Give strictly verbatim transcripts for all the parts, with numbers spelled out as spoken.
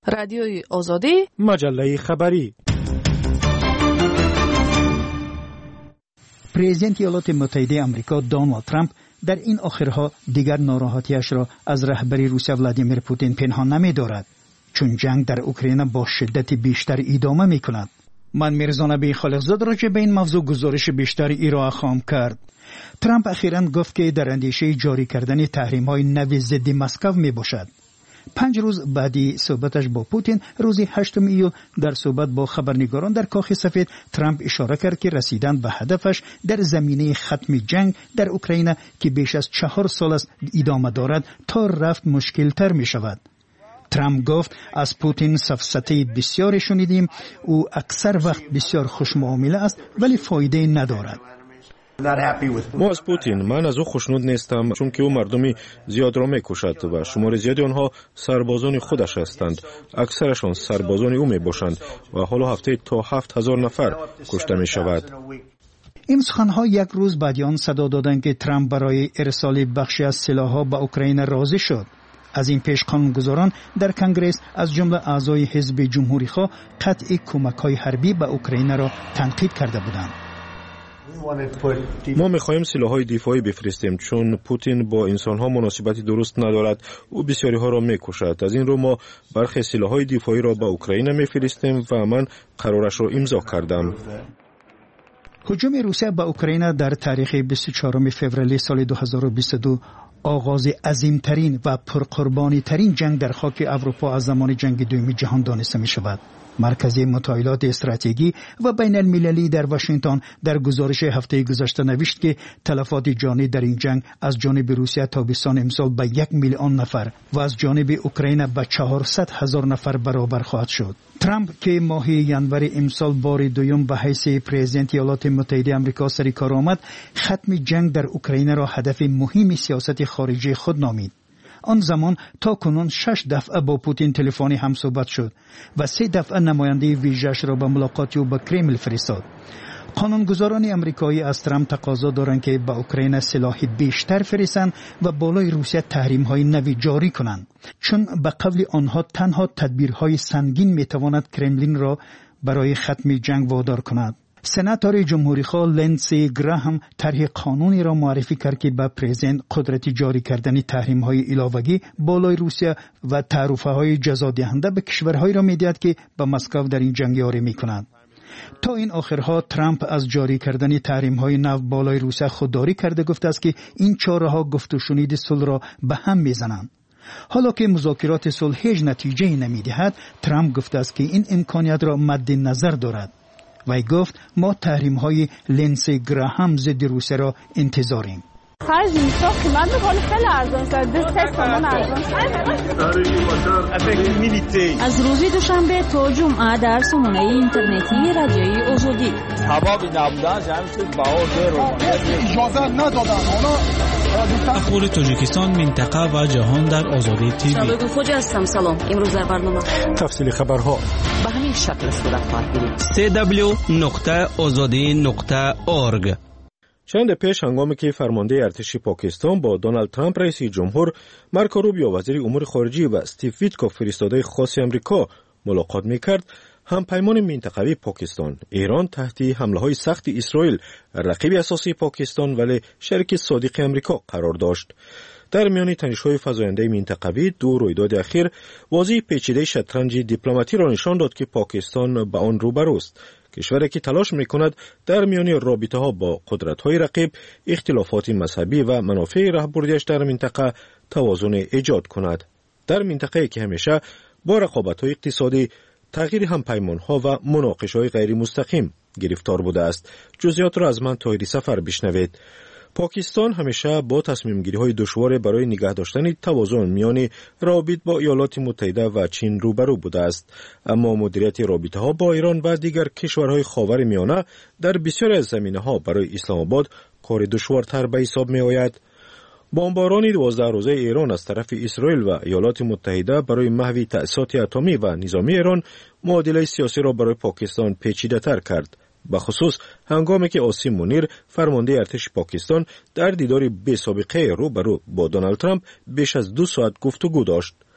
رادیوی آزادی، مجله خبری. پرزیدنت ایالات متحده آمریکا دونالد ترامپ در این آخرها دیگر ناراحتیش را از رهبری روسیه ولادیمیر پوتین پنهان نمی‌دارد، چون جنگ در اوکراین با شدت بیشتر ادامه می‌کند. من میرزا نبی خالقزاد راجع به این موضوع گزارش بیشتری ارائه خواهم کرد. ترامپ اخیراً گفت که در اندیشه جاری کردن تحریم‌های نوی ضد مسکو میباشد. پنج روز بعدی صحبتش با پوتین روز هشتم ایول در صحبت با خبرنگاران در کاخ سفید، ترامپ اشاره کرد که رسیدن به هدفش در زمینه ختم جنگ در اوکراین که بیش از چهار سال است ادامه دارد تا رفت مشکل تر می شود. ترامپ گفت از پوتین سفسطه بسیار شنیدیم، او اکثر وقت بسیار خوشمعامله است ولی فایده ندارد. ما از پوتین من از او خوشنود نیستم، چون که او مردمی زیاد را میکشد و شمار زیادی آنها سربازان خودش هستند. اکثرشان سربازان او میباشند و حالا هفته تا هفت هزار نفر کشته می شود. این سخنها یک روز بعد آن صدا دادند که ترامپ برای ارسال بخشی از سلاح‌ها به اوکراین راضی شد. از این پیش قانونگذاران در کنگره از جمله اعضای حزب جمهوری‌خواه قطع کمک‌های حربی به اوکراین را تنقید کرده بودند. ما می‌خواهیم سلاح‌های دفاعی بفرستیم، چون پوتین با انسان‌ها مناسبتی درست ندارد. او بسیاری‌ها را می‌کشد. از این رو ما برخی سلاح‌های دفاعی را به اوکراین می‌فرستیم و من قرارش را امضا کردم. هجوم روسیه به اوکراین در تاریخ بیست و چهارم فوریه سال دو هزار و بیست و دو آغاز عظیمترین و پرقربانی ترین جنگ در خاک اروپا از زمان جنگ دوم جهان دانسته می شود. مرکز مطالعات استراتژی و بین المللی در واشنگتن در گزارش هفته گذشته نوشت که تلفات جانی در این جنگ از جانب روسیه تابستان امسال به یک میلیون نفر و از جانب اوکراین به چهارصد هزار نفر برابر خواهد شد. ترامپ که ماه ژانویه امسال بار دوم به حیث پرزیدنت ایالات متحده آمریکا سر کار آمد، ختم جنگ در اوکراین را هدف مهم سیاست خارجی خود نامید. آن زمان تا کنون شش دفعه با پوتین تلفنی هم صحبت شد و سه دفعه نماینده ویژه‌اش را به ملاقات او با کرمل فرستاد. قانونگذاران آمریکایی از ترامپ تقاضا دارند که به اوکراین سلاح بیشتر فرستند و بالای روسیه تحریم‌های نوی جاری کنند، چون به قول آنها تنها تدبیرهای سنگین میتواند کرملین را برای ختم جنگ وادار کند. سناتور جمهوری‌خواه لندسی گراهام طرح قانونی را معرفی کرد که به پرزیدنت قدرت جاری کردن تحریم‌های علاوه‌ای بالای روسیه و تعرفه‌های جزادهنده به کشورهایی را می‌دهد که به مسکو در این جنگ یاری می‌کنند. تا این آخرها ترامپ از جاری کردن تحریم‌های نو بالای روسیه خودداری کرده گفته است که این چاره‌ها گفت و شنید صلح را به هم می‌زنند. حالا که مذاکرات صلح هیچ نتیجه‌ای نمی‌دهد، ترامپ گفته است که این امکانیت را مد نظر دارد. وی گفت ما تحریم های لندسی گراهام ضد روسیه را انتظاریم. خرج میشه که من بخوام خیلی ارزان شد دست سامان ارزان از روز دوشنبه تا جمعه در سامانه اینترنتی رادیوی آزادی حبابی نبودن جمعیت باور رو اجازه ندادن. اخبار تاجیکستان، منطقه و جهان در آزادی تیوی. شبکه خوجا هستم. سلام. امروز در برنامه تفصیل خبرها به همین شکل صورت خواهد گرفت. دبلیو دبلیو دبلیو نقطه آزادی نقطه اورگ. چند پیش هنگامی که فرمانده ارتش پاکستان با دونالد ترامپ رئیس جمهور، مارکو روبیو وزیر امور خارجه و استیو ویتکوف فرستاده خاص آمریکا ملاقات میکرد، هم پیمان منطقوی پاکستان، ایران تحت حمله های سخت اسرائیل رقیب اساسی پاکستان ولی شریک صادق آمریکا قرار داشت. در میان تنش‌های فزاینده منطقوی، دو رویداد اخیر واضح پیچیده شطرنج دیپلماتی را نشان داد که پاکستان به آن روبروست. کشوری که تلاش می‌کند در میان رابطه‌ها با قدرت‌های رقیب اختلافات مذهبی و منافع رهبردیش در منطقه توازن ایجاد کند. در منطقه‌ای که همیشه با رقابت‌های اقتصادی، تغییر همپیمان‌ها و مناقشه‌های غیر مستقیم گرفتار بوده است. جزئیات را از من طاهری سفر بشنوید. پاکستان همیشه با تصمیم‌گیری‌های دشوار برای نگه داشتن توازن میان روابط با ایالات متحده و چین روبرو بوده است، اما مدیریت رابطه‌ها با ایران و دیگر کشورهای خاورمیانه در بسیاری از زمینه‌ها برای اسلام آباد کار دشوارتر به حساب می‌آید. بمباران دوازده روزه ایران از طرف اسرائیل و ایالات متحده برای محو تأسیسات اتمی و نظامی ایران معادله سیاسی را برای پاکستان پیچیده‌تر کرد. بخصوص هنگامی که آسیم منیر فرمانده ارتش پاکستان در دیداری بی سابقه روبرو با دونالد ترامپ بیش از دو ساعت گفتگو داشت.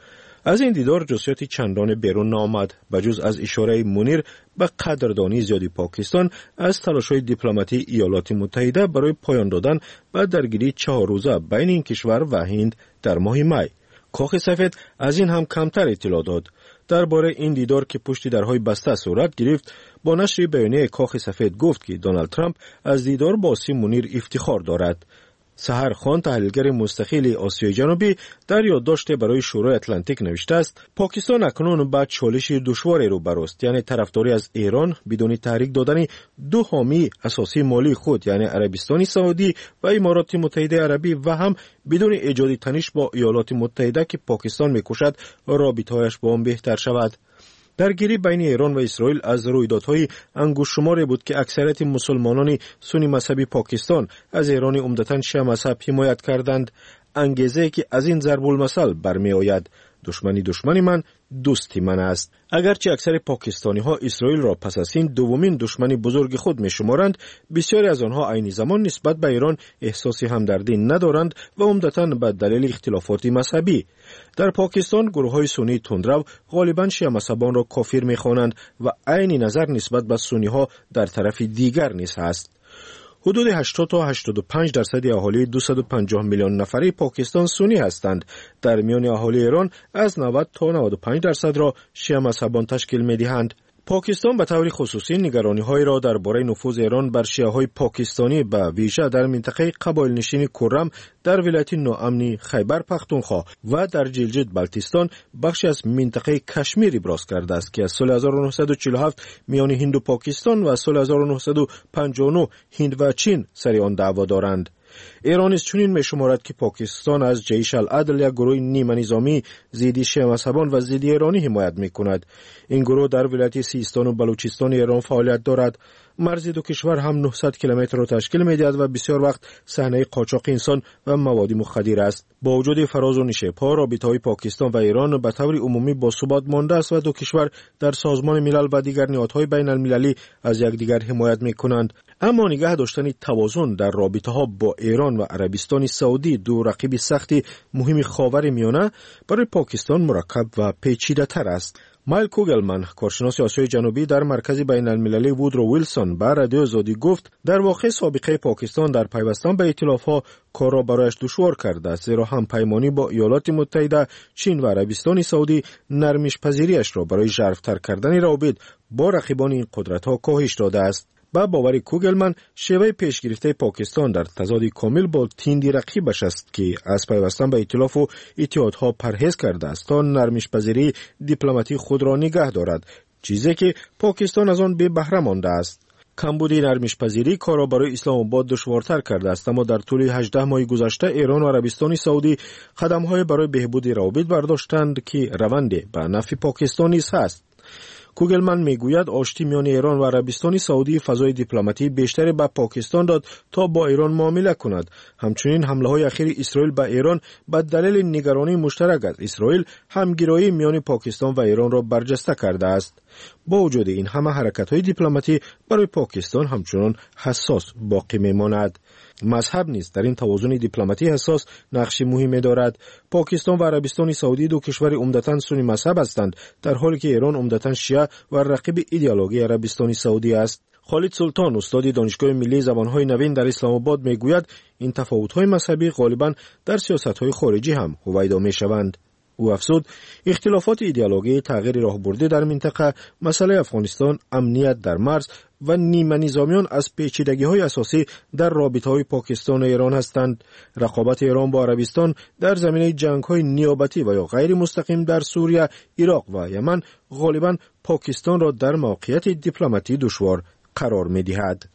از این دیدار جزئیاتی چندان بیرون نآمد بجز از اشاره منیر به قدردانی زیادی پاکستان از تلاش‌های دیپلماتی ایالات متحده برای پایان دادن به درگیری چهار روزه بین این کشور و هند در ماه می. کاخ سفید از این هم کمتر اطلاع داد. درباره این دیدار که پشت درهای بسته صورت گرفت، با نشر بیانیه کاخ سفید گفت که دونالد ترامپ از دیدار با سی منیر افتخار دارد. سحر خان، تحلیلگر مستقل آسیای جنوبی، در یادداشت برای شورای اتلانتیک نوشته است پاکستان اکنون با چالش دشواری روبروست، یعنی طرفداری از ایران بدون تحریک دادن دو حامی اساسی مالی خود یعنی عربستان سعودی و امارات متحده عربی و هم بدون ایجاد تنش با ایالات متحده که پاکستان می‌کوشد رابطه‌اش با آن بهتر شود. درگیری بین ایران و اسرائیل از رویدادهای انگشت‌شماری بود که اکثریت مسلمانان سنی مذهبی پاکستان از ایران عمدتاً شیعه مذهب حمایت کردند. انگیزه که از این ضرب المثل برمی آید دشمنی دشمنی من دوستی من است. اگرچه اکثر پاکستانی ها اسرائیل را پس از این دومین دشمنی بزرگ خود می شمارند، بسیاری از آنها عین زمان نسبت به ایران احساس همدردی ندارند و عمدتاً به دلیل اختلافات مذهبی. در پاکستان گروه های سنی تندرو غالباً شیعه مذهبان را کافر می خوانند و عین نظر نسبت به سنی ها در طرف دیگر نیز است. حدود هشتاد تا هشتاد و پنج درصد اهالی دویست و پنجاه میلیون نفری پاکستان سنی هستند. در میان اهالی ایران از نود تا نود و پنج درصد را شیعه مذهبان تشکیل می‌دهند. پاکستان به طور خصوصی نگرانی‌های را درباره نفوذ ایران بر شیعه‌های پاکستانی به ویژه در منطقه قبایل نشین کرم در ولایت ناامنی خیبر پختونخوا و در جلجت بلتیستان بخشی از منطقه کشمیر ابراز کرده است که از سال هزار و نهصد و چهل و هفت میان هند و پاکستان و از سال هزار و نهصد و پنجاه و نه هند و چین سر آن دعوا دارند. ایران از چنین می شمارد که پاکستان از جیش العدل یک گروه نیمه نظامی ضد شیعه مذهبان و ضد ایرانی حمایت می کند. این گروه در ولایت سیستان و بلوچستان ایران فعالیت دارد. مرز دو کشور هم نهصد کیلومتر را تشکیل می دهد و بسیار وقت صحنه قاچاق انسان و مواد مخدر است. با وجود فراز و نشیب‌ها، رابطه‌های پاکستان و ایران به طور عمومی با ثبات مانده است و دو کشور در سازمان ملل و دیگر نهادهای بین المللی از یکدیگر حمایت می کنند. اما نگاه داشتن توازن در رابطه‌ها با ایران و عربستان سعودی، دو رقیب سختی مهم خاور میانه، برای پاکستان مرکب و پیچیده‌تر است. مایل کوگلمن، کارشناس آسیای جنوبی در مرکز بین المللی وودرو ویلسون، به رادیو آزادی گفت در واقع سابقه پاکستان در پیوستن به ائتلاف‌ها کار را برایش دشوار کرده است، زیرا هم پیمانی با ایالات متحده، چین و عربستان سعودی نرمش پذیریش را برای ژرف‌تر کردن روابط با رقیبان این قدرت‌ها کاهش داده است. با باور کوگلمن، شیوه پیشگرفته پاکستان در تضاد کامل با تیندی رقیبش است که از پیوستن به ائتلاف و اتحادها پرهیز کرده است تا نرمش پذیری دیپلماتی خود را نگه دارد، چیزی که پاکستان از آن بی بهره مانده است. کمبود نرمش پذیری کار را برای اسلام آباد دشوارتر کرده است، اما در طول هجده ماه گذشته ایران و عربستان سعودی قدم‌های برای بهبود روابط برداشتند که روند به نفع پاکستان نیز است. کوگلمن میگوید آشتی میان ایران و عربستان سعودی فضای دیپلماتی بیشتری به پاکستان داد تا با ایران معامله کند. همچنین حمله های اخیر اسرائیل به ایران به دلیل نگرانی مشترک از اسرائیل همگرایی میان پاکستان و ایران را برجسته کرده است. با وجود این همه حرکت های دیپلماتی برای پاکستان همچنان حساس باقی میماند. مذهب نیز در این توازن دیپلماتی حساس نقش مهمی دارد. پاکستان و عربستان سعودی دو کشور عمدتاً سنی مذهب هستند، در حالی که ایران عمدتاً شیعه و رقیب ایدئولوژی عربستان سعودی است. خالد سلطان، استاد دانشگاه ملی زبانهای نوین در اسلام آباد، میگوید این تفاوت‌های مذهبی غالباً در سیاست‌های خارجی هم هویدا می‌شوند. او افزود اختلافات ایدئولوژی، تغییر راهبردی در منطقه، مسئله افغانستان، امنیت در مرز و نیمه نظامیان از پیچیدگی‌های اساسی در رابطه‌های پاکستان و ایران هستند. رقابت ایران با عربستان در زمینه جنگ‌های نیابتی و یا غیر مستقیم در سوریه، عراق و یمن غالباً پاکستان را در موقعیت دیپلماتی دشوار قرار می‌دهد.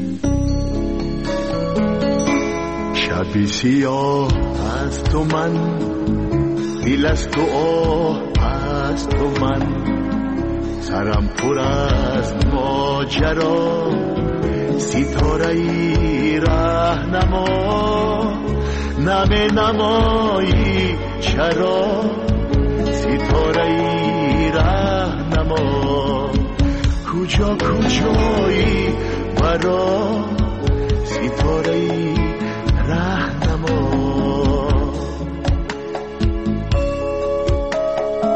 شبی سیاه از تو من، دل از تو آه از تو من، سرم پر از ماجرا، ستاره ای رهنما، نم نمایی چرا، ستاره ای رهنما، کجا کجایی برا، ستاره ای رهنما.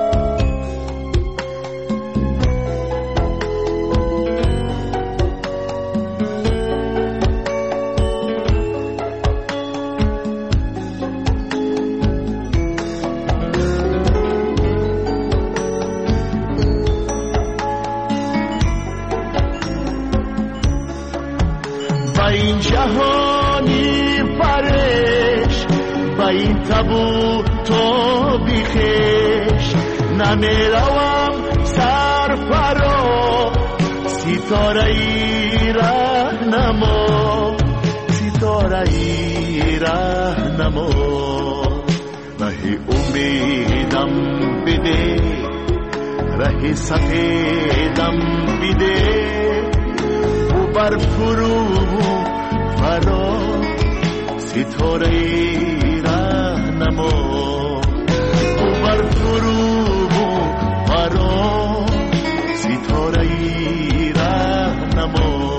تبو تو بیخش نمیروم سرفرا ستاره ای رهنما ستاره ای رهنما ره امیدم بده ره سفیدم بده و بر فرو فرا ستاره ای رهنما و بر فرو فرا ستاره ای رهنما.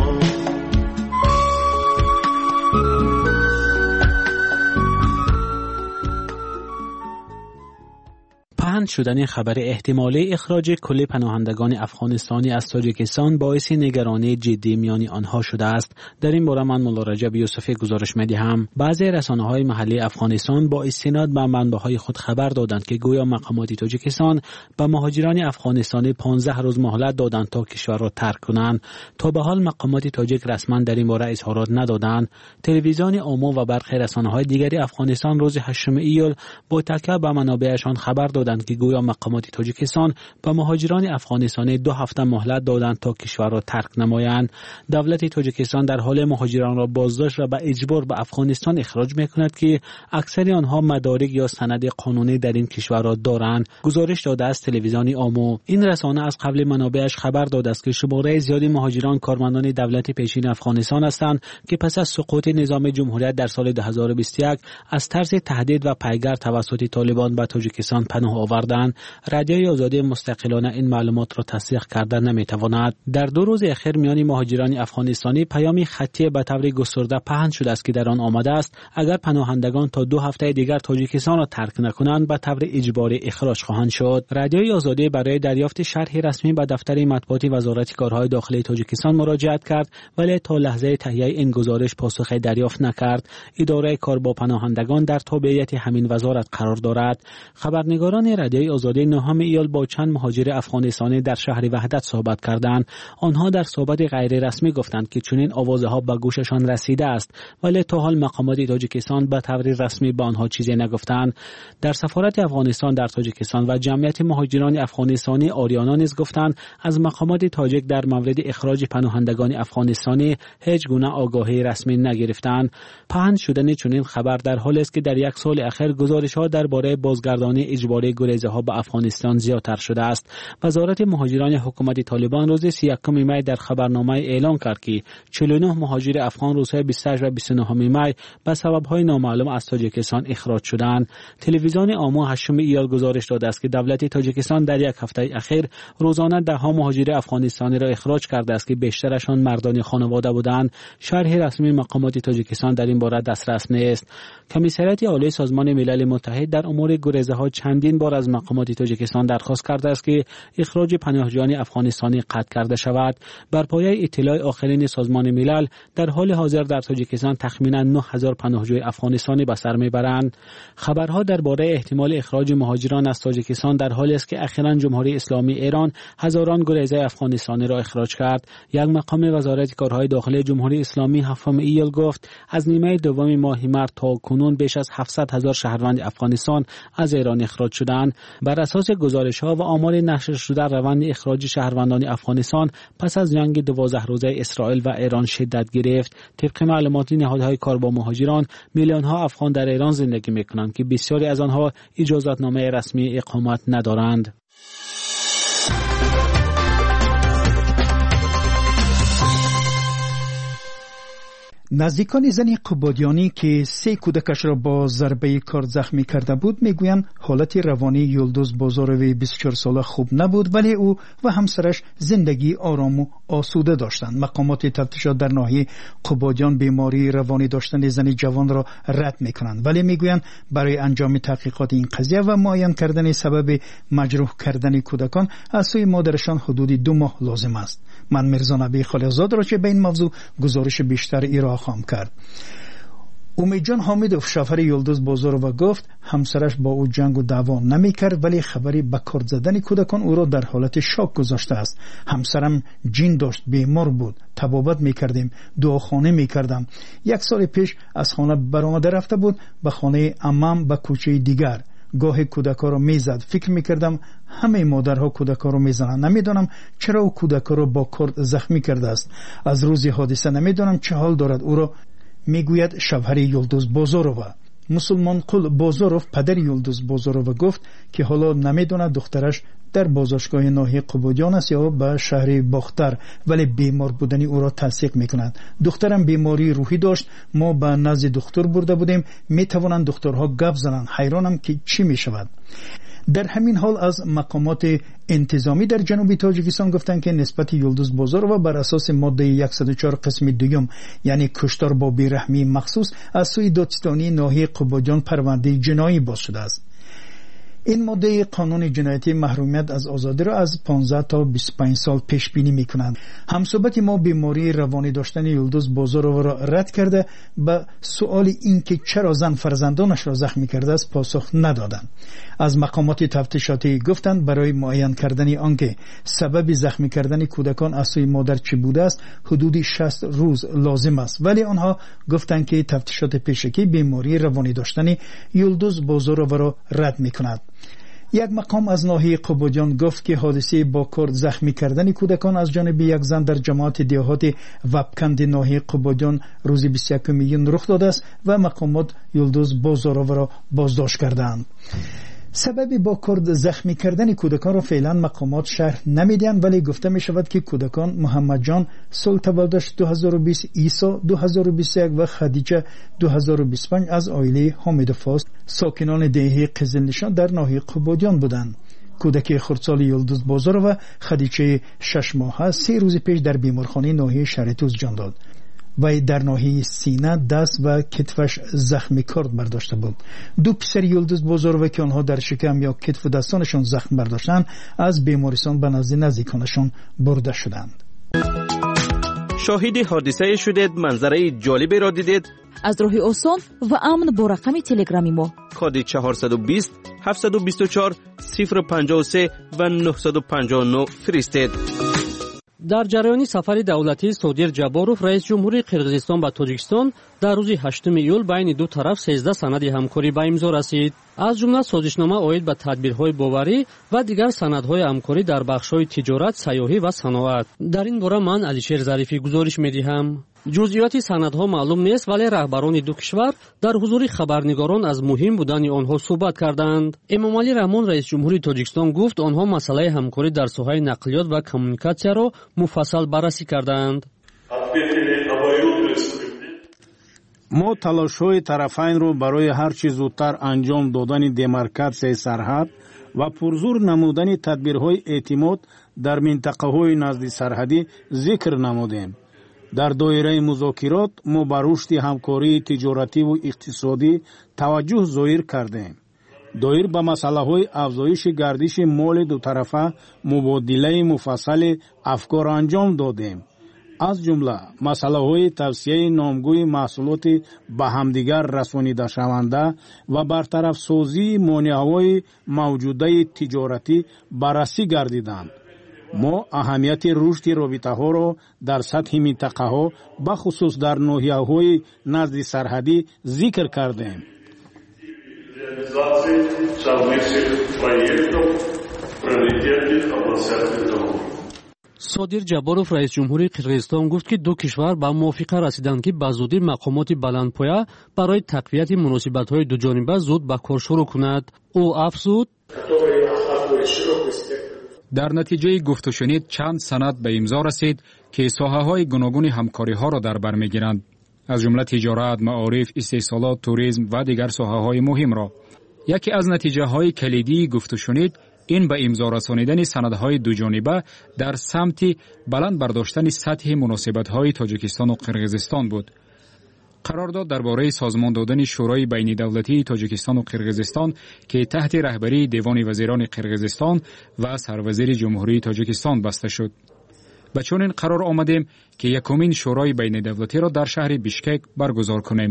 پهن شدن خبر احتمالی اخراج کل پناهندگان افغانستانی از تاجیکستان باعث نگرانی جدی میان آنها شده است. در این باره من مولا رجب یوسفی گزارش می‌دهم. بعضی رسانه‌های محلی افغانستان با استناد به منبع‌های خود خبر دادند که گویا مقامات تاجیکستان به مهاجران افغانستانی پانزده روز مهلت دادند تا کشور را ترک کنند. تا به حال مقامات تاجیک رسما در این باره اظهارات ندادند. تلویزیون عموم و برخی رسانه‌های دیگری افغانستان روز هشتم ایول با تکیه به منابعشان خبر دادند که گویا مقامات تاجیکستان به مهاجران افغانستانی دو هفته مهلت دادند تا کشور را ترک نمایند. دولت تاجیکستان در حال مهاجران را بازداشت و به اجبار به افغانستان اخراج می‌کند که اکثر آنها مدارک یا سند قانونی در این کشور را دارند. گزارش داده است تلویزیون عموم. این رسانه از قبل منابعش خبر داده است که شماره زیادی مهاجران کارمندان دولت پیشین افغانستان هستند که پس از سقوط نظام جمهوریت در سال دو هزار و بیست و یک از طرز تهدید و پیگر توسط طالبان به تاجیکستان پناه آوردند. رادیوی آزادی مستقلانه این معلومات را تصدیق کرده نمیتواند. در دو روز اخیر میان مهاجران افغانستانی پیامی خطی به طور گسترده پهن شده است که در آن آمده است اگر پناهندگان تا دو هفته دیگر تاجیکستان را ترک نکنند به طور اجباری اخراج خواهند شد. رادیوی آزادی برای دریافت شرح رسمی به دفتر مطبوعاتی وزارت کارهای داخلی تاجیکستان مراجعت کرد ولی تا لحظه تهیه این گزارش پاسخی دریافت نکرد. اداره کار با پناهندگان در تابعیت همین وزارت قرار دارد. خبرنگاران رادیوی آزادی نهم ایول با چند مهاجر افغانستانی در شهر وحدت صحبت کردند. آنها در صحبت غیر رسمی گفتند که چنین آوازها به گوششان رسیده است ولی تا حال مقامات تاجیکستان به طور رسمی به آنها چیزی نگفتند. در سفارت افغانستان در تاجیکستان و جمعیت مهاجران افغانستانی آریانا نیز گفتند از مقامات تاجیک در مورد اخراج پناهندگان افغانستانی هیچ گونه آگاهی رسمی نگرفتند. پهن شدن چنین خبر در حالی است که در یک سال اخیر گزارش‌ها درباره بازگردانی اجباری گریزه‌ها به افغانستان زیادتر شده است. وزارت مهاجران حکومت طالبان روز سی و یکم می در خبرنامه اعلام کرد که چهل و نه مهاجر افغان روزهای بیست و هشت و بیست و نه می به سبب‌های نامعلوم از تاجیکستان اخراج شدند. تلویزیون عموم هشتم ایول گزارش داده است که دولت تاجیکستان در یک هفته اخیر روزانه ده ها مهاجر افغانستانی را اخراج کرده است که بیشترشان مردان خانواده بودند. شرح رسمی مقامات تاجیکستان در این باره دسترس نیست. کمیسریت عالی سازمان ملل متحد در امور گریزه‌ها چندین بار از مقامات تاجیکستان درخواست کرده است که اخراج پناهجویان افغانستانی قطع کرده شود. بر پایه اطلاع آخرین سازمان ملل در حال حاضر در تاجیکستان تخمینا نه هزار پناهجوی افغانستانی به سر میبرند. خبرها درباره احتمال اخراج مهاجران از تاجیکستان در حالی است که اخیراً جمهوری اسلامی ایران هزاران گریزه افغانستانی را اخراج کرد. یک مقام وزارت کارهای داخلی جمهوری اسلامی هفتم ایول گفت از نیمه دوم ماه مارس تا کنون بیش از هفتصد هزار شهروند افغانستان از ایران اخراج شدند. بر اساس گزارش‌ها و آمار نشر شده روند اخراج شهروندان افغانستان پس از جنگ دوازده روزه اسرائیل و ایران شدت گرفت. طبق معلومات نهادهای کار با مهاجران میلیون‌ها افغان در ایران زندگی می‌کنند که بسیاری از آنها اجازه‌نامه رسمی اقامت ندارند. نزدیکان زن قبادیانی که سه کودکش را با ضربه کار زخمی کرده بود میگویند حالت روانی یلدوز بازاروی بیست و چهار ساله خوب نبود ولی او و همسرش زندگی آرام و آسوده داشتند. مقامات تفتیشات در ناحیه قبادیان بیماری روانی داشتن زن جوان را رد میکنند ولی میگویند برای انجام تحقیقات این قضیه و معاین کردن سبب مجروح کردن کودکان از سوی مادرشان حدود دو ماه لازم است. من میرزا نبی خلیلزاد را چه به این موضوع گزارش بیشتر ایران خواهم کرد. امیدجان حامدوف شوهر یلدز بازاروا گفت همسرش با او جنگ و دعوا نمیکرد، ولی خبری به کارد زدن کودکان او را در حالت شاک گذاشته است. همسرم جین داشت، بیمار بود، طبابت میکردیم، دعاخانه میکردم. یک سال پیش از خانه برآمده رفته بود به خانه عمم به کوچه دیگر. گاهی کودکا را میزد. فکر میکردم همه مادرها کودکا را میزنند. نمیدانم چرا او کودکا را با کارد زخمی کرده است. از روز حادثه نمیدانم چه حال دارد. او را میگوید شوهر یلدز بازاروا. مسلمان قل بازاروف پدر یلدز بازاروا گفت که حالا نمیداند دخترش در بازداشتگاه ناحیه قبادیان است یا به شهر باختر، ولی بیمار بودنی او را تصدیق میکند. دخترم بیماری روحی داشت. ما به نزد دکتر برده بودیم. میتوانند دکترها گپ زنند. حیرانم که چی میشود. در همین حال از مقامات انتظامی در جنوب تاجیکستان گفتند که نسبت یلدز بازاروا بر اساس ماده صد و چهار قسم دوم، یعنی کشتار با بیرحمی مخصوص، از سوی دادستانی ناحیه قبادیان پرونده جنایی باز شده است. این ماده قانون جنایتی محرومیت از آزادی را از پانزده تا بیست و پنج سال پیش بینی میکنند. همصحبت ما بیماری روانی داشتن یلدز بازاروا را رد کرده به سؤال این که چرا زن فرزندانش را زخمی کرده است پاسخ ندادند. از مقامات تفتیشاتی گفتند برای معین کردن آنکه سبب زخمی کردن کودکان از سوی مادر چه بوده است حدود شصت روز لازم است، ولی آنها گفتند که تفتیشات پیشکی بیماری روانی داشتن یلدز بازاروا را رد میکند. یک مقام از ناحیه قبادیان گفت که حادثه با کارد زخمی کردن کودکان از جانب یک زن در جماعت دیهات وبکند ناحیه قبادیان روز بیست و یکم میلیون رخ داده است و مقامات یلدز بازاروا را بازداشت کردند. سبب با کارد زخمی کردن کودکان را فعلا مقامات شرح نمیدهند، ولی گفته می شود که کودکان محمد جان سال تولدش دو هزار و بیست، عیسی دو هزار و بیست و یک و خدیجه دو هزار و بیست و پنج از عائله حامد فاس ساکنان دهه قزل نشان در ناحیه قبادیان بودند. کودک خردسال یلدز بازاروا و خدیجه شش ماهه سه روز پیش در بیمارخانه ناحیه شریتوز جان داد و در ناحیه سینه، دست و کتفش زخمی کارد برداشته بود. دو پسر یلدز بازاروا که آنها در شکم یا کتف و دستانشان زخم برداشتند از بیمارستان به نزد نزدیکانشان برده شدند. شاهد حادثه شدید، منظره جالبی را دیدید؟ از راه آسان و امن با رقم تلگرامی ما کد چهارصد و بیست هفتصد و بیست و چهار صفر پنجاه و سه و نهصد و پنجاه و نه فرستید. در جریان سفر دولتی صادر جباروف رئیس جمهوری قرقیزستان به تاجیکستان در روز هشتم ایول بین دو طرف سیزده سند همکاری به امضا رسید. از جمله سازشنامه اوید به تدبیرهای باوری و دیگر سندهای همکاری در بخش‌های تجارت، سیاحی و صنعت. در این باره من علیشیر ظریفی گزارش می‌دهم. جزئیات سندها معلوم نیست، ولی رهبران دو کشور در حضور خبرنگاران از مهم بودن آنها صحبت کردند. امامعلی رحمان رئیس جمهوری تاجیکستان گفت آنها مسئله همکاری در ساحه نقلیات و کمیونیکاسیا را مفصل بررسی کردند. ما تلاش‌های طرفین را برای هر چه زودتر انجام دادن دمارکاسیای سرحد و پرزور نمودن تدبیرهای اعتماد در منطقه‌های نزد سرحدی ذکر نمودیم. در دایره مذاکرات ما بر رشد همکاری تجارتی و اقتصادی توجه ظاهر کردیم. دایر به مسئله‌های افزایش گردش مال دو طرفه مبادله مفصل افکار انجام دادیم. از جمله مسئله‌های توسعه نامگوی محصولات به همدیگر رسانیده شونده و برطرف سازی مانع‌های موجوده تجارتی بررسی گردیدند. ما اهمیت رشد رابطه‌ها را در سطح منطقه‌ها به خصوص در ناحیه‌های نزد سرحدی ذکر کردیم. صادر جباروف رئیس جمهوری قرقیزستان گفت که دو کشور به موافقه رسیدند که به زودی مقامات بلندپایه برای تقویت مناسبت‌های دو جانبه زود به کار شروع کند. او افزود: در نتیجه گفت و شنید چند سند به امضا رسید که ساحه‌های گوناگون همکاری‌ها را در بر می‌گیرند، از جمله تجارت، معارف، استحصالات، توریسم و دیگر ساحه‌های مهم را. یکی از نتیجه‌های کلیدی گفت و شنید این به امضا رسانیدن سندهای دو جانبه در سمت بلند برداشتن سطح مناسبت‌های تاجیکستان و قرقیزستان بود. قرارداد درباره سازمان دادن شورای بین دولتی تاجیکستان و قرقیزستان که تحت رهبری دیوان وزیران قرقیزستان و سروزیر جمهوری تاجیکستان بسته شد. به چنین قرار آمدیم که یکمین شورای بین دولتی را در شهر بیشکک برگزار کنیم.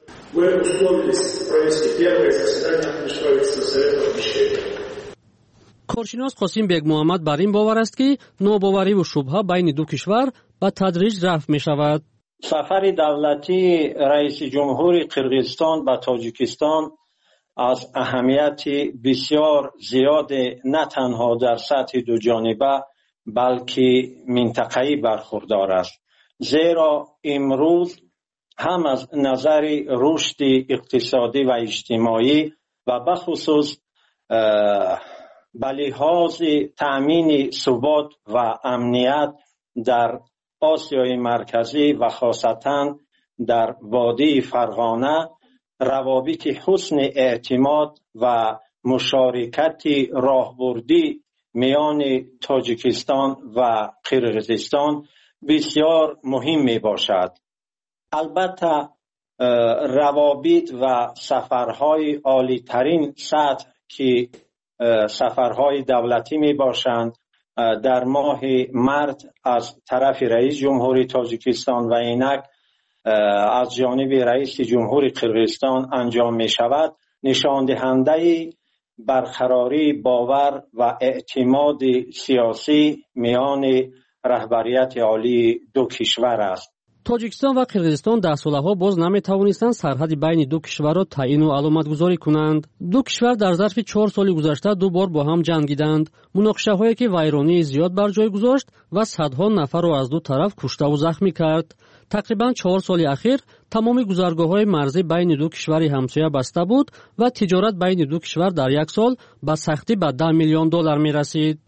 کارشناس قاسم بیگ محمد بر این باور است که ناباوری و شبهه بین دو کشور به تدریج رفع می شود. سفر دولتی رئیس جمهور قرقیزستان به تاجیکستان از اهمیت بسیار زیاد نه تنها در سطح دو جانبه بلکه منطقه‌ای برخوردار است، زیرا امروز هم از نظر رشد اقتصادی و اجتماعی و به خصوص به لحاظ تأمین ثبات و امنیت در آسیای مرکزی و خاصتاً در وادی فرغانه روابط حسن اعتماد و مشارکت راهبردی میان تاجیکستان و قرقیزستان بسیار مهم می باشد. البته روابط و سفرهای عالی ترین سطح که سفرهای دولتی می باشند در ماه مارس از طرف رئیس جمهوری تاجیکستان و اینک از جانب رئیس جمهوری قرقیزستان انجام می شود نشان دهنده برقراری باور و اعتماد سیاسی میان رهبریت عالی دو کشور است. تاجیکستان و قرقیزستان در سالها باز نمی توانستند سرحد بین دو کشور را تعیین و علامت گذاری کنند. دو کشور در ظرف چهار سال گذشته دو بار با هم جنگیدند. مناقشه هایی که ویرانی زیاد بر جای گذاشت و صدها نفر را از دو طرف کشته و زخمی کرد. تقریبا چهار سال اخیر تمام گذرگاه های مرزی بین دو کشور همسایه بسته بود و تجارت بین دو کشور در یک سال به سختی به ده میلیون دلار می رسید.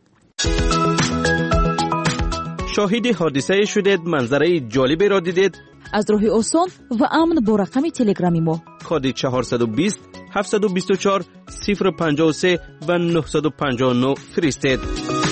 شاهد حادثه شدید، منظره جالبی را دیدید؟ از راه آسان و امن با رقم تلگرامی ما کد چهارصد و بیست هفتصد و بیست و چهار صفر پنجاه و سه و نهصد و پنجاه و نه فرستید.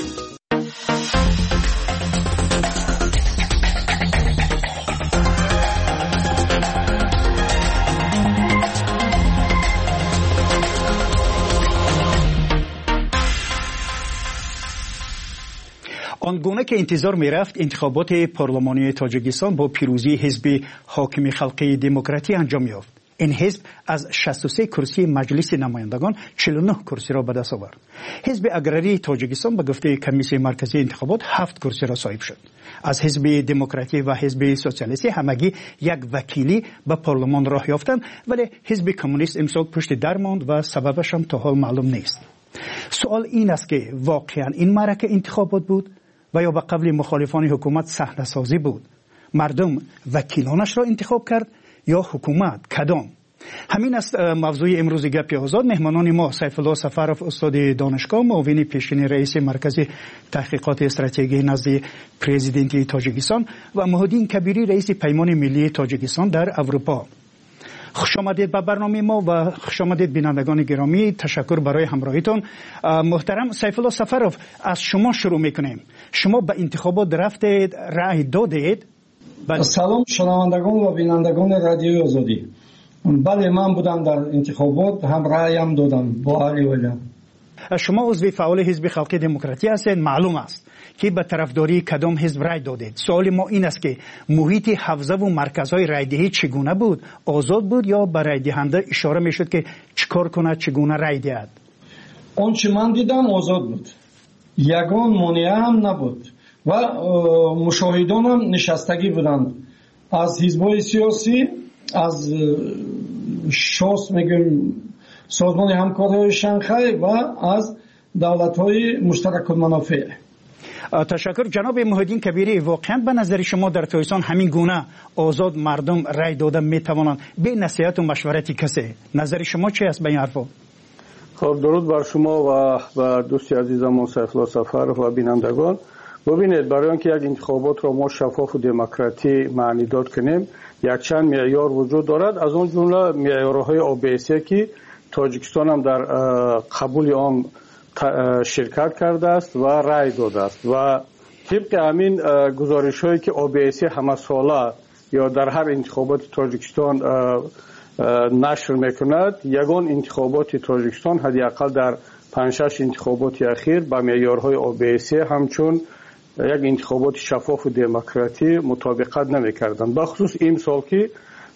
آنگونه که انتظار می رفت انتخابات پارلمانی تاجیکستان با پیروزی حزب حاکم خلقی دموکراتی انجام یافت. این حزب از شصت و سه کرسی مجلس نمایندگان چهل و نه کرسی را به دست آورد. حزب اگراری تاجیکستان به گفته کمیسیون مرکزی انتخابات هفت کرسی را صاحب شد. از حزب دموکراتی و حزب سوسیالیستی همگی یک وکیلی به پارلمان راه یافتند، ولی حزب کمونیست امسال پشت در ماند و سببش هم تا حال معلوم نیست. سوال این است که واقعا این معرکه انتخابات بود و یا به قبل مخالفان حکومت صحنه سازی بود؟ مردم وکیلانش را انتخاب کرد یا حکومت؟ کدام؟ همین است موضوع امروز گپ آزاد. مهمانان ما سیف الله سفرов استاد دانشگاه، معاون پیشین رئیس مرکز تحقیقات استراتژی نزد پرزیدنت تاجیکستان و محمدین کبیری رئیس پیمان ملی تاجیکستان در اروپا. خوش آمدید به برنامه ما و خوش آمدید بینندگان گرامی. تشکر برای همراهیتون. محترم سیف الله سفرов، از شما شروع میکنیم. شما به انتخابات رفتید، رأی دادید؟ بله. سلام شنوندگان و بینندگان رادیوی آزادی. بله، من بودم در انتخابات، هم رأیم دادم با علی ولیان. شما عضو فعال حزب خلقی دموکراتی هستید. معلوم است که به طرفداری کدام حزب رای دادید. سوال ما این است که محیط حوزه و مرکزهای رایدهی چگونه بود؟ آزاد بود یا به رای دهنده اشاره میشد که چیکار کنه، چگونه رای دهد؟ آنچه من دیدم آزاد بود، یگان مانع هم نبود و مشاهدان هم نشستگی بودند، از حزب‌های سیاسی، از شاس میگیم سازمان همکاری شانگهای و از دولت‌های مشترک المنافع. تشکر جناب محمدین کبیری. واقعا به نظر شما در تاجیکستان همین گونه آزاد مردم رای دادن میتوانند به نصیحت و مشورت کسی؟ نظر شما چی است به این حرفا؟ خب درود بر شما و و دوستی عزیزم سیف الله سفرov و بینندگان. ببینید، برای اینکه یک انتخابات را ما شفاف و دموکراتی معنی داد کنیم، یک چند معیار وجود دارد. از اون جمله معیارهای او بی سی که تاجیکستان هم در قبول آن شرکت کرده است و رای داده است و طبق همین گزارش هایی که او بی سی همه ساله یا در هر انتخابات تاجیکستان نشر میکند، یگان انتخابات تاجیکستان حداقل در پنج شش انتخابات اخیر با معیارهای او بی سی همچون یک انتخابات شفاف و دموکراتی مطابقت نمیکردند. بخصوص این سال که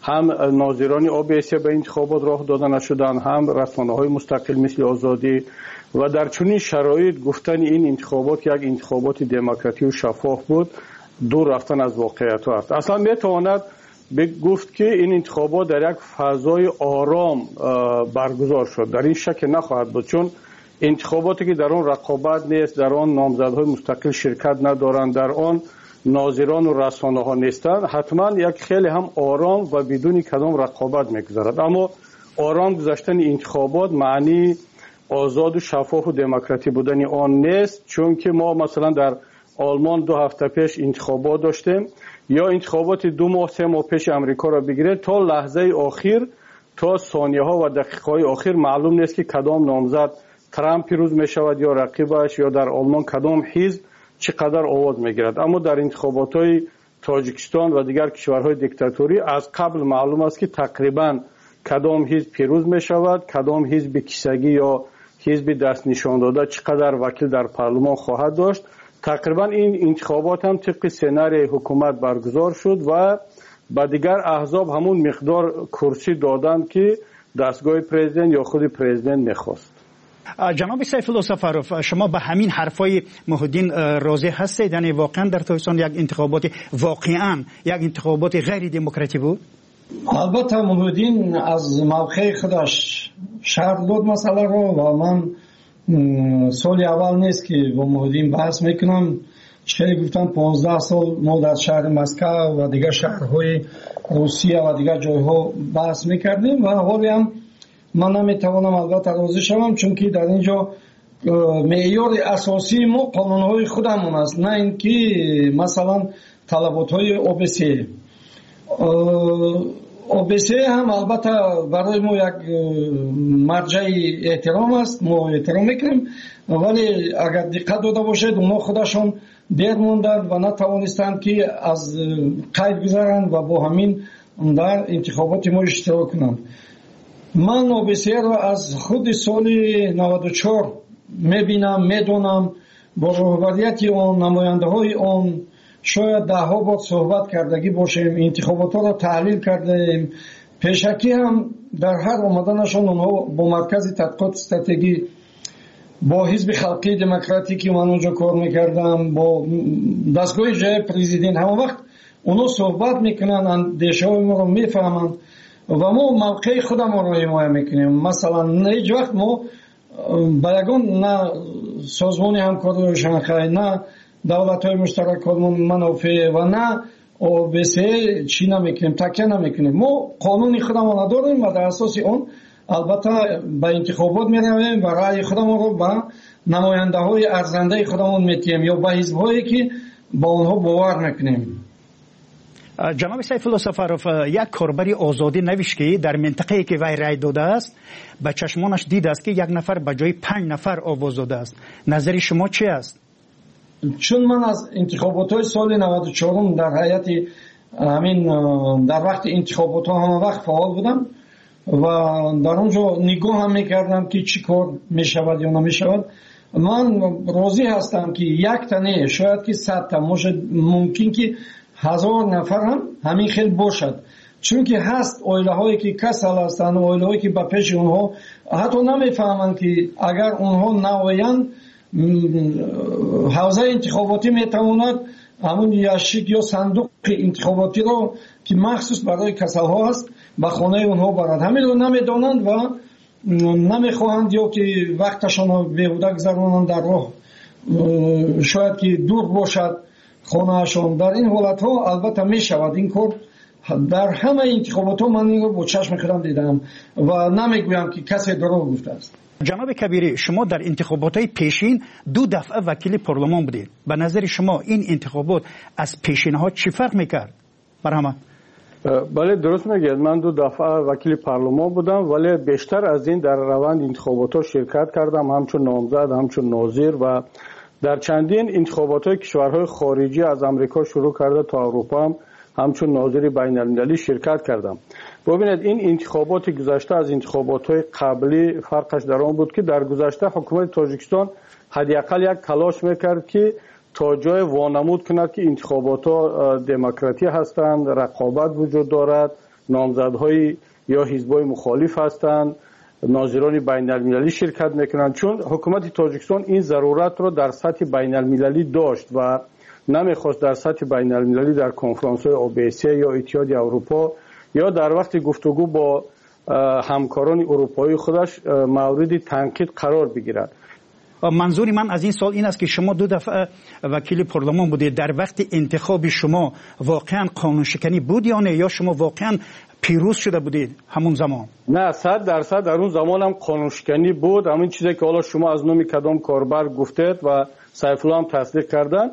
هم ناظران او بی سی به انتخابات راه داده نشدند، هم رسانه‌های مستقل مثل آزادی. و در چنین شرایط گفتن این انتخابات یک انتخابات دموکراتی و شفاف بود دور رفتن از واقعیت است. اصلا میتواند گفت که این انتخابات در یک فضای آرام برگزار شد. در این شک نخواهد بود، چون انتخاباتی که در آن رقابت نیست، در آن نامزدهای مستقل شرکت ندارند، در آن ناظران و رسانه ها نیستند، حتما یک خیلی هم آرام و بدون کدام رقابت میگذرد. اما آرام گذشتن انتخابات معنی آزاد و شفاف و دموکراتی بودن آن نیست، چون که ما مثلا در آلمان دو هفته پیش انتخابات داشتیم، یا انتخابات دو ماه سه ماه پیش امریکا را بگیرید، تا لحظه آخر، تا ثانیه ها و دقیقه های آخر معلوم نیست که کدام نامزد ترامپ پیروز می شود یا رقیبش، یا در آلمان کدام حزب چقدر آواز می گیرد. اما در انتخابات های تاجیکستان و دیگر کشورهای دیکتاتوری از قبل معلوم است که تقریبا کدام حزب پیروز می شود، کدام حزب کیسگی یا حزب دست نشان داده چقدر وکیل در پارلمان خواهد داشت. تقریبا این انتخابات هم طبق سناریوی حکومت برگزار شد و با دیگر احزاب همون مقدار کرسی دادند که دستگاه پرزیدنت یا خود پرزیدنت میخواست. جناب سیف الله سفروف، شما به همین حرفای محدین راضی هستید؟ یعنی واقعا در تاجیکستان یک انتخابات واقعا یک انتخابات غیر دموکراتی بود؟ البته محدین از موقع خودش شرح داد مسئله رو و من سال اول نیست که با محدین بحث میکنم. چه گفتم پانزده سال ما در شهر مسکو و دیگر شهرهای روسیه و دیگر جایها بحث میکردیم و حالی هم من نمیتوانم البته راضی شوم، چون که در اینجا معیار اساسی ما قانونهای خودمون است، نه اینکه مثلا طلباتهای او بی سی. او بی سی هم البته برای ما یک مرجع احترام است، ما احترام میکنیم، ولی اگر دقت داده باشید اونا خودشون دیر موندند و نتوانستند که از قید گذارند و با همین در انتخابات ما اشتراک کنند. من او بی سی را از خود سال نود و چهار میبینم، میدونم، با رهبریت آن، نماینده های آن شاید ده ها بار صحبت کردگی باشیم، انتخابات ها را تحلیل کردیم. پیشکی هم در هر آمدنشان اونها با مرکز تحقیقات استراتژی، با حزب خلقی دموکراتی که من اونجا کار میکردم، با دستگاه جای پرزیدنت، همه وقت اونها صحبت میکنن، اندیشه های ما رو میفهمند و ما موقع خودم رو حمایت میکنیم. مثلا هیچ وقت ما با یگان نه سازمان همکاری شانگهای، نه دولت های مشترک منافع و نه او بی سی چی نمیکنیم، تکیه نمیکنیم. ما قانون خودمون داریم و در اساس اون البته به انتخابات میرویم و رأی خودمون رو به نماینده های ارزنده خودمون میتیم یا به حزب هایی که با اونها باور میکنیم. جناب سیف الله سفروف، یک کاربری آزادی نوشت که در منطقه‌ای که وی رای داده است به چشمانش دید است که یک نفر به جای پنج نفر آواز داده است. نظر شما چی است؟ چون من از انتخابات های سال نود و چهار در هیئت همین در وقت انتخابات ها همه وقت فعال بودم و در اونجا نگاه هم میکردم که چی کار میشود یا نمیشود. من راضی هستم که یک تنه شاید که صد تا ممکن که هزار نفر هم همین خیلی باشد، چون که هست اویله هایی که کسل هستند، اویله هایی که به پیش اونها حتی نمیفهمند که اگر اونها نوایند حوزه انتخاباتی میتواند همون یاشیک یا صندوق انتخاباتی رو که مخصوص برای کسل ها هست به خانه اونها برند. همین رو نمیدانند و نمیخواهند یا که وقتشان رو بیهوده گذرانند در راه، شاید که دور باشد خانهشان. در این حالت ها البته می شود این کار. در همه انتخابات ها من این رو با چشم خودم دیدم و نمیگویم که کسی دروغ گفته است. جناب کبیری، شما در انتخابات های پیشین دو دفعه وکیل پارلمان بودید. به نظر شما این انتخابات از پیشین ها چی فرق میکرد؟ مرحمت. بله درست میگید، من دو دفعه وکیل پارلمان بودم، ولی بیشتر از این در روند انتخابات ها شرکت کردم، همچون نامزد، همچون ناظر و در چندین انتخابات های کشورهای خارجی از امریکا شروع کرده تا اروپا هم همچون ناظر بین المللی شرکت کردم. ببینید این انتخابات گذشته از انتخابات های قبلی فرقش در آن بود که در گذشته حکومت تاجیکستان حداقل یک تلاش میکرد که تا جای وانمود کند که انتخابات ها دموکراتی هستند، رقابت وجود دارد، نامزدهای یا حزب‌های مخالف هستند، ناظران بین المللی شرکت میکنند، چون حکومت تاجیکستان این ضرورت را در سطح بین المللی داشت و نمیخواست در سطح بین المللی در کنفرانس‌های اوبیسی یا اتحادیه اروپا یا در وقت گفتگو با همکاران اروپایی خودش مورد تنقید قرار بگیرد. منظور من از این سال این است که شما دو دفعه وکیل پارلمان بودید، در وقت انتخاب شما واقعا قانون شکنی بود یا نه، یا شما واقعا پیروز شده بودید همون زمان؟ نه، صد درصد در اون زمان هم قانون شکنی بود. همین چیزی که حالا شما از نام کدام کاربر گفتید و سیف الله هم تصدیق کردن،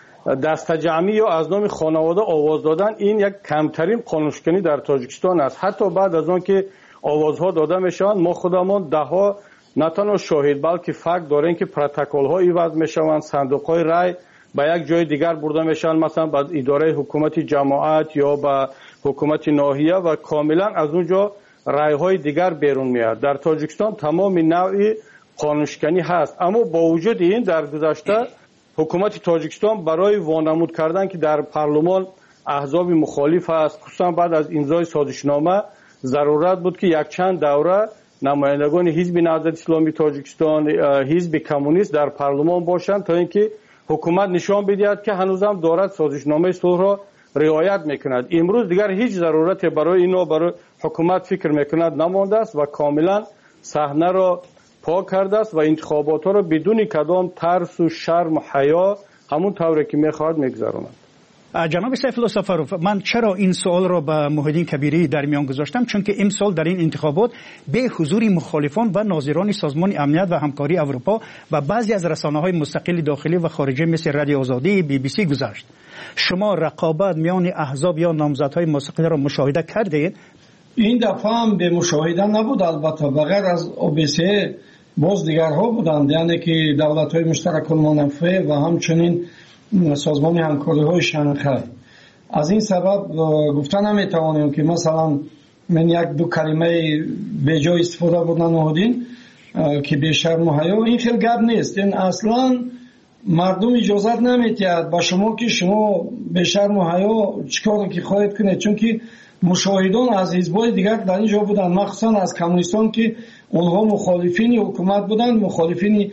دست جمعی یا از نام خانواده آواز دادن، این یک کمترین قانون شکنی در تاجیکستان است. حتی بعد از آن که آوازها داده میشوند، ما خودمان ده ها نه تنها شاهد بلکه فکت داریم که پروتکل ها ایواز میشوند، صندوق های رای به یک جای دیگر برده میشن، مثلا به اداره حکومت جماعت یا به حکومت ناحیه، و کاملا از اونجا رای های دیگر بیرون میاد. در تاجیکستان تمام نوعی قانون شکنی هست، اما با وجود این در گذشته حکومت تاجیکستان برای وانمود کردن که در پارلمان احزاب مخالف است، خصوصا بعد از امضای سازشنامه ضرورت بود که یک چند دوره نمایندگان حزب نهضت اسلامی تاجیکستان، حزب کمونیست در پارلمان باشند تا اینکه حکومت نشان بدهد که هنوزم دارد سازشنامه صلح را رعایت میکند. امروز دیگر هیچ ضرورت برای اینو برای حکومت فکر میکند نمانده است و کاملا صحنه را پاک کرده است و انتخابات ها را بدون کدام ترس و شرم و حیا همون طوری که میخواهد میگذراند. جناب سیف الله سفروف، من چرا این سوال را به محیدین کبیری در میان گذاشتم؟ چون که امسال در این انتخابات به حضور مخالفان و ناظران سازمان امنیت و همکاری اروپا و بعضی از رسانه‌های مستقل داخلی و خارجی مثل رادیو آزادی، بی بی سی گذشت. شما رقابت میان احزاب یا نامزدهای مستقل را مشاهده کردید؟ این دفعه هم به مشاهده نبود، البته بغیر از او بی سی باز دیگرها بودند، یعنی که دولت‌های مشترک المنافع و همچنین سازمان همکاری های شانگهای. از این سبب گفتن نمیتوانیم که مثلا من یک دو کلمه به جای استفاده بودن نهادین که به شرم و حیا، این خیلی گپ نیست. این اصلا مردم اجازت نمیتید با شما که شما به شرم و حیا چیکار که خواهید کنید، چون که مشاهدان از حزب‌های دیگر در اینجا بودن، مخصوصا از کمونیستان که اونها مخالفین حکومت بودن، مخالفین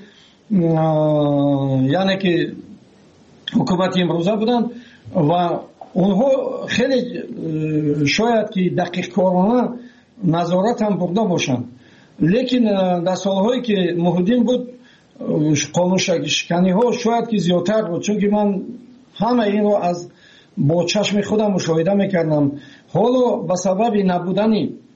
یعنی که حکومت امروزه بودن و اونها خیلی شاید که دقیق کارانه نظارت هم برده باشند، لیکن در سالهایی که محیدین بود قانون شکنی ها شاید که زیادتر بود، چون که من همه این رو از با چشم خودم مشاهده میکردم. حالا به سبب نبودن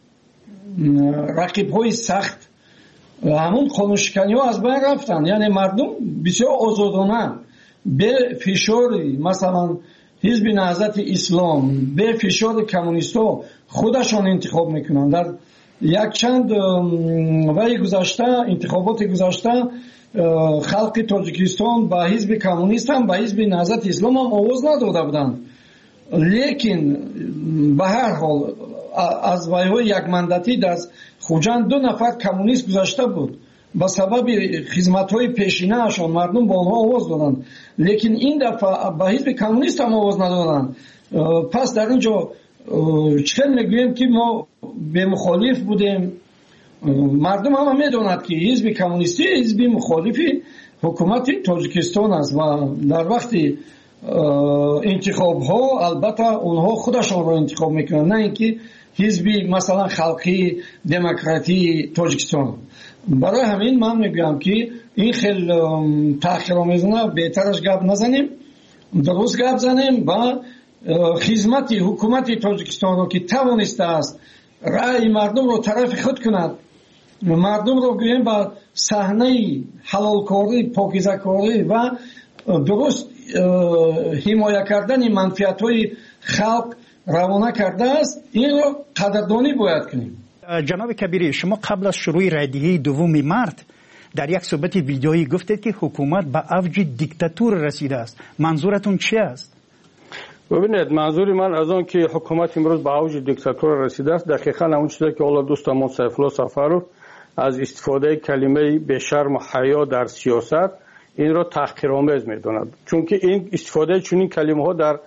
رقیب های سخت همون قانون شکنی ها از بین رفتن، یعنی مردم بسیار آزادانه به فشار مثلا حزب نهضت اسلام، به فشار کمونیستا خودشان انتخاب میکنن. در یک چند وقت گذشته، انتخابات گذشته، خلق تاجیکستان با حزب کمونیست هم با حزب نهضت اسلام هم آواز نداده بودند، لیکن به هر حال از ویهای یک مندتی در خوجند دو نفر کمونیست گذشته بود، با سبب خدمت‌های پیشینه اشان مردم با آنها آواز دادند، لیکن این دفعه با حزب کمونیست هم آواز ندادند. پس در اینجا چطور میگوییم که ما به مخالف بودیم؟ مردم هم میدونند که حزب کمونیستی حزب مخالفی حکومت تاجیکستان است و در وقت انتخاب ها البته اونها خودشان را انتخاب میکنند، نه اینکه حزب مثلا خلقی دموکراتی تاجیکستان. برای همین من میگم که این خیلی تأخیرآمیزانه بهترش گپ نزنیم، درست گپ زنیم و خدمت حکومت تاجیکستان رو که توانسته است رأی مردم رو طرف خود کند، مردم رو گوییم با صحنه حلالکاری، پاکیزه‌کاری و درست حمایت کردن منفعت‌های خلق روانه کرده است، این رو قدردانی باید کنیم. جناب کبیری، شما قبل از شروع رایدهی دوم مارس در یک صحبت ویدیویی گفتید که حکومت به اوج دیکتاتور رسیده است. منظورتون چی است؟ ببینید، منظور من از آن که حکومت امروز به اوج دیکتاتور رسیده است دقیقاً همون چیزی که حالا دوستمون سیف الله سفروف از استفاده کلمه به شرم و حیا در سیاست این را تحقیرآمیز می‌داند، چون که این استفاده چنین کلمه ها در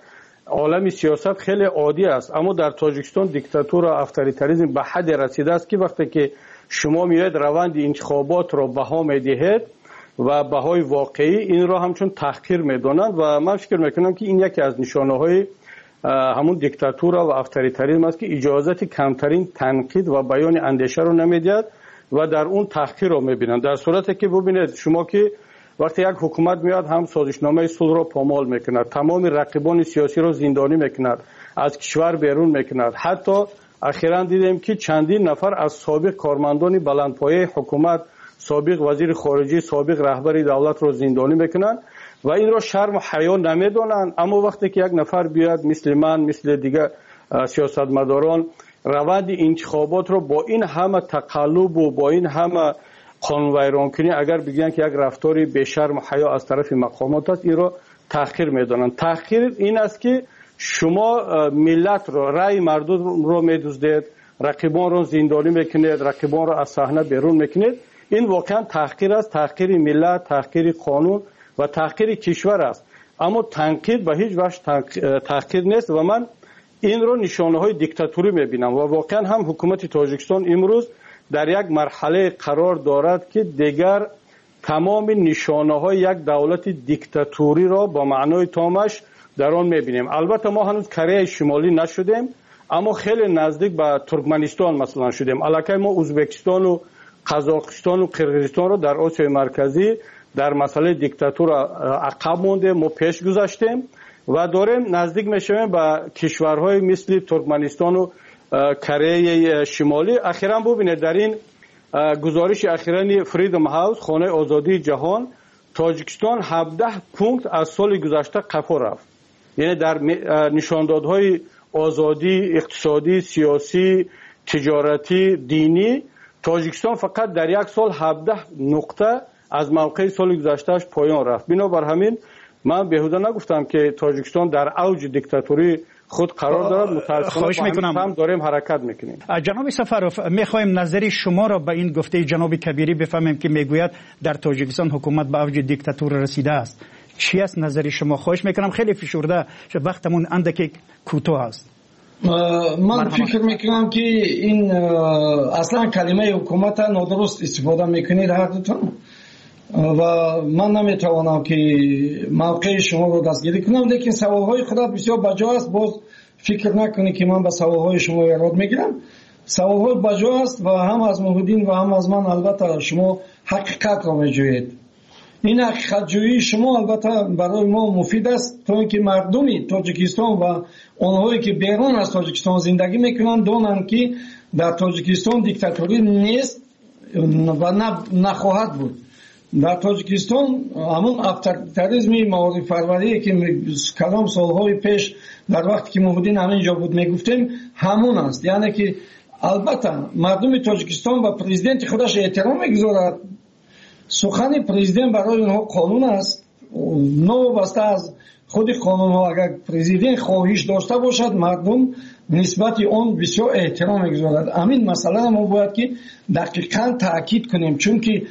عالم سیاست خیلی عادی است، اما در تاجیکستان دیکتاتور و افطاریتاریسم به حد رسیده است که وقتی که شما میرید روند انتخابات را بها میدهید و بهای واقعی این را همچون تحقیر میدانند و من فکر میکنم که این یکی از نشانه های همون دیکتاتور و افطاریتاریسم است که اجازت کمترین تنقید و بیان اندیشه رو نمیدهد و در اون تحقیر رو میبینند. در صورتی که ببینید شما که وقتی یک حکومت میاد هم سازشنامه صلح را پامال میکند، تمام رقیبان سیاسی را زندانی میکند، از کشور بیرون میکند. حتی اخیراً دیدیم که چندین نفر از سابق کارمندان بلندپایه حکومت، سابق وزیر خارجه، سابق رهبر دولت را زندانی میکنند و این را شرم و حیا نمیدانند. اما وقتی که یک نفر بیاد مثل من، مثل دیگر سیاستمداران روند انتخابات را با این همه تقلب و با این همه قانون ویرانکنی اگر بگن که یک رفتاری به شرم و حیا از طرف مقامات است، این را تحقیر میدانند. تحقیر این است که شما ملت را، رأی مردم را میدزدید، رقیبان را زندانی میکنید، رقیبان را از صحنه بیرون میکنید. این واقعا تحقیر است، تحقیر ملت، تحقیر قانون و تحقیر کشور است. اما تنقید به هیچ وجه تحقیر نیست و من این را نشانه های دیکتاتوری میبینم و واقعا هم حکومت تاجیکستان امروز در یک مرحله قرار دارد که دیگر تمام نشانه های یک دولت دیکتاتوری را با معنای تامش در آن میبینیم. البته ما هنوز کره شمالی نشدیم، اما خیلی نزدیک به ترکمنستان مثلا شدیم. الکی ما ازبکستان و قزاقستان و قرقیزستان را در آسیای مرکزی در مسئله دیکتاتور عقب مونده، ما پیش گذاشتیم و داریم نزدیک میشویم به کشورهای مثل ترکمنستان و کره شمالی. اخیراً ببینید در این گزارش اخیراً فریدم هاوس، خانه آزادی جهان، تاجیکستان هفده پونکت از سال گذشته قفا رفت. یعنی در نشاندادهای آزادی اقتصادی، سیاسی، تجارتی، دینی، تاجیکستان فقط در یک سال هفده نقطه از موقع سال گذشتهش پایان رفت. بنابر همین من بهوده نگفتم که تاجیکستان در اوج دیکتاتوری خود قرار دارد. متاسفانه هم داریم حرکت میکنیم. جناب سفروف، میخوایم نظر شما را به این گفته جناب کبیری بفهمیم که میگوید در تاجیکستان حکومت به اوج دیکتاتور رسیده است. چی است نظر شما؟ خواهش میکنم، خیلی فشرده وقتمون اندکی کوتاه است. من فکر میکنم که این اصلا کلمه حکومت نادرست استفاده میکنید هر دوتون و من نمیتوانم که موقع شما رو دستگیری کنم، لیکن سوالهای خدا بسیار بجا است. باز فکر نکنید که من به سوالهای شما ایراد میگیرم. سوالهای بجا است و هم از محمدین و هم از من البته شما حقیقت را میجویید. این حقیقت جویی شما البته برای ما مفید است تا اینکه مردمی تاجیکستان و آنهایی که بیرون از تاجیکستان زندگی میکنند دانند که در تاجیکستان دیکتاتوری نیست و نخواهد بود. در تاجیکستان همون افطاریتاریسم معارف پروری که کلام سالهای پیش در وقتی که محمدین همینجا بود میگفتیم همون است. یعنی که البته مردم تاجیکستان و پرزیدنت خودش احترام میگذارد. سخن پرزیدنت برای اونها قانون است. نو بسته از خود قانون ها اگر پرزیدنت خواهش داشته باشد مردم نسبت اون بسیار احترام میگذارد. همین مسئله ما باید که دقیقاً تاکید کنیم، چون که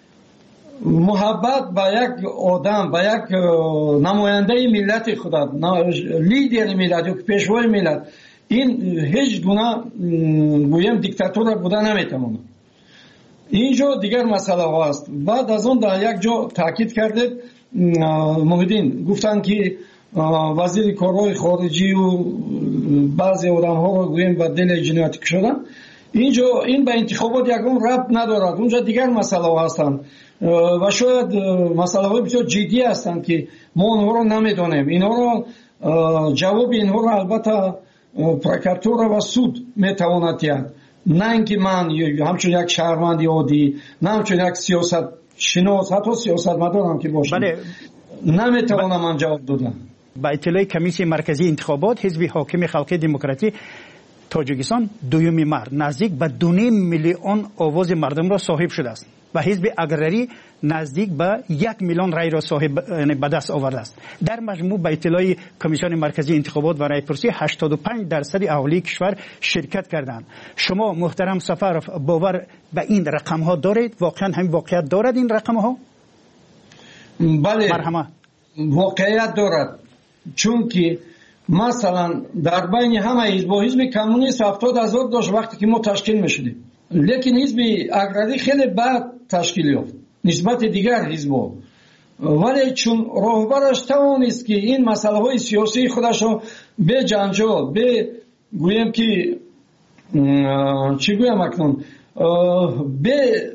محبت به یک آدم، به یک نماینده ملت خدا، لیدر ملت یا پیشوای ملت، این هیچ گونه گویم دیکتاتور بوده نمیتونه. اینجا دیگر مسئله ها است. بعد از اون در یک جا تاکید کردید محمدین گفتن که وزیر کارهای خارجی و بعضی آدم ها رو گویم به دل جنایتی شدن. اینجا این به انتخابات یکم ربط ندارد. اونجا دیگر مسئله ها هستند و شاید مسئله های بسیار جدی هستند که ما اونها رو نمیدانیم. اینها رو جواب اینها رو البته پروکراتور و سود میتواند دهد، نه اینکه من همچون یک شهروند عادی، نه همچون یک سیاست شناس، حتی سیاست مدارم که باشم، بله. نمیتوانم من جواب دادم. با اطلاع کمیسیون مرکزی انتخابات حزب حاکم خلق دموکراتی تاجیکستان دویمین مرد نزدیک به دو نیم میلیون آواز مردم را صاحب شده است و حزب اگرری نزدیک به یک میلیون رای را صاحب به دست آورده است. در مجموع به اطلاع کمیسیون مرکزی انتخابات و رایپرسی هشتاد و پنج درصد اهالی کشور شرکت کردند. شما محترم سفروف باور به این رقم ها دارید؟ واقعا همین واقعیت دارد این رقم ها؟ بله، مرحمت واقعیت دارد، چون که مثلا در بین همه حزب و حزب کمونیست هفتاد هزار داشت وقتی که ما تشکیل میشدیم، لیکن حزب اگراری خیلی بعد تشکیل یافت نسبت دیگر حزب‌ها. ولی چون راهبرش توانست که این مسئله های سیاسی خودش رو به جنجال، به گویم که چی گویم اکنون، به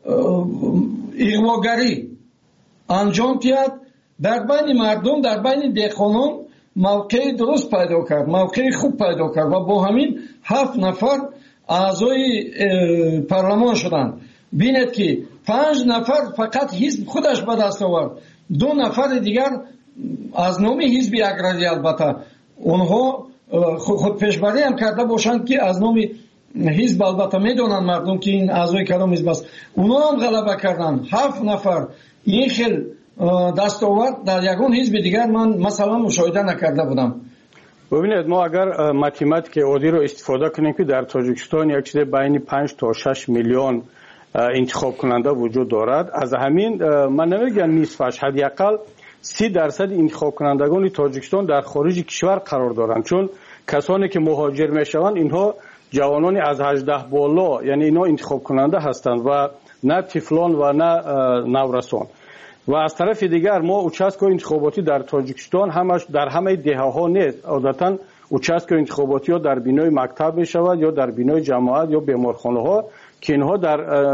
اغواگری انجام دهد، در بین مردم، در بین دهقانان موقع درست پیدا کرد، موقع خوب پیدا کرد و با همین هفت نفر اعضای پارلمان شدند. بینید که پنج نفر فقط حزب خودش به دست آورد، دو نفر دیگر از نام حزب اگراری، البته اونها خود پیشبری هم کرده باشند که از نام حزب، البته میدونن مردم که این اعضای کدام حزب است، اونها هم غلبه کردند. هفت نفر این خیل دستاورد در یگان حزب دیگر من مثلا مشاهده نکرده بودم. ببینید ما اگر ماتماتیک عادی رو استفاده کنیم که در تاجیکستان یک چیز بین پنج تا شش میلیون انتخاب کننده وجود دارد، از همین من نمیگم نصفش، حداقل سی درصد انتخاب کنندگان تاجیکستان در خارج کشور قرار دارند، چون کسانی که مهاجر میشوند اینها جوانانی از هجده بالا، یعنی اینا انتخاب کننده هستند و نه طفلان و نه نورسان. و از طرف دیگر ما اوچسک انتخاباتی در تاجیکستان همش در همه دهه‌ها نیست، عادتا اوچسک انتخاباتی ها در بینای مکتب می شود یا در بینای جماعت یا بیمارخانه ها که اینها در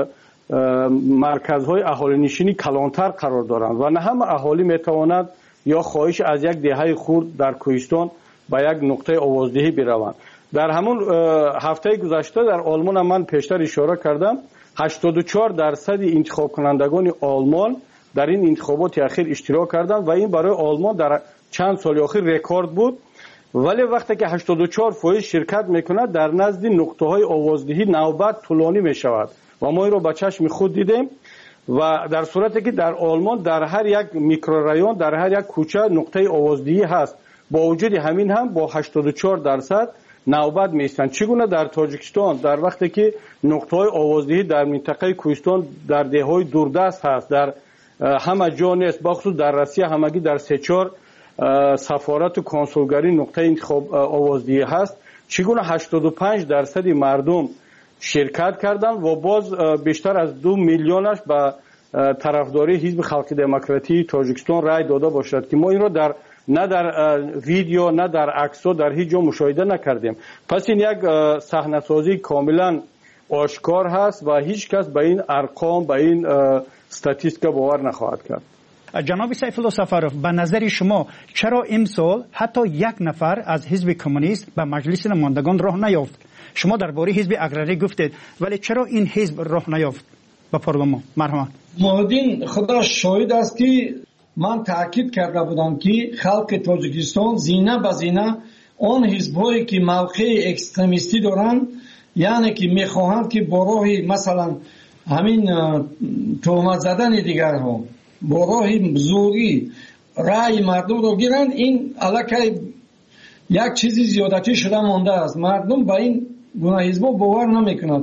مرکزهای اهالی نشینی کلانتر قرار دارند و نه همه اهالی می تواند یا خواهش از یک دهه خرد در کوهستان به یک نقطه آوازدهی بروند. در همون هفته گذشته در آلمان من پیشتر اشاره کردم هشتاد و چهار درصد انتخاب کنندگان آلمان در این انتخابات اخیر اشتراک کردند و این برای آلمان در چند سال اخیر رکورد بود. ولی وقتی که هشتاد و چهار درصد شرکت میکند در نزد نقطه های آوازدهی نوبت طولانی میشود و ما این رو با چشم خود دیدیم. و در صورتی که در آلمان در هر یک میکرورایون، در هر یک کوچه نقطه آوازدهی هست، با وجود همین هم با هشتاد و چهار درصد نوبت میستند. چگونه در تاجیکستان در وقتی که نقطه های آوازدهی در منطقه کوهستان در دههای دوردست هست، در همه جا نیست، بخصوص در روسیه همگی در سه چهار سفارت و کنسولگری نقطه انتخاب آوازدهی هست، چگونه هشتاد و پنج درصد مردم شرکت کردند و باز بیشتر از دو میلیونش به طرفداری حزب خلق دموکراتی تاجیکستان رای داده باشد که ما این را در نه در ویدیو نه در عکس در هیچ جا مشاهده نکردیم. پس این یک صحنه سازی کاملا آشکار هست و هیچ کس به این ارقام، به این استاتیستیکا باور نخواهد کرد. جناب سیف الله سفرов، به نظر شما چرا امسال حتی یک نفر از حزب کمونیست به مجلس نمایندگان راه نیافت؟ شما درباره حزب اگراری گفتید، ولی چرا این حزب راه نیافت به پارلمان؟ مرحمت. مهدین خدا شاهد است که من تاکید کرده بودم که خلق تاجیکستان زینه به زینه آن حزب‌هایی که موقع اکستریمیستی دارند، یعنی که میخواهند که با راه مثلا همین تهمت زدن دیگرها، با راه زوری رأی مردم رو گیرند، این علاقه یک چیزی زیادتی شده مانده است. مردم با این گونه حزب‌ها باور نمیکنند.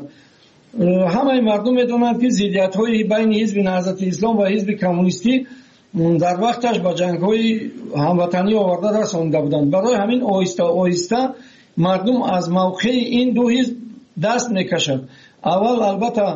همه مردم میدونند که ضدیت‌های بین حزب نهضت اسلام و حزب کمونیستی در وقتش با جنگ‌های هموطنی آورده رسانده بودند. برای همین آهسته آهسته مردم از موقع این دو حزب دست میکشند. اول البته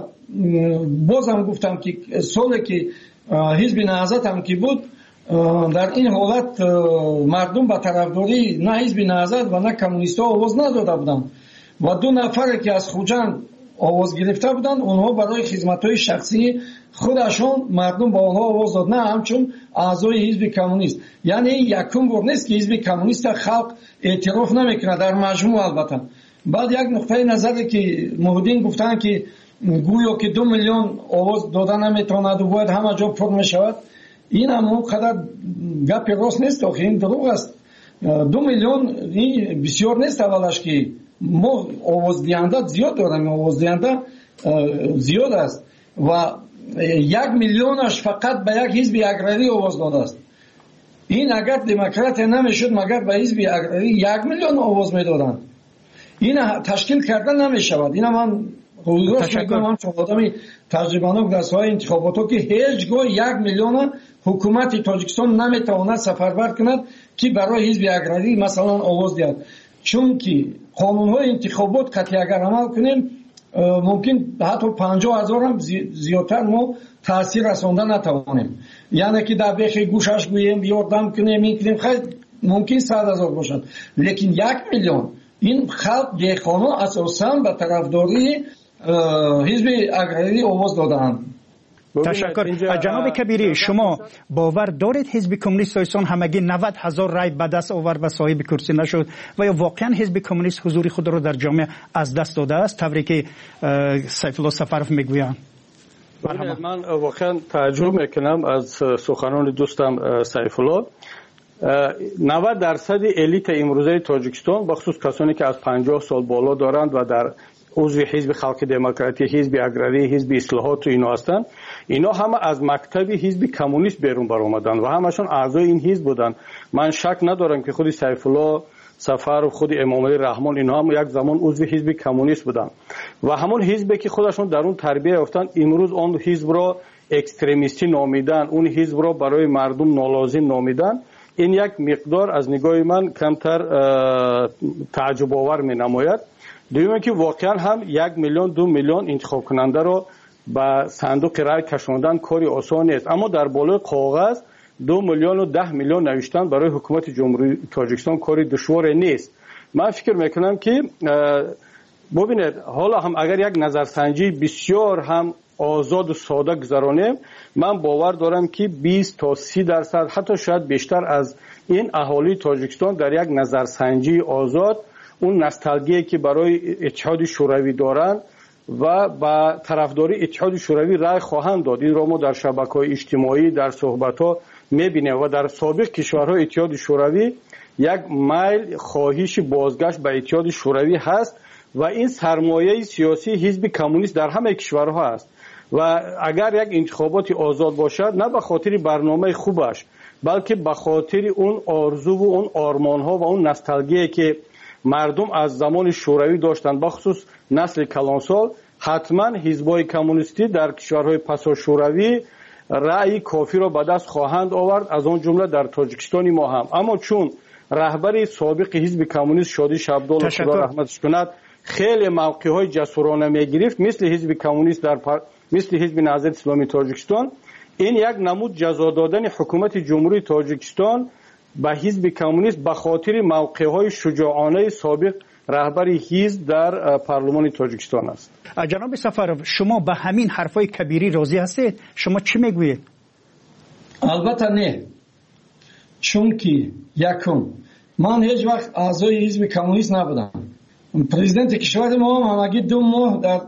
بازم گفتم که سالی که حزب نهضت هم که بود، در این حالت مردم به طرفداری نه حزب نهضت و نه کمونیست‌ها آواز نداده بودند و دو نفر که از خوجند آواز گرفته بودند، اونها برای خدمت‌های شخصی خودشون مردم با اونها آواز داد، نه همچون اعضای حزب کمونیست. یعنی یکم بار نیست که حزب کمونیست خلق اعتراف نمیکنه در مجموع. البته بعد یک نقطه نظری که مهدین گفتن که گویا که دو میلیون آواز دادن نمیتواند و باید همه جا پر میشود، این هم اون قدر گپ راست نیست، آخه این دروغ است. دو میلیون این بسیار نیست. اولش که ما آواز دهنده زیاد داریم، آواز دهنده زیاد است و یک میلیونش فقط به یک حزب اگراری آواز داده است. این اگر دموکرات نمیشد مگر به حزب اگراری یک میلیون آواز میدادند. این تشکیل کردن نمیشود. این من رویداد میگم، من چون آدمی تجربه‌ناک در ساحه انتخابات که هیچ گاه یک میلیون حکومت تاجیکستان نمیتواند سفربر کند که برای حزب اگراری مثلا آواز دهد، چون که قانون‌های انتخابات قطعی اگر عمل کنیم ممکن حتی پنجاه هزار هم زیادتر ما تاثیر رساندن نتوانیم. یعنی که در بیخ گوشش گوییم یاردم کنیم این کنیم خیلی ممکن صد هزار باشد، لیکن یک میلیون این خلق دیخانه اساساً به طرفداری حزب اگراری آواز دادند. تشکر. جناب کبیری، شما باور دارید حزب کمونیست ایسان همگی نود هزار رای به دست آورد و صاحب کرسی نشد و یا واقعا حزب کمونیست حضور خود را در جامعه از دست داده است طوری که سیف الله سفرف میگویند؟ من واقعا تعجب میکنم از سخنان دوستم سیف الله. نود درصد الیت امروزه تاجیکستان بخصوص کسانی که از پنجاه سال بالا دارند و در عضو حزب خلق دموکراتی، حزب اگراری، حزب اصلاحات و اینا هستند، اینا همه از مکتب حزب کمونیست بیرون برآمدند و همشون اعضای این حزب بودند. من شک ندارم که خود سیف الله سفر و خود امام علی رحمان اینا هم یک زمان عضو حزب کمونیست بودند و همون حزبی که خودشون در اون تربیت یافتند امروز اون حزب را اکستریمیستی نامیدن، اون حزب را برای مردم نالازم نامیدن. این یک مقدار از نگاه من کمتر تعجب آور می نماید. دویمه که واقعا هم یک میلیون دو میلیون انتخاب کننده را به صندوق رای کشاندن کاری آسان نیست، اما در بالای کاغذ دو میلیون و ده میلیون نوشتن برای حکومت جمهوری تاجیکستان کاری دشوار نیست. من فکر میکنم که ببینید حالا هم اگر یک نظرسنجی بسیار هم آزاد و ساده گذرانیم، من باور دارم که بیست تا سی درصد حتی شاید بیشتر از این اهالی تاجیکستان در یک نظرسنجی آزاد اون نوستالژی که برای اتحاد شوروی دارند و با طرفداری اتحاد شوروی رای خواهند داد. این را ما در شبکه‌های اجتماعی در صحبت‌ها می‌بینیم و در سابق کشورهای اتحاد شوروی یک میل خواهش بازگشت به اتحاد شوروی هست و این سرمایه سیاسی حزب کمونیست در همه کشورها است و اگر یک انتخابات آزاد باشد نه به خاطر برنامه خوبش بلکه به خاطر اون آرزو و اون آرمان‌ها و اون نوستالژی که مردم از زمان شوروی داشتند، بخصوص نسل کلانسال، حتما حزب‌های کمونیستی در کشورهای پسا شوروی رأی کافی را به دست خواهند آورد، از آن جمله در تاجیکستان ما هم. اما چون رهبر سابق حزب کمونیست شادی شبدال خدا رحمتش کند خیلی موقع‌های جسورانه می‌گرفت مثل حزب کمونیست در پر... مثل حزب نهضت اسلامی تاجیکستان، این یک نمود جزا دادن حکومت جمهوری تاجیکستان به حزب کمونیست به خاطر موقع‌های شجاعانه سابق رهبر حزب در پارلمان تاجیکستان است. جناب سفرов شما به همین حرفای کبیری راضی هستید؟ شما چی میگویید؟ البته نه، چون که یکم من هیچ وقت اعضای حزب کمونیست نبودم. پرزیدنت کشور ما هم همگی دو ماه در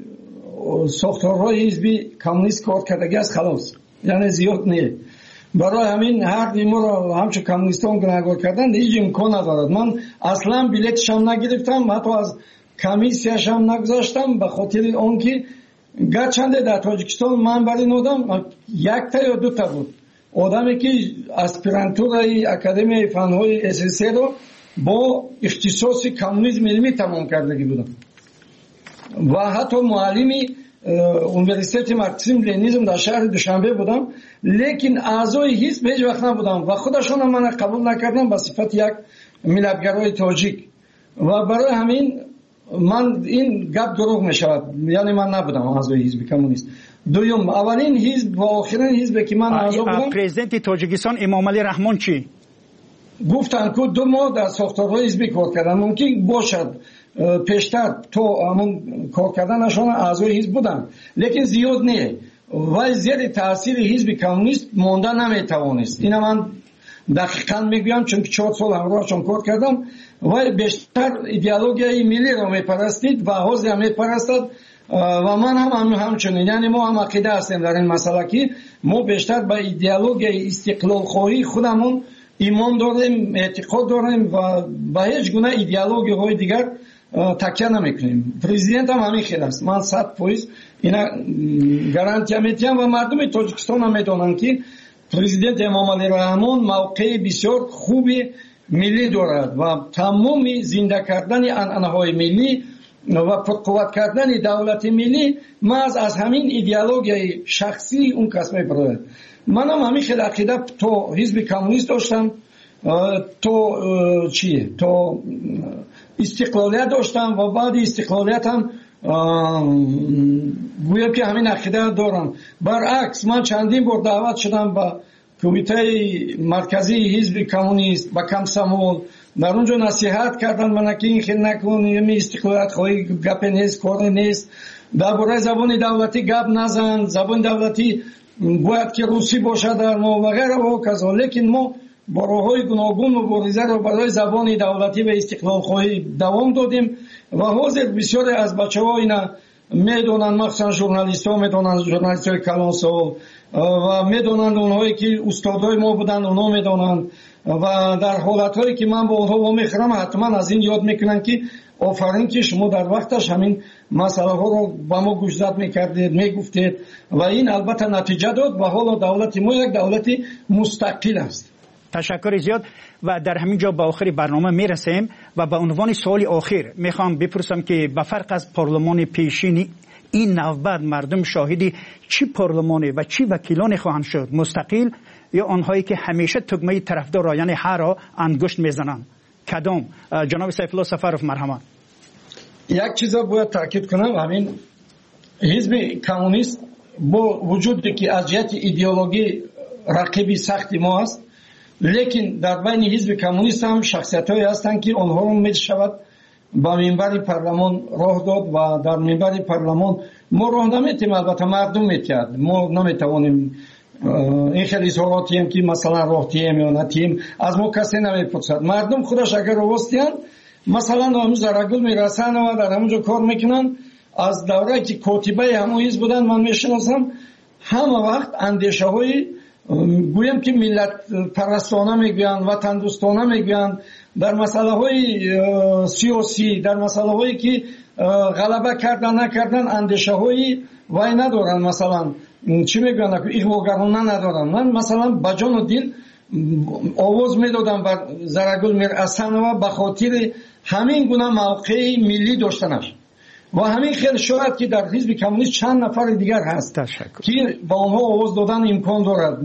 ساختارهای حزب کمونیست کار کردگی است، خلاص، یعنی زیاد نه. برای همین هر نیمو را همچون کمونیستان گناهگار کردن هیچ امکان ندارد. من اصلا بلیتش هم نگرفتم، حتی از کمیسیش هم نگذاشتم، به خاطر آنکه گرچنده در تاجیکستان من برای نودم یک تا یا دو تا بود آدمی که اسپیرانتورای اکادمی فنهای اساسی رو با اختصاص کمونیسم علمی تمام کردگی بودم و حتی معلمی اونیورسیته مارکسیسم لنینیسم در شهر دوشنبه بودم، لیکن اعضای حزب هیچ وقت نبودم و خودشون هم من قبول نکردم به صفت یک ملتگرای تاجیک و برای همین من این گپ دروغ می شود، یعنی من نبودم اعضای حزب کمونیست. دوم، اولین حزب و آخرین حزب که من اعضا بودم پرزیدنت تاجیکستان امام علی رحمان چی گفتن که دو ماه در ساختارهای حزبی کار کردن، ممکن باشد پیشتر تو همون کار کردنشان اعضای حزب بودن لیکن زیاد نه و زیر تاثیر حزب کمونیست مانده نمیتوانست. اینا من دقیقاً میگویم چون که چهار سال همراهشان کار کردم و بیشتر ایدئولوژی ملی را میپرستید و حوزه هم میپرستد و من هم همچنین، یعنی ما هم عقیده هستیم در این مسئله که ما بیشتر به ایدئولوژی استقلال خواهی خودمون ایمان داریم، اعتقاد داریم و به هیچ گونه ایدئولوژی های دیگر تکیه نمیکنیم. پرزیدنت هم همین خیلی است، من صد فیصد اینا گارانتی میدم و مردم تاجیکستان هم میدونن که پرزیدنت امام علی رحمان موقع بسیار خوبی ملی دارد و تمام زنده کردن عنعنه‌های ملی و قوت کردن دولت ملی محض از همین ایدئولوژی شخصی اون کس میبره. منم همین خیلی عقیده تو حزب کمونیست داشتم، تو چیه تو استقلالیت داشتم و بعد استقلالیت هم گویا که همین عقیده دارم. برعکس من چندین بار دعوت شدم به کمیته مرکزی حزب کمونیست با کمسمول، در اونجا نصیحت کردن من که این خیلی نکن، یه استقلالیت خواهی گپ نیست، کار نیست، درباره زبان دولتی گپ نزن، زبان دولتی باید که روسی باشه در ما و غیره و کذا. لیکن ما با راه‌های گوناگون مبارزه را برای زبان دولتی و استقلال خواهی دوام دادیم و حاضر بسیاری از بچه‌ها اینا میدونن، مخصوصا ژورنالیست‌ها میدونن، ژورنالیست‌های کلانسال و میدونن، اونهایی که استادای ما بودن اونا میدونن و در حالت‌هایی که من با اونها میخرم حتما از این یاد میکنن که آفرین که شما در وقتش همین مسئله ها رو با ما گوشزد میکردید، میگفتید و این البته نتیجه داد و حالا دولت ما یک دولت مستقل است. تشکر زیاد و در همین جا به آخر برنامه میرسیم و به عنوان سوال آخر میخوام بپرسم که به فرق از پارلمان پیشین این نوبت مردم شاهدی چی پارلمانی و چی وکیلانی خواهند شد؟ مستقل یا آنهایی که همیشه تگمه طرفدار یعنی هر را انگشت میزنند؟ کدام؟ جناب سیف الله سفرов مرحمت. یک چیز را باید تاکید کنم، همین حزب کمونیست با وجودی که از جهت ایدئولوژی رقیبی سختی ما است، لیکن در بین حزب کمونیست هم شخصیت‌هایی هستند که آنها را می‌شود با منبر پارلمان راه داد و در منبر پارلمان ما راه نمی‌تیم، البته مردم می‌تید، ما نمی‌توانیم این خیلی اظهاراتی هم که مثلا راه تیم یا نتیم از ما کسی نمی‌پرسد. مردم خودش اگر راستیان مثلا همون زرگل میرسن و در همونجا کار میکنن. از دوره که کاتبه همون حزب بودن من میشناسم، همه وقت اندیشه های گویم که ملت پرستانه میگویند، وطن دوستانه میگویند، در مسئله های سیاسی، در مسئله هایی که غلبه کردن نکردن اندیشه های وای ندارن، مثلا چی میگویند که ایغواگرانه ندارن. من مثلا با جان و دل آواز میدادم بر زرگل میرسن و به خاطر همین گونه موقع ملی داشتنش و همین خیلی شاید که در حزب کمونیست چند نفر دیگر هست که با آنها آواز دادن امکان دارد.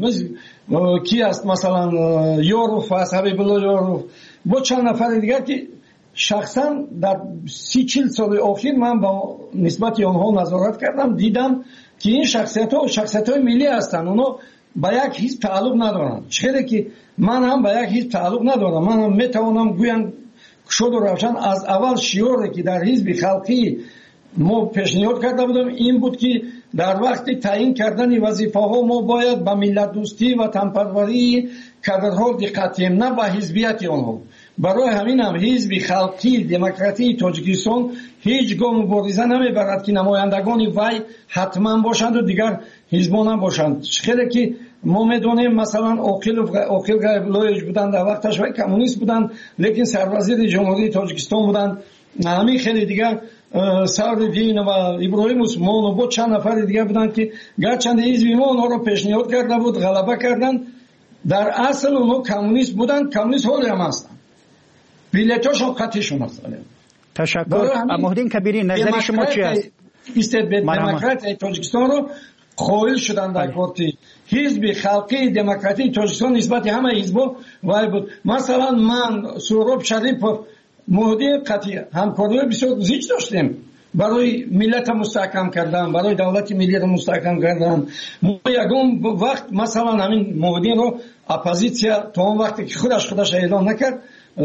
کی است مثلا یاروف است، حبیب الله یاروف، با چند نفر دیگر که شخصا در سی چل سال اخیر من با نسبت آنها نظارت کردم، دیدم که این شخصیت ها شخصیت های ملی هستند، اونا با یک حزب تعلق ندارن. چرا که من هم با یک حزب تعلق ندارم، من هم میتوانم گویم شد و روشن از اول شیوری که در حزب خلقی ما پیشنهاد کرده بودم این بود که در وقت تعیین کردن وظیفه ها ما باید به ملت دوستی و تنپروری کادرها دقت کنیم، نه به حزبیت آنها. برای همین هم حزب خلقی دموکراتی تاجیکستان هیچ گام مبارزه نمیبرد که نمایندگان وی حتما باشند و دیگر حزبان هم باشند. خیلی که ما میدونیم مثلا عاقل عاقل غیب‌الله بودن، در وقتش وی کمونیست بودن لیکن سروزیر جمهوری تاجیکستان بودن. همین خیلی دیگر سعدالدین و ابراهیم عثمان و بود چند نفر دیگر بودن که گرچند حزب ما اونها رو پیشنهاد کرده بود، غلبه کردن. در اصل اونها کمونیست بودن، کمونیست حالی هم هستن، بیلیتاشون قطعیشون هستن. تشکر. محمدین کبیری نظر شما چی است؟ استد دموکرات تاجیکستان رو قائل شدن در پارتی حزب خلقی دموکراتی تاجیکستان نسبت همه حزبا وای بود. مثلا من سهراب شریفов مهدی قطعی همکاری بسیار زیاد داشتیم برای ملت مستحکم کردن، برای دولت ملی رو مستحکم کردن. ما یگان وقت مثلا همین مهدی رو اپوزیسیا تا اون وقتی که خودش خودش اعلان نکرد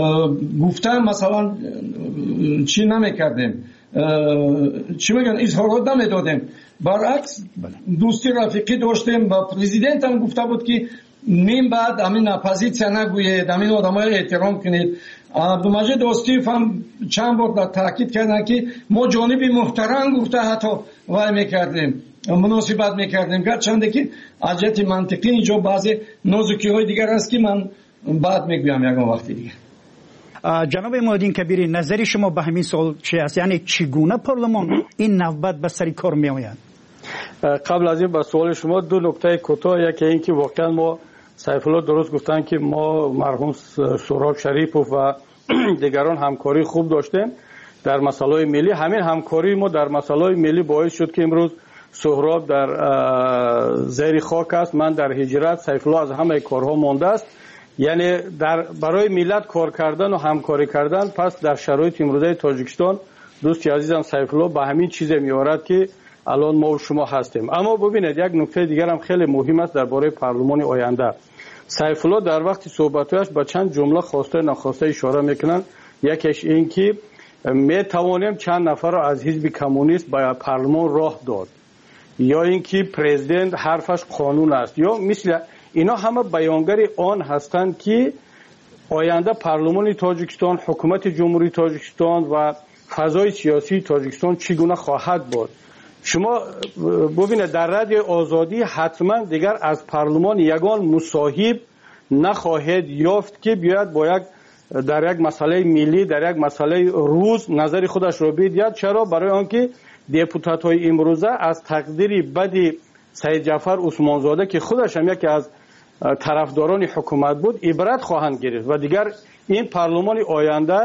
گفتم مثلا چی نمیکردیم، چی میگن اظهارات نمیدادیم، برعکس دوستی رفیقی داشتیم. با پرزیدنت هم گفته بود که من بعد همین اپوزیسیا نگوید، همین آدمای احترام کنید. عبدالمجید استیف هم چند بار تاکید کردن که ما جانب محترم گفته حتی وای میکردیم، مناسبت میکردیم، گرچند که از جهت منطقی اینجا بعضی نازکی های دیگر هست که من بعد میگویم یکم وقتی دیگه. جناب محمدین کبیری نظری شما به همین سوال چی است؟ یعنی چگونه پارلمان این نوبت به سر کار می آید؟ قبل از این به سوال شما دو نکته کوتاه، یکی این که واقعا ما سیف الله درست گفتن که ما مرحوم سهراب شریفov و دیگران همکاری خوب داشتیم. در مسائل ملی. همین همکاری ما در مسائل ملی باعث شد که امروز سهراب در زیر خاک است، من در هجرت، سیفالله از همه کارها مانده است. یعنی در برای ملت کار کردن و همکاری کردن. پس در شرایط امروزه تاجیکستان دوستی عزیزم سیفالله به همین چیز میارد که الان ما و شما هستیم. اما ببینید یک نکته دیگر هم خیلی مهم است درباره پارلمان آینده. سیفالله در وقت صحبتش به چند جمله خواسته ناخواسته اشاره میکنن. یکیش این که می توانیم چند نفر را از حزب کمونیست به پارلمان راه داد، یا اینکه پرزیدنت حرفش قانون است، یا مثل اینا همه بیانگر آن هستند که آینده پارلمان تاجیکستان، حکومت جمهوری تاجیکستان و فضای سیاسی تاجیکستان چگونه خواهد بود. شما ببینید در رادیو آزادی حتما دیگر از پارلمان یگان مصاحب نخواهد یافت که بیاید با یک در یک مسئله ملی، در یک مسئله روز نظر خودش را بدهد. چرا؟ برای آنکه دپوتات های امروزه از تقدیر بد سید جعفر عثمانزاده که خودش هم یکی از طرفداران حکومت بود عبرت خواهند گرفت و دیگر این پارلمان آینده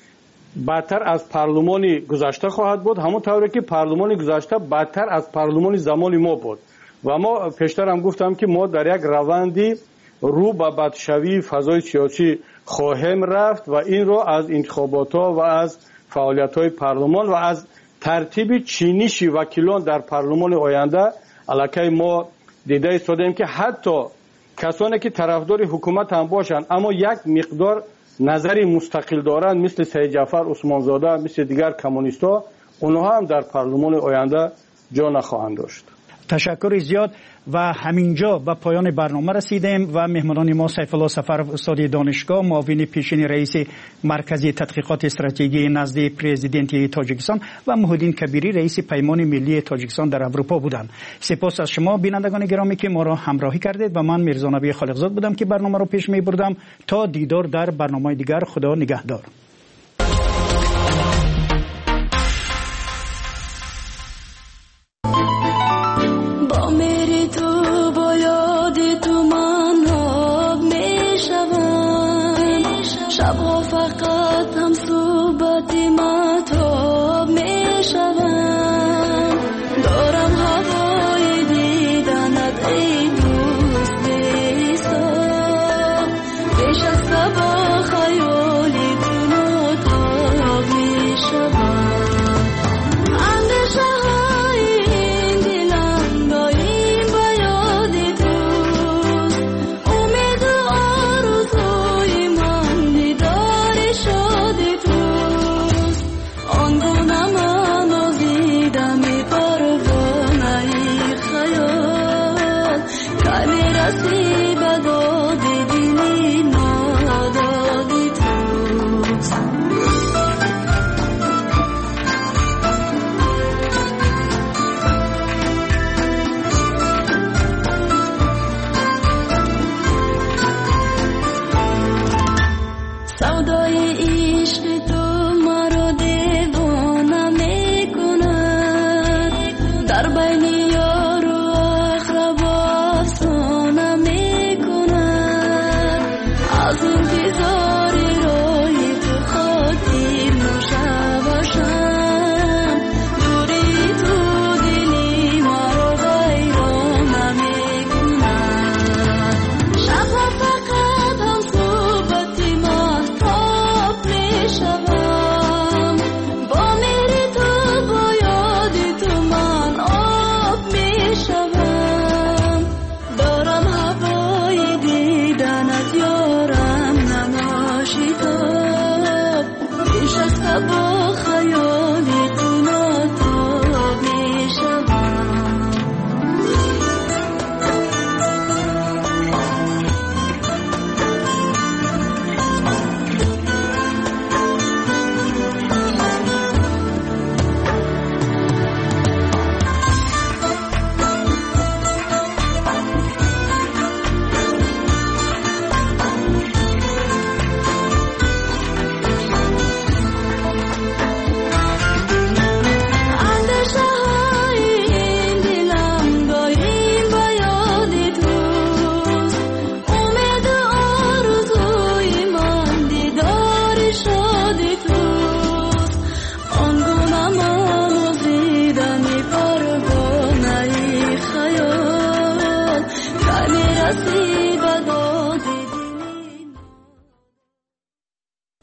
بدتر از پارلمان گذشته خواهد بود، همون طوری که پارلمان گذشته بدتر از پارلمان زمان ما بود. و ما پیشتر هم گفتم که ما در یک روندی رو به بدشوی فضای سیاسی خواهیم رفت و این رو از انتخابات ها و از فعالیت های پارلمان و از ترتیب چینش وکیلان در پارلمان آینده علاقه ما دیده ایستادیم که حتی کسانی که طرفدار حکومت هم باشند اما یک مقدار نظری مستقل دارند مثل سید جعفر عثمانزاده، مثل دیگر کمونیست‌ها، اونها هم در پارلمان آینده جا نخواهند داشت. تشکر زیاد. و همینجا به پایان برنامه رسیدیم و مهمانان ما سیفالله سفرов استاد دانشگاه، معاون پیشین رئیس مرکز تحقیقات استراتژی نزد پرزیدنت تاجیکستان و محیدین کبیری رئیس پیمان ملی تاجیکستان در اروپا بودند. سپاس از شما بینندگان گرامی که ما را همراهی کردید و من میرزا نبی خالقزاد بودم که برنامه را پیش می بردم. تا دیدار در برنامه دیگر، خدا نگهدار. شبها فقط هم صحبت مطاب می شوم، دارم هوای دیدنت ای دوست بیستم، پیش از صبح خیالی تو مطاب می شوم، اندیشه های این دلم دایم به یاد توست، امید و آرزوی من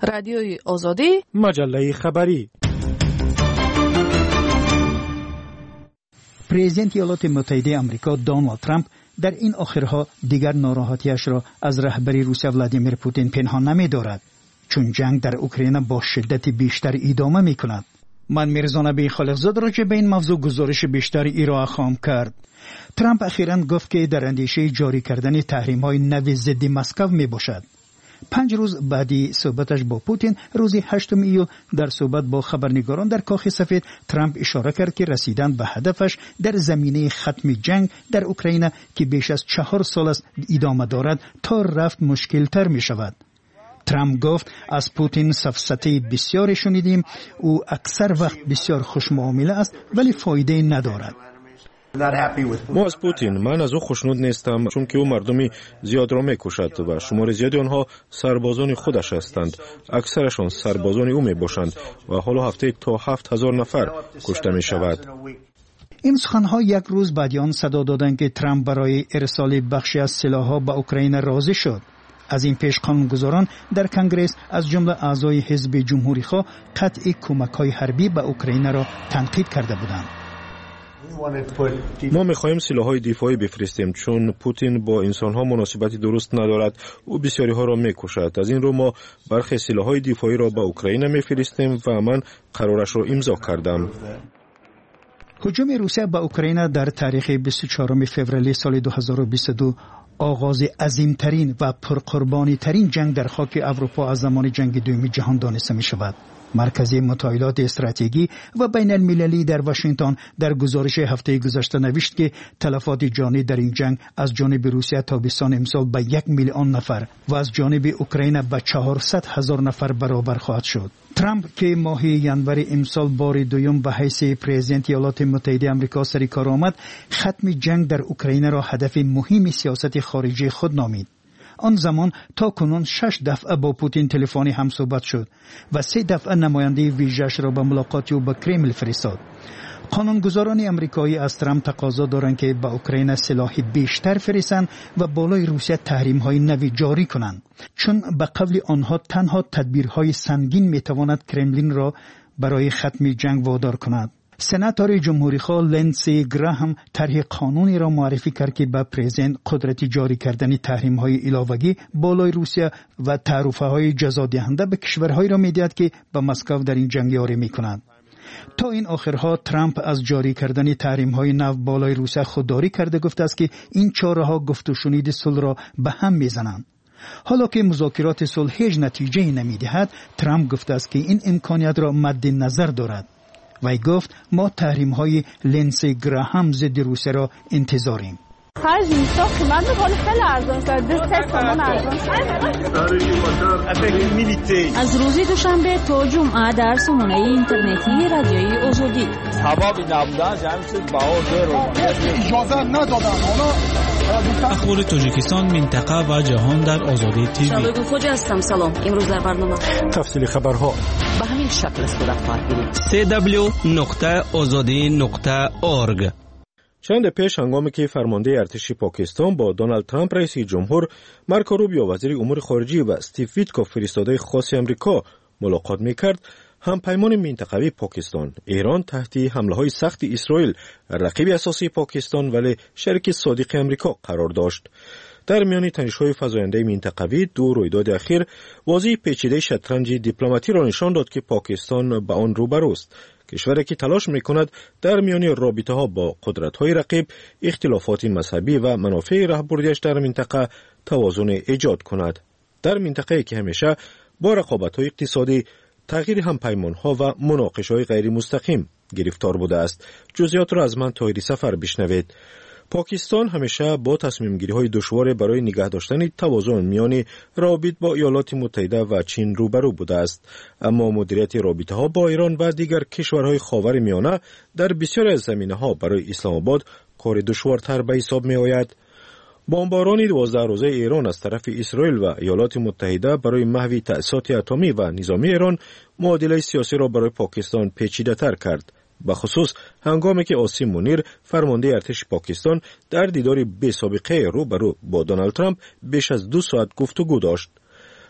رادیوی آزادی، مجله خبری. پرزیدنت ایالات متحده آمریکا دونالد ترامپ در این آخرها دیگر ناراحتیش را از رهبری روسیه ولادیمیر پوتین پنهان نمی‌دارد، چون جنگ در اوکراین با شدت بیشتر ادامه می‌کند. من میرزا نبی خالقزاد راجع به این موضوع گزارش بیشتری ارائه خواهم کرد. ترامپ اخیراً گفت که در اندیشه جاری کردن تحریم‌های نوی ضد مسکو میباشد. پنج روز بعدی صحبتش با پوتین روز هشتم ایول در صحبت با خبرنگاران در کاخ سفید، ترامپ اشاره کرد که رسیدن به هدفش در زمینه ختم جنگ در اوکراین که بیش از چهار سال است ادامه دارد تا رفت مشکل تر می شود. ترامپ گفت از پوتین سفسطه بسیار شنیدیم، او اکثر وقت بسیار خوشمعامله است ولی فایده ندارد. ما از پوتین من از او خوشنود نیستم، چون که او مردمی زیاد را میکشد و شمار زیادی آنها سربازان خودش هستند. اکثرشان سربازان او می باشند و حالا هفته تا هفت هزار نفر کشته می شود. این سخنها یک روز بعد آن صدا دادند که ترامپ برای ارسال بخشی از سلاح‌ها به اوکراین راضی شد. از این پیش قانونگذاران در کنگره از جمله اعضای حزب جمهوری‌خواه قطع کمک‌های حربی به اوکراین را تنقید کرده بودند. ما می‌خواهیم سلاح‌های دفاعی بفرستیم، چون پوتین با انسان‌ها مناسبتی درست ندارد. او بسیاری‌ها را می‌کشد. از این رو ما برخی سلاح‌های دفاعی را به اوکراین می‌فرستیم و من قرارش را امضا کردم. هجوم روسیه به اوکراین در تاریخ بیست و چهارم فوریه سال دو هزار و بیست و دو آغاز عظیمترین و پرقربانی ترین جنگ در خاک اروپا از زمان جنگ دوم جهان دانسته می شود. مرکز مطالعات استراتژی و بین المللی در واشنگتن در گزارش هفته گذشته نوشت که تلفات جانی در این جنگ از جانب روسیه تابستان امسال به یک میلیون نفر و از جانب اوکراین به چهارصد هزار نفر برابر خواهد شد. ترامپ که ماه ژانویه امسال بار دوم به حیث پرزیدنت ایالات متحده آمریکا سر کار آمد، ختم جنگ در اوکراین را هدف مهم سیاست خارجی خود نامید. آن زمان تا کنون شش دفعه با پوتین تلفنی هم صحبت شد و سه دفعه نماینده ویژه‌اش را به ملاقات او به کرمل فرستاد. قانونگذاران آمریکایی از ترامپ تقاضا دارند که به اوکراین سلاح بیشتر فرستند و بالای روسیه تحریم‌های نوی جاری کنند، چون به قول آنها تنها تدبیرهای سنگین میتواند کرملین را برای ختم جنگ وادار کند. سناتور جمهوری‌خواه لندسی گراهام طرح قانونی را معرفی کرد که به پرزیدنت قدرت جاری کردن تحریم‌های علاوه‌ای بالای روسیه و تعرفه‌های جزادهنده به کشورهایی را می‌دهد که به مسکو در این جنگ یاری می‌کنند. تا این آخرها ترامپ از جاری کردن تحریم‌های نو بالای روسیه خودداری کرده گفته است که این چاره‌ها گفت و شنید صلح را به هم می‌زنند. حالا که مذاکرات صلح هیچ نتیجه‌ای نمی‌دهد، ترامپ گفته است که این امکانیت را مد نظر دارد. وی گفت ما تحریم‌های لندسی گراهام ضد روسیه را انتظاریم. خرج نیستا قیمت بالا خیلی ارزان شد. دست تومان ارزان شد. از روز دوشنبه تا جمعه در سامانه اینترنتی رادیوی آزادی. ثوابی نبودن همین چیز باور رو اجازه ندادن. اخبار تاجیکستان، منطقه و جهان در آزادی تیوی. شباب خوجا هستم. سلام. امروز در برنامه تفصیل خبرها به همین شکل صورت خواهد گرفت. سی دبلیو نقطه آزادی نقطه اورگ. چند پیش هنگامی که فرمانده ارتش پاکستان با دونالد ترامپ رئیس جمهور، مارکو روبیو وزیر امور خارجه و استیو ویتکوف فرستاده خاص آمریکا ملاقات میکرد، هم پیمان منطقوی پاکستان، ایران تحت حمله های سخت اسرائیل رقیب اساسی پاکستان ولی شریک صادق آمریکا قرار داشت. در میان تنش‌های فزاینده منطقوی دو رویداد اخیر واضح پیچیده شطرنج دیپلماتی را نشان داد که پاکستان به آن روبروست. کشوری که تلاش می‌کند در میان رابطه‌ها با قدرت‌های رقیب اختلافات مذهبی و منافع راهبردیش در منطقه توازن ایجاد کند. در منطقه‌ای که همیشه با رقابت‌های اقتصادی، تغییر همپیمان‌ها و مناقشه‌های غیر مستقیم گرفتار بوده است. جزئیات را از من طاهری سفر بشنوید. پاکستان همیشه با تصمیم گیری های دشوار برای نگه داشتن توازن میان روابط با ایالات متحده و چین روبرو بوده است، اما مدیریت رابطه ها با ایران و دیگر کشورهای خاور میانه در بسیاری از زمینه ها برای اسلام آباد کار دشوارتر به حساب می آید. بمباران دوازده روزه ایران از طرف اسرائیل و ایالات متحده برای محو تأسیسات اتمی و نظامی ایران معادله سیاسی را برای پاکستان پیچیده تر کرد، به خصوص هنگامی که آسیم منیر فرمانده ارتش پاکستان در دیداری بی سابقه روبرو با دونالد ترامپ بیش از دو ساعت گفتگو داشت.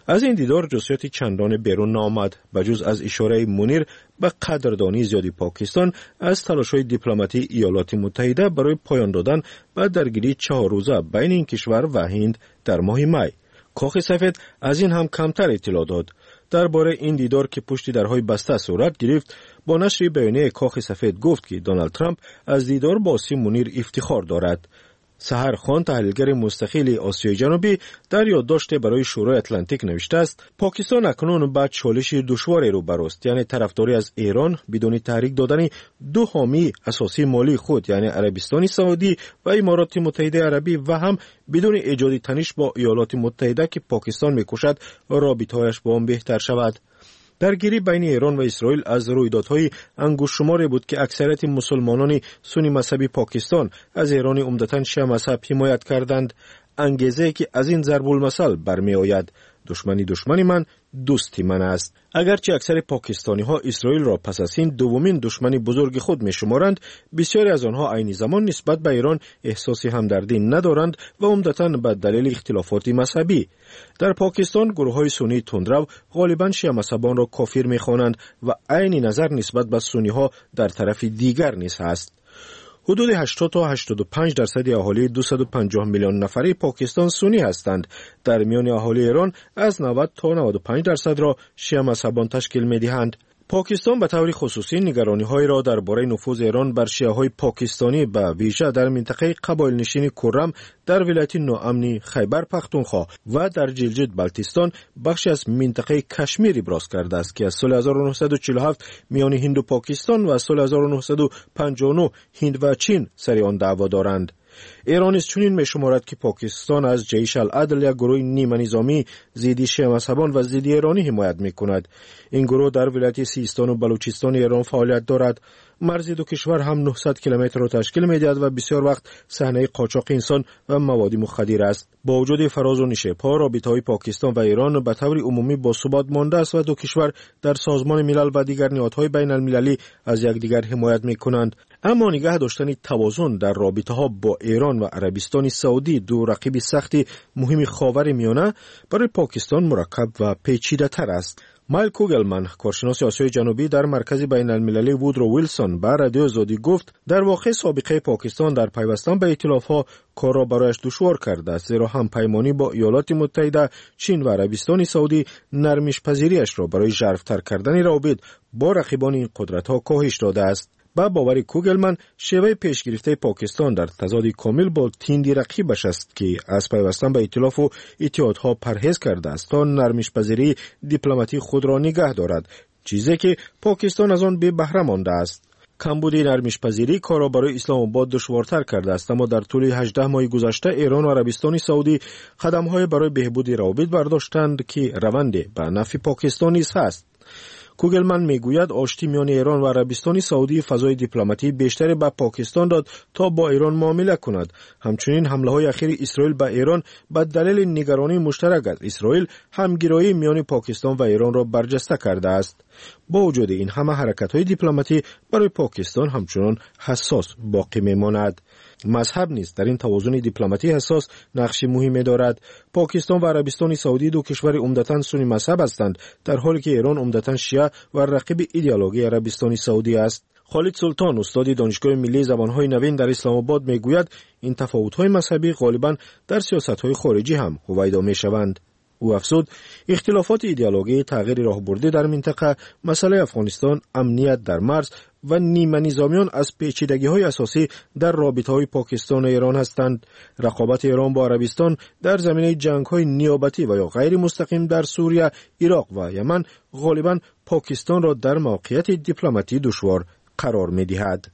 از این دیدار جزئیاتی چندان بیرون نآمد بجز از اشاره منیر به قدردانی زیادی پاکستان از تلاش‌های دیپلماتی ایالات متحده برای پایان دادن به درگیری چهار روزه بین این کشور و هند در ماه می. کاخ سفید از این هم کمتر اطلاع داد. درباره این دیدار که پشت درهای بسته صورت گرفت، با نشر بیانیه کاخ سفید گفت که دونالد ترامپ از دیدار با سی منیر افتخار دارد. سحر خان، تحلیلگر مستقل آسیای جنوبی، در یادداشت برای شورای اتلانتیک نوشته است پاکستان اکنون با چالش دشواری روبرو است، یعنی طرفداری از ایران بدون تحریک دادن دو حامی اساسی مالی خود یعنی عربستان سعودی و امارات متحده عربی و هم بدون ایجاد تنش با ایالات متحده که پاکستان می‌کوشد رابطه‌اش با آن بهتر شود. درگیری بین ایران و اسرائیل از رویدادهای انگشت‌شماری بود که اکثریت مسلمانان سنی مذهبی پاکستان از ایران عمدتاً شیعه مذهب حمایت کردند. انگیزه که از این ضرب المثل برمی آید دشمنی دشمنی من دوستی من است. اگرچه اکثر پاکستانی ها اسرائیل را پس از این دومین دشمنی بزرگ خود می شمارند، بسیاری از آنها عین زمان نسبت به ایران احساس همدردی ندارند و عمدتاً به دلیل اختلافات مذهبی. در پاکستان گروه های سنی تندرو غالباً شیعه مذهبان را کافر می خوانند و عین نظر نسبت به سنی ها در طرف دیگر نیز است. حدود هشتاد تا هشتاد و پنج درصد اهالی دویست و پنجاه میلیون نفری پاکستان سنی هستند. در میان اهالی ایران از نود تا نود و پنج درصد را شیعه مذهبان تشکیل می‌دهند. پاکستان به طور خصوصی نگرانی‌های را درباره نفوذ ایران بر شیعه‌های پاکستانی به ویژه در منطقه قبایل نشین کرم در ولایت نوامنی خیبر پختونخوا و در جلجت بلتیستان بخشی از منطقه کشمیر ابراز کرده است که از سال هزار و نهصد و چهل و هفت میان هند و پاکستان و از سال هزار و نهصد و پنجاه و نه هند و چین سر آن دعوا دارند. ایران است چنین می‌شمارد که پاکستان از جیش العدل یک گروه نیمه نظامی ضد شیعه مذهبان و ضد ایرانی حمایت می‌کند. این گروه در ولایت سیستان و بلوچستان ایران فعالیت دارد. مرز دو کشور هم نهصد کیلومتر را تشکیل می‌دهد و بسیار وقت صحنه قاچاق انسان و مواد مخدر است. با وجود فراز و نشیب‌ها، رابطه‌های پاکستان و ایران به طور عمومی با ثبات مانده است و دو کشور در سازمان ملل و دیگر نهادهای بین‌المللی از یکدیگر حمایت می‌کنند. اما نگاه داشتن توازن در رابطه‌ها با ایران و عربستان سعودی، دو رقیب سخت مهم خاورمیانه، برای پاکستان مرکب و پیچیده‌تر است. مایل کوگلمن، کارشناس آسیای جنوبی در مرکز بین‌المللی وودرو ویلسون، به رادیو آزادی گفت در واقع سابقه پاکستان در پیوستن به ائتلاف‌ها کار را برایش دشوار کرده است، زیرا همپیمانی با ایالات متحده، چین و عربستان سعودی نرمش پذیریش را برای ژرف‌تر کردن روابط با رقیبان این قدرت‌ها کاهش داده است. با باور کوگلمن، شیوه پیشگرفته پاکستان در تضاد کامل با تیندی رقیبش است که از پیوستن به ائتلاف و اتحادها پرهیز کرده است تا نرمش پذیری دیپلماتی خود را نگه دارد، چیزی که پاکستان از آن بی بهره مانده است. کمبود نرمش پذیری کار را برای اسلام آباد دشوارتر کرده است، اما در طول هجده ماه گذشته ایران و عربستان سعودی قدم‌های برای بهبود روابط برداشتند که روند به نفع پاکستان نیز است. کوگلمن میگوید آشتی میان ایران و عربستان سعودی فضای دیپلماتی بیشتری به پاکستان داد تا با ایران معامله کند. همچنین حمله های اخیر اسرائیل به ایران به دلیل نگرانی مشترک از اسرائیل همگرایی میان پاکستان و ایران را برجسته کرده است. با وجود این همه حرکت های دیپلماتی برای پاکستان همچنان حساس باقی میماند. مذهب نیز در این توازن دیپلماتی حساس نقشی مهمی دارد. پاکستان و عربستان سعودی دو کشور عمدتاً سنی مذهب هستند، در حالی که ایران عمدتاً شیعه و رقیب ایدئولوژی عربستان سعودی است. خالد سلطان، استاد دانشگاه ملی زبانهای نوین در اسلام آباد، میگوید این تفاوت‌های مذهبی غالباً در سیاست‌های خارجی هم هویدا می‌شوند. او افزود اختلافات ایدئولوژی، تغییر راهبردی در منطقه، مسئله افغانستان، امنیت در مرز و نیمه نظامیان از پیچیدگی‌های اساسی در رابطه‌های پاکستان و ایران هستند. رقابت ایران با عربستان در زمینه جنگ‌های نیابتی و یا غیر مستقیم در سوریه، عراق و یمن غالباً پاکستان را در موقعیت دیپلماتی دشوار قرار می‌دهد.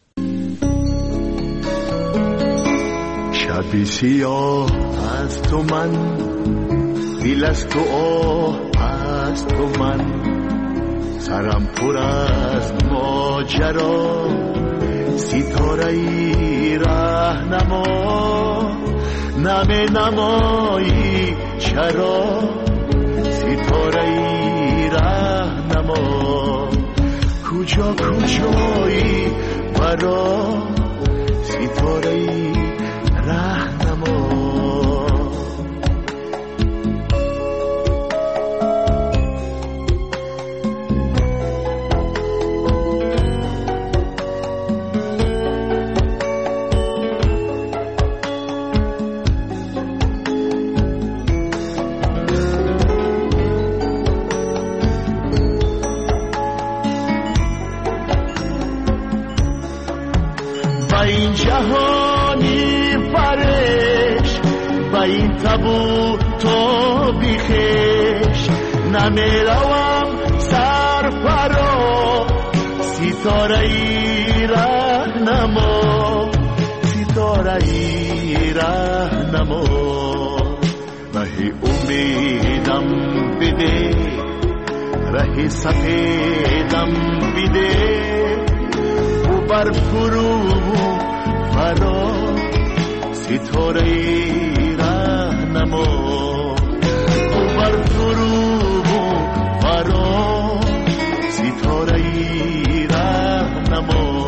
شبی سیاه از تو من، دل از تو آه از تو من، سرم پر از ماجرا، ستاره ای راهنما، نمی نمایی چرا، ستاره ای راهنما، کجا کجایی برا، ستاره ای راهنما. این جهانی فرش با این تبو تو بیخش نمیروم سرفرا ستاره ای رهنما ستاره ای رهنما ره امیدم بده ره سفیدم بده و بر فرو فرا ستاره ای رهنما و بر فرو فرا ستاره ای رهنما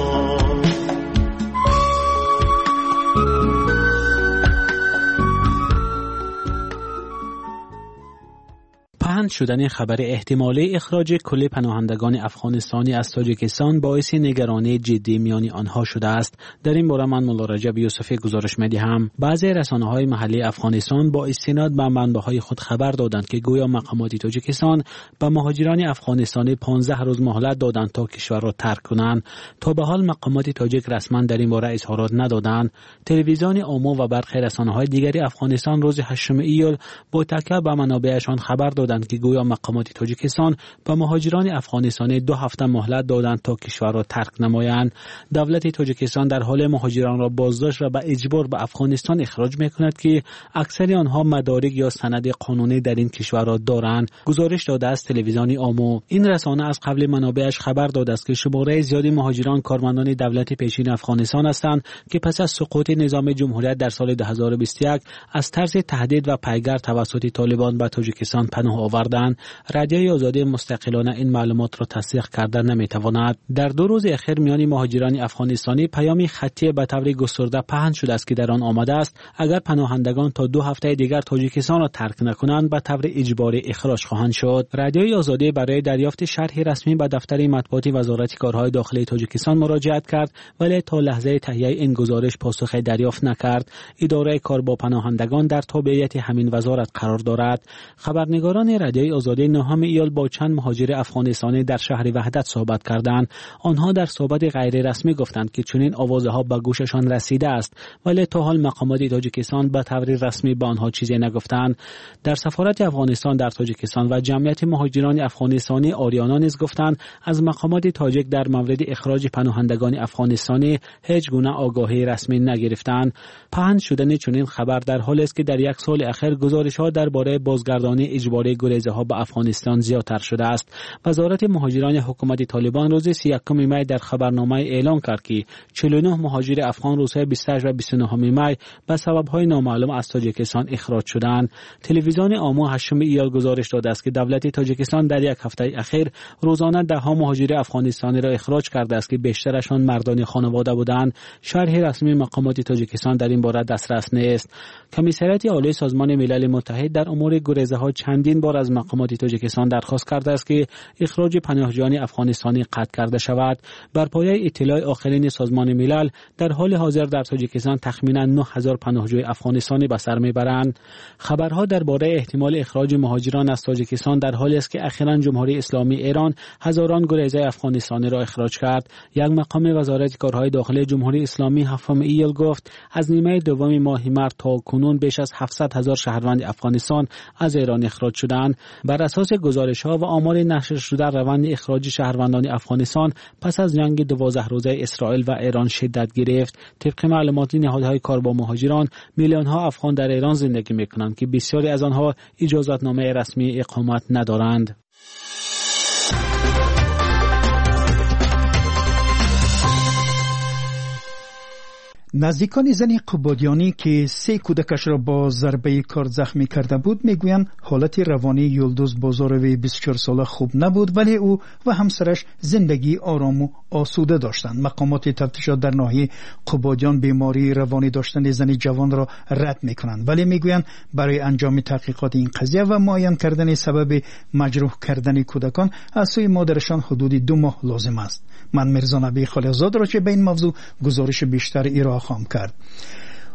پهن شدن خبر احتمالی اخراج کل پناهندگان افغانستانی از تاجیکستان باعث نگرانی جدی میان آنها شده است. در این باره من مولا رجب یوسفی گزارش می‌دهم. بعضی رسانه‌های محلی افغانستان با استناد به منبع‌های خود خبر دادند که گویا مقامات تاجیکستان به مهاجران افغانستانی پانزده روز مهلت دادند تا کشور را ترک کنند. تا به حال مقامات تاجیک رسما در این باره اظهارات ندادند. تلویزیون عموم و برخی رسانه‌های دیگری افغانستان روز هشتم ایول با تکیه به منابعشان خبر دادند که گویا مقامات تاجیکستان به مهاجران افغانستانی دو هفته مهلت دادند تا کشور را ترک نمایند. دولت تاجیکستان در حال مهاجران را بازداشت و به اجبار به افغانستان اخراج می‌کند که اکثر آنها مدارک یا سند قانونی در این کشور را دارند. گزارش داده است تلویزیون عموم. این رسانه از قبل منابعش خبر داده است که شماره زیادی مهاجران کارمندان دولت پیشین افغانستان هستند که پس از سقوط نظام جمهوریت در سال دو هزار و بیست و یک از طرز تهدید و پیگر توسط طالبان به تاجیکستان پناه آوردند. رادیوی آزادی مستقلانه این معلومات را تصدیق کرده نمیتواند. در دو روز اخیر میان مهاجران افغانستانی پیامی خطی به طور گسترده پهن شده است که در آن آمده است اگر پناهندگان تا دو هفته دیگر تاجیکستان را ترک نکنند به طور اجباری اخراج خواهند شد. رادیوی آزادی برای دریافت شرح رسمی به دفتر مطبوعاتی وزارت کارهای داخلی تاجیکستان مراجعت کرد ولی تا لحظه تهیه این گزارش پاسخ دریافت نکرد. اداره کار با پناهندگان در تابعیت همین وزارت قرار دارد. خبرنگاران رادیوی آزادی نهم ایول با چند مهاجر افغانستانی در شهر وحدت صحبت کردند. آنها در صحبت غیر رسمی گفتند که چنین آوازها به گوششان رسیده است ولی تا حال مقامات تاجیکستان به طور رسمی به آنها چیزی نگفتند. در سفارت افغانستان در تاجیکستان و جمعیت مهاجران افغانستانی آریانا نیز گفتند از مقامات تاجیک در مورد اخراج پناهندگان افغانستانی هیچ گونه آگاهی رسمی نگرفتند. پهن شدن چنین خبر در حالی است که در یک سال اخیر گزارش‌ها درباره بازگردانی اجباری گریزه‌ها به افغانستان زیادتر شده است. وزارت مهاجران حکومت طالبان روز سی و یکم می در خبرنامه اعلام کرد که چهل و نه مهاجر افغان روزهای بیست و هشت و بیست و نه می به سبب‌های نامعلوم از تاجیکستان اخراج شدند. تلویزیون عموم هشتم ایول گزارش داده است که دولت تاجیکستان در یک هفته اخیر روزانه ده ها مهاجر افغانستانی را اخراج کرده است که بیشترشان مردان خانواده بودند. شرح رسمی مقامات تاجیکستان در این باره دسترس نیست. کمیسریت عالی سازمان ملل متحد در امور گریزه‌ها چندین بار از مقامات تاجیکستان درخواست کرده است که اخراج پناهجویان افغانستانی قطع کرده شود. بر پایه اطلاع آخرین سازمان ملل در حال حاضر در تاجیکستان تخمینا نه هزار پناهجوی افغانستانی به سر میبرند. خبرها درباره احتمال اخراج مهاجران از تاجیکستان در حالی است که اخیراً جمهوری اسلامی ایران هزاران گریزه افغانستانی را اخراج کرد. یک مقام وزارت کارهای داخلی جمهوری اسلامی هفتم ایول گفت از نیمه دوم ماه مارس تا کنون بیش از هفتصد هزار شهروند افغانستان از ایران اخراج شدند. بر اساس گزارش‌ها و آمار نشر شده روند اخراج شهروندان افغانستان پس از جنگ دوازده روزه اسرائیل و ایران شدت گرفت. طبق معلومات نهادهای کار با مهاجران میلیون‌ها افغان در ایران زندگی می‌کنند که بسیاری از آنها اجازه‌نامه رسمی اقامت ندارند. نزدیکان زن قبادیانی که سه کودکش را با ضربه کار زخمی کرده بود میگویند حالت روانی یلدوز بازاروی بیست و چهار ساله خوب نبود ولی او و همسرش زندگی آرام و آسوده داشتند. مقامات تفتیشات در ناحیه قبادیان بیماری روانی داشتن زن جوان را رد میکنند ولی میگویند برای انجام تحقیقات این قضیه و معاین کردن سبب مجروح کردن کودکان از سوی مادرشان حدود دو ماه لازم است. من میرزا نبی خلیزاد را چه به این موضوع گزارش بیشتر ایران خواهم کرد.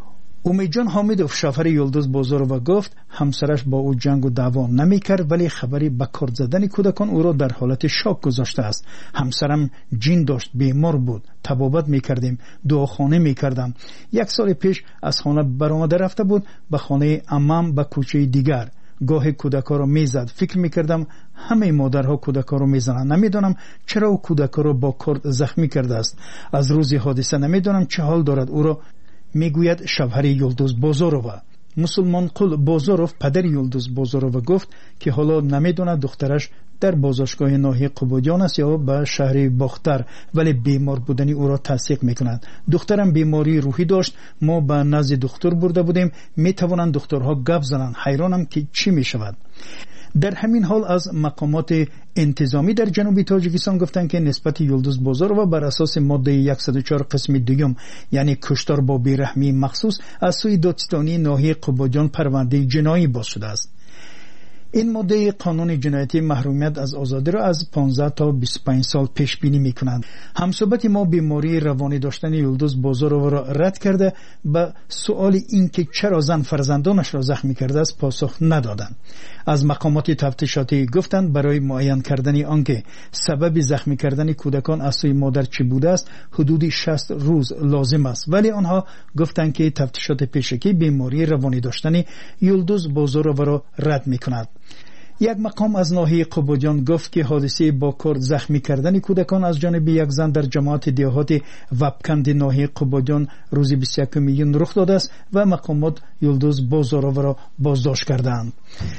امیدجان حامدوف شوهر یلدز بازاروا گفت همسرش با او جنگ و دعوا نمی کرد، ولی خبری به کار زدن کودکان او را در حالت شاک گذاشته است. همسرم جین داشت، بیمار بود، طبابت می کردیم، دعاخانه می کردم. یک سال پیش از خانه برآمده رفته بود به خانه عمم به کوچه دیگر. گاهی کودکا را میزد. فکر میکردم همه مادرها کودکا را میزنند. نمیدونم چرا او کودکا را با کرد زخمی کرده است. از روز حادثه نمیدونم چه حال دارد. او را میگوید شوهر یلدز بازاروا. مسلمان قل بازاروف پدر یلدز بازاروا گفت که حالا نمیدونه دخترش در بازداشتگاه ناحیه قبادیان است یا به شهر باختر، ولی بیمار بودنی او را تصدیق میکند. دخترم بیماری روحی داشت. ما به نزد دکتر برده بودیم. میتوانند دکترها گپ زنند. حیرانم که چی میشود. در همین حال از مقامات انتظامی در جنوب تاجیکستان گفتند که نسبت یلدز بازاروا بر اساس ماده صد و چهار قسم دوم یعنی کشتار با بیرحمی مخصوص از سوی دادستانی ناحیه قبادیان پرونده جنایی باز شده است. این ماده قانون جنایتی محرومیت از آزادی را از پانزده تا بیست و پنج سال پیش بینی میکنند. همصحبت ما بیماری روانی داشتن یلدز بازاروا را رد کرده به سؤال این که چرا زن فرزندانش را زخمی کرده است پاسخ ندادند. از مقامات تفتیشاتی گفتند برای معین کردن آنکه سبب زخمی کردن کودکان از سوی مادر چه بوده است حدود شصت روز لازم است، ولی آنها گفتند که تفتیشات پیشکی بیماری روانی داشتن یلدز بازاروا را رد میکند. یک مقام از ناحیه قبادیان گفت که حادثه با کرد زخمی کردن کودکان از جانب یک زن در جماعت دیهات وبکند ناحیه قبادیان روز بیست و یکم میلیون رخ داده است و مقامات یلدز بازاروا را بازداشت کردند.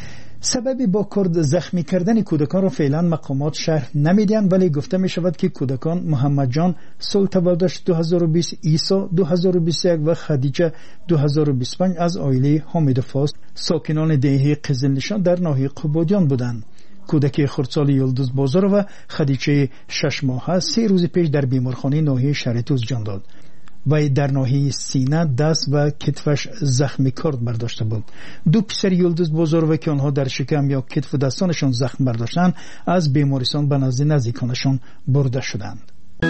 سبب با کرد زخمی کردن کودکان را فعلا مقامات شرح نمیدهند، ولی گفته می شود که کودکان محمد جان سال تولدش دو هزار و بیست، عیسی دو هزار و بیست و یک و خدیجه دو هزار و بیست و پنج از عائله حامد فاس ساکنان دهه قزل نشان در ناحیه قبادیان بودند. کودک خردسال یلدز بازاروا و خدیجه شش ماهه سه روز پیش در بیمارخانه ناحیه شرطوز جان داد و در ناحیه سینه، دست و کتفش زخم کرد برداشته بود. دو پسر یلدز بازاروا که آنها در شکم یا کتف و دستانشان زخم برداشتند از بیمارستان به نزد نزدیکانشان برده شدند.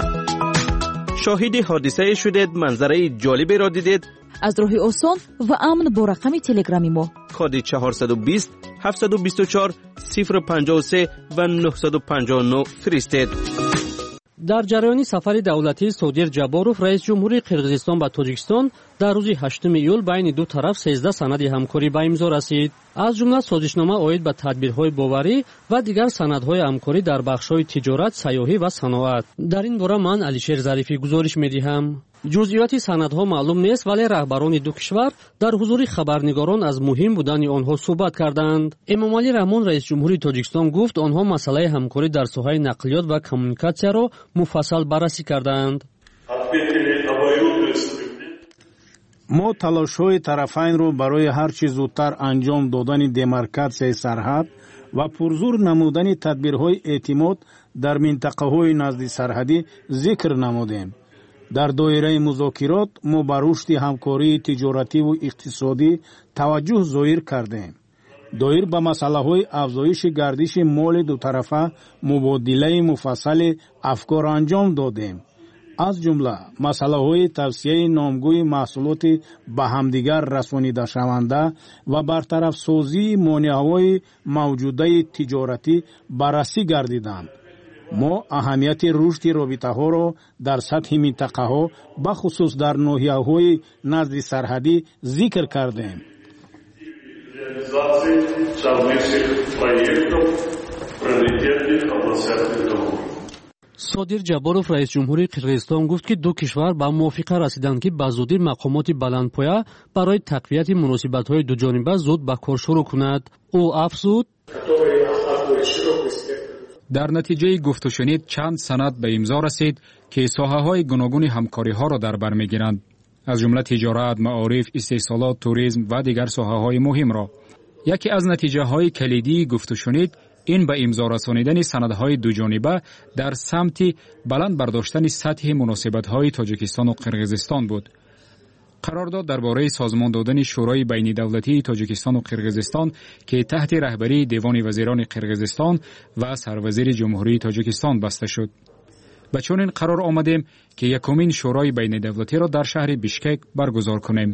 شاهد حادثه شدید، منظره جالبی را دیدید؟ از راه آسان و امن با رقم تلگرامی ما کد چهارصد و بیست هفتصد و بیست و چهار صفر پنجاه و سه و نهصد و پنجاه و نه فرستید. در جریان سفر دولتی صادر جباروف رئیس جمهوری قرقیزستان به تاجیکستان در روز هشتم ایول بین دو طرف سیزده سند همکاری به امضا رسید. از جمله سازشنامه اوید به تدبیرهای باوری و دیگر سندهای همکاری در بخش‌های تجارت، سیاحی و صنعت. در این باره من علیشیر ظریفی گزارش می‌دهم. جزئیات سندها معلوم نیست، ولی رهبران دو کشور در حضور خبرنگاران از مهم بودن آنها صحبت کردند. امامعلی رحمان رئیس جمهوری تاجیکستان گفت آنها مسئله همکاری در ساحه نقلیات و کمیونیکاسیا را مفصل بررسی کردند. ما تلاش‌های طرفین را برای هر چه زودتر انجام دادن دمارکاسیای سرحد و پرزور نمودن تدبیرهای اعتماد در منطقه‌های نزدیک سرحدی ذکر نمودیم. در دایره مذاکرات ما بر رشد همکاری تجارتی و اقتصادی توجه ظاهر کردیم. دایر به مسئله‌های افزایش گردش مال دو طرفه مبادله مفصل افکار انجام دادیم. از جمله مسئله‌های توسعه نامگوی محصولات به همدیگر رسانیده شونده و برطرف سازی مانع‌های موجوده تجارتی بررسی گردیدند. ما اهمیت رشد رابطه‌ها را در سطح منطقه‌ها به خصوص در ناحیه‌های نزد سرحدی ذکر کردیم. صادر جباروف رئیس جمهوری قرقیزستان گفت که دو کشور به موافقه رسیدند که به زودی مقامات بلندپایه برای تقویت مناسبت‌های دو جانبه زود به کار شروع کند. او افزود در نتیجه گفت و شنید چند سند به امضا رسید که ساحه‌های گوناگون همکاری‌ها را در بر می‌گیرند، از جمله تجارت، معارف، استحصالات، توریسم و دیگر ساحه‌های مهم را. یکی از نتیجه‌های کلیدی گفت و شنید این به امضا رسانیدن سندهای دو جانبه در سمت بلند برداشتن سطح مناسبت‌های تاجیکستان و قرقیزستان بود. قرارداد درباره سازمان دادن شورای بین دولتی تاجیکستان و قرقیزستان که تحت رهبری دیوان وزیران قرقیزستان و سروزیر جمهوری تاجیکستان بسته شد. و چون این قرار آمدیم که یکمین شورای بین دولتی را در شهر بیشکک برگزار کنیم.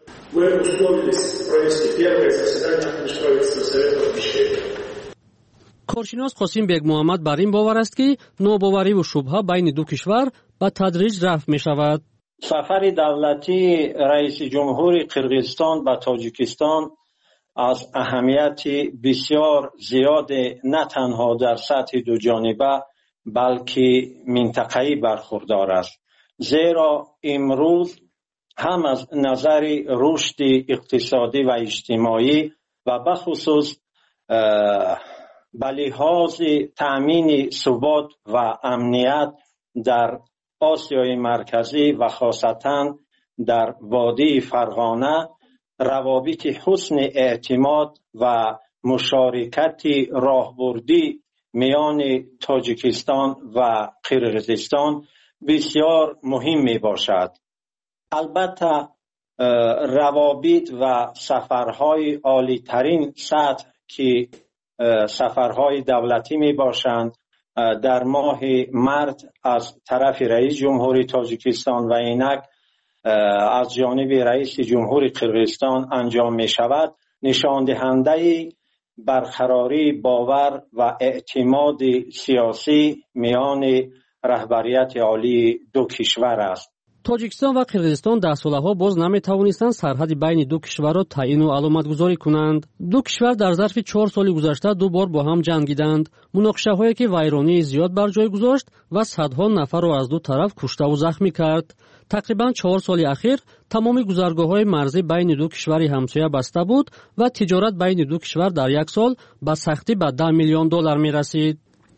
Мы условились провести первое заседание Межправительственного совета в Бишкеке. کارشناس قاسم بیگ محمد بر این باور است که ناباوری و شبهه بین دو کشور به تدریج رفع می شود. سفر دولتی رئیس جمهور قرقیزستان به تاجیکستان از اهمیت بسیار زیاد نه تنها در سطح دو جانبه بلکه منطقه‌ای برخوردار است. زیرا امروز هم از نظر رشد اقتصادی و اجتماعی و به خصوص به لحاظ تأمین ثبات و امنیت در آسیای مرکزی و خاصتاً در وادی فرغانه روابط حسن اعتماد و مشارکت راهبردی میان تاجیکستان و قرقیزستان بسیار مهم می باشد. البته روابط و سفرهای عالی ترین سطح که سفرهای دولتی می باشند در ماه مارس از طرف رئیس جمهور تاجیکستان و اینک از جانب رئیس جمهور قرقیزستان انجام می شود نشان دهنده برقراری باور و اعتماد سیاسی میان رهبریت عالی دو کشور است. تاجیکستان و قرقیزستان در سالها باز نمی‌توانستند سرحد بین دو کشور را تعیین و علامت‌گذاری کنند. دو کشور در ظرف چهار سال گذشته دو بار با هم جنگیدند. مناقشه‌هایی که ویرانی زیاد بر جای گذاشت و صدها نفر را از دو طرف کشته و زخمی کرد. تقریباً چهار سال اخیر تمام گذرگاه‌های مرزی بین دو کشور همسایه بسته بود و تجارت بین دو کشور در یک سال به سختی به ده میلیون دلار می‌رسید.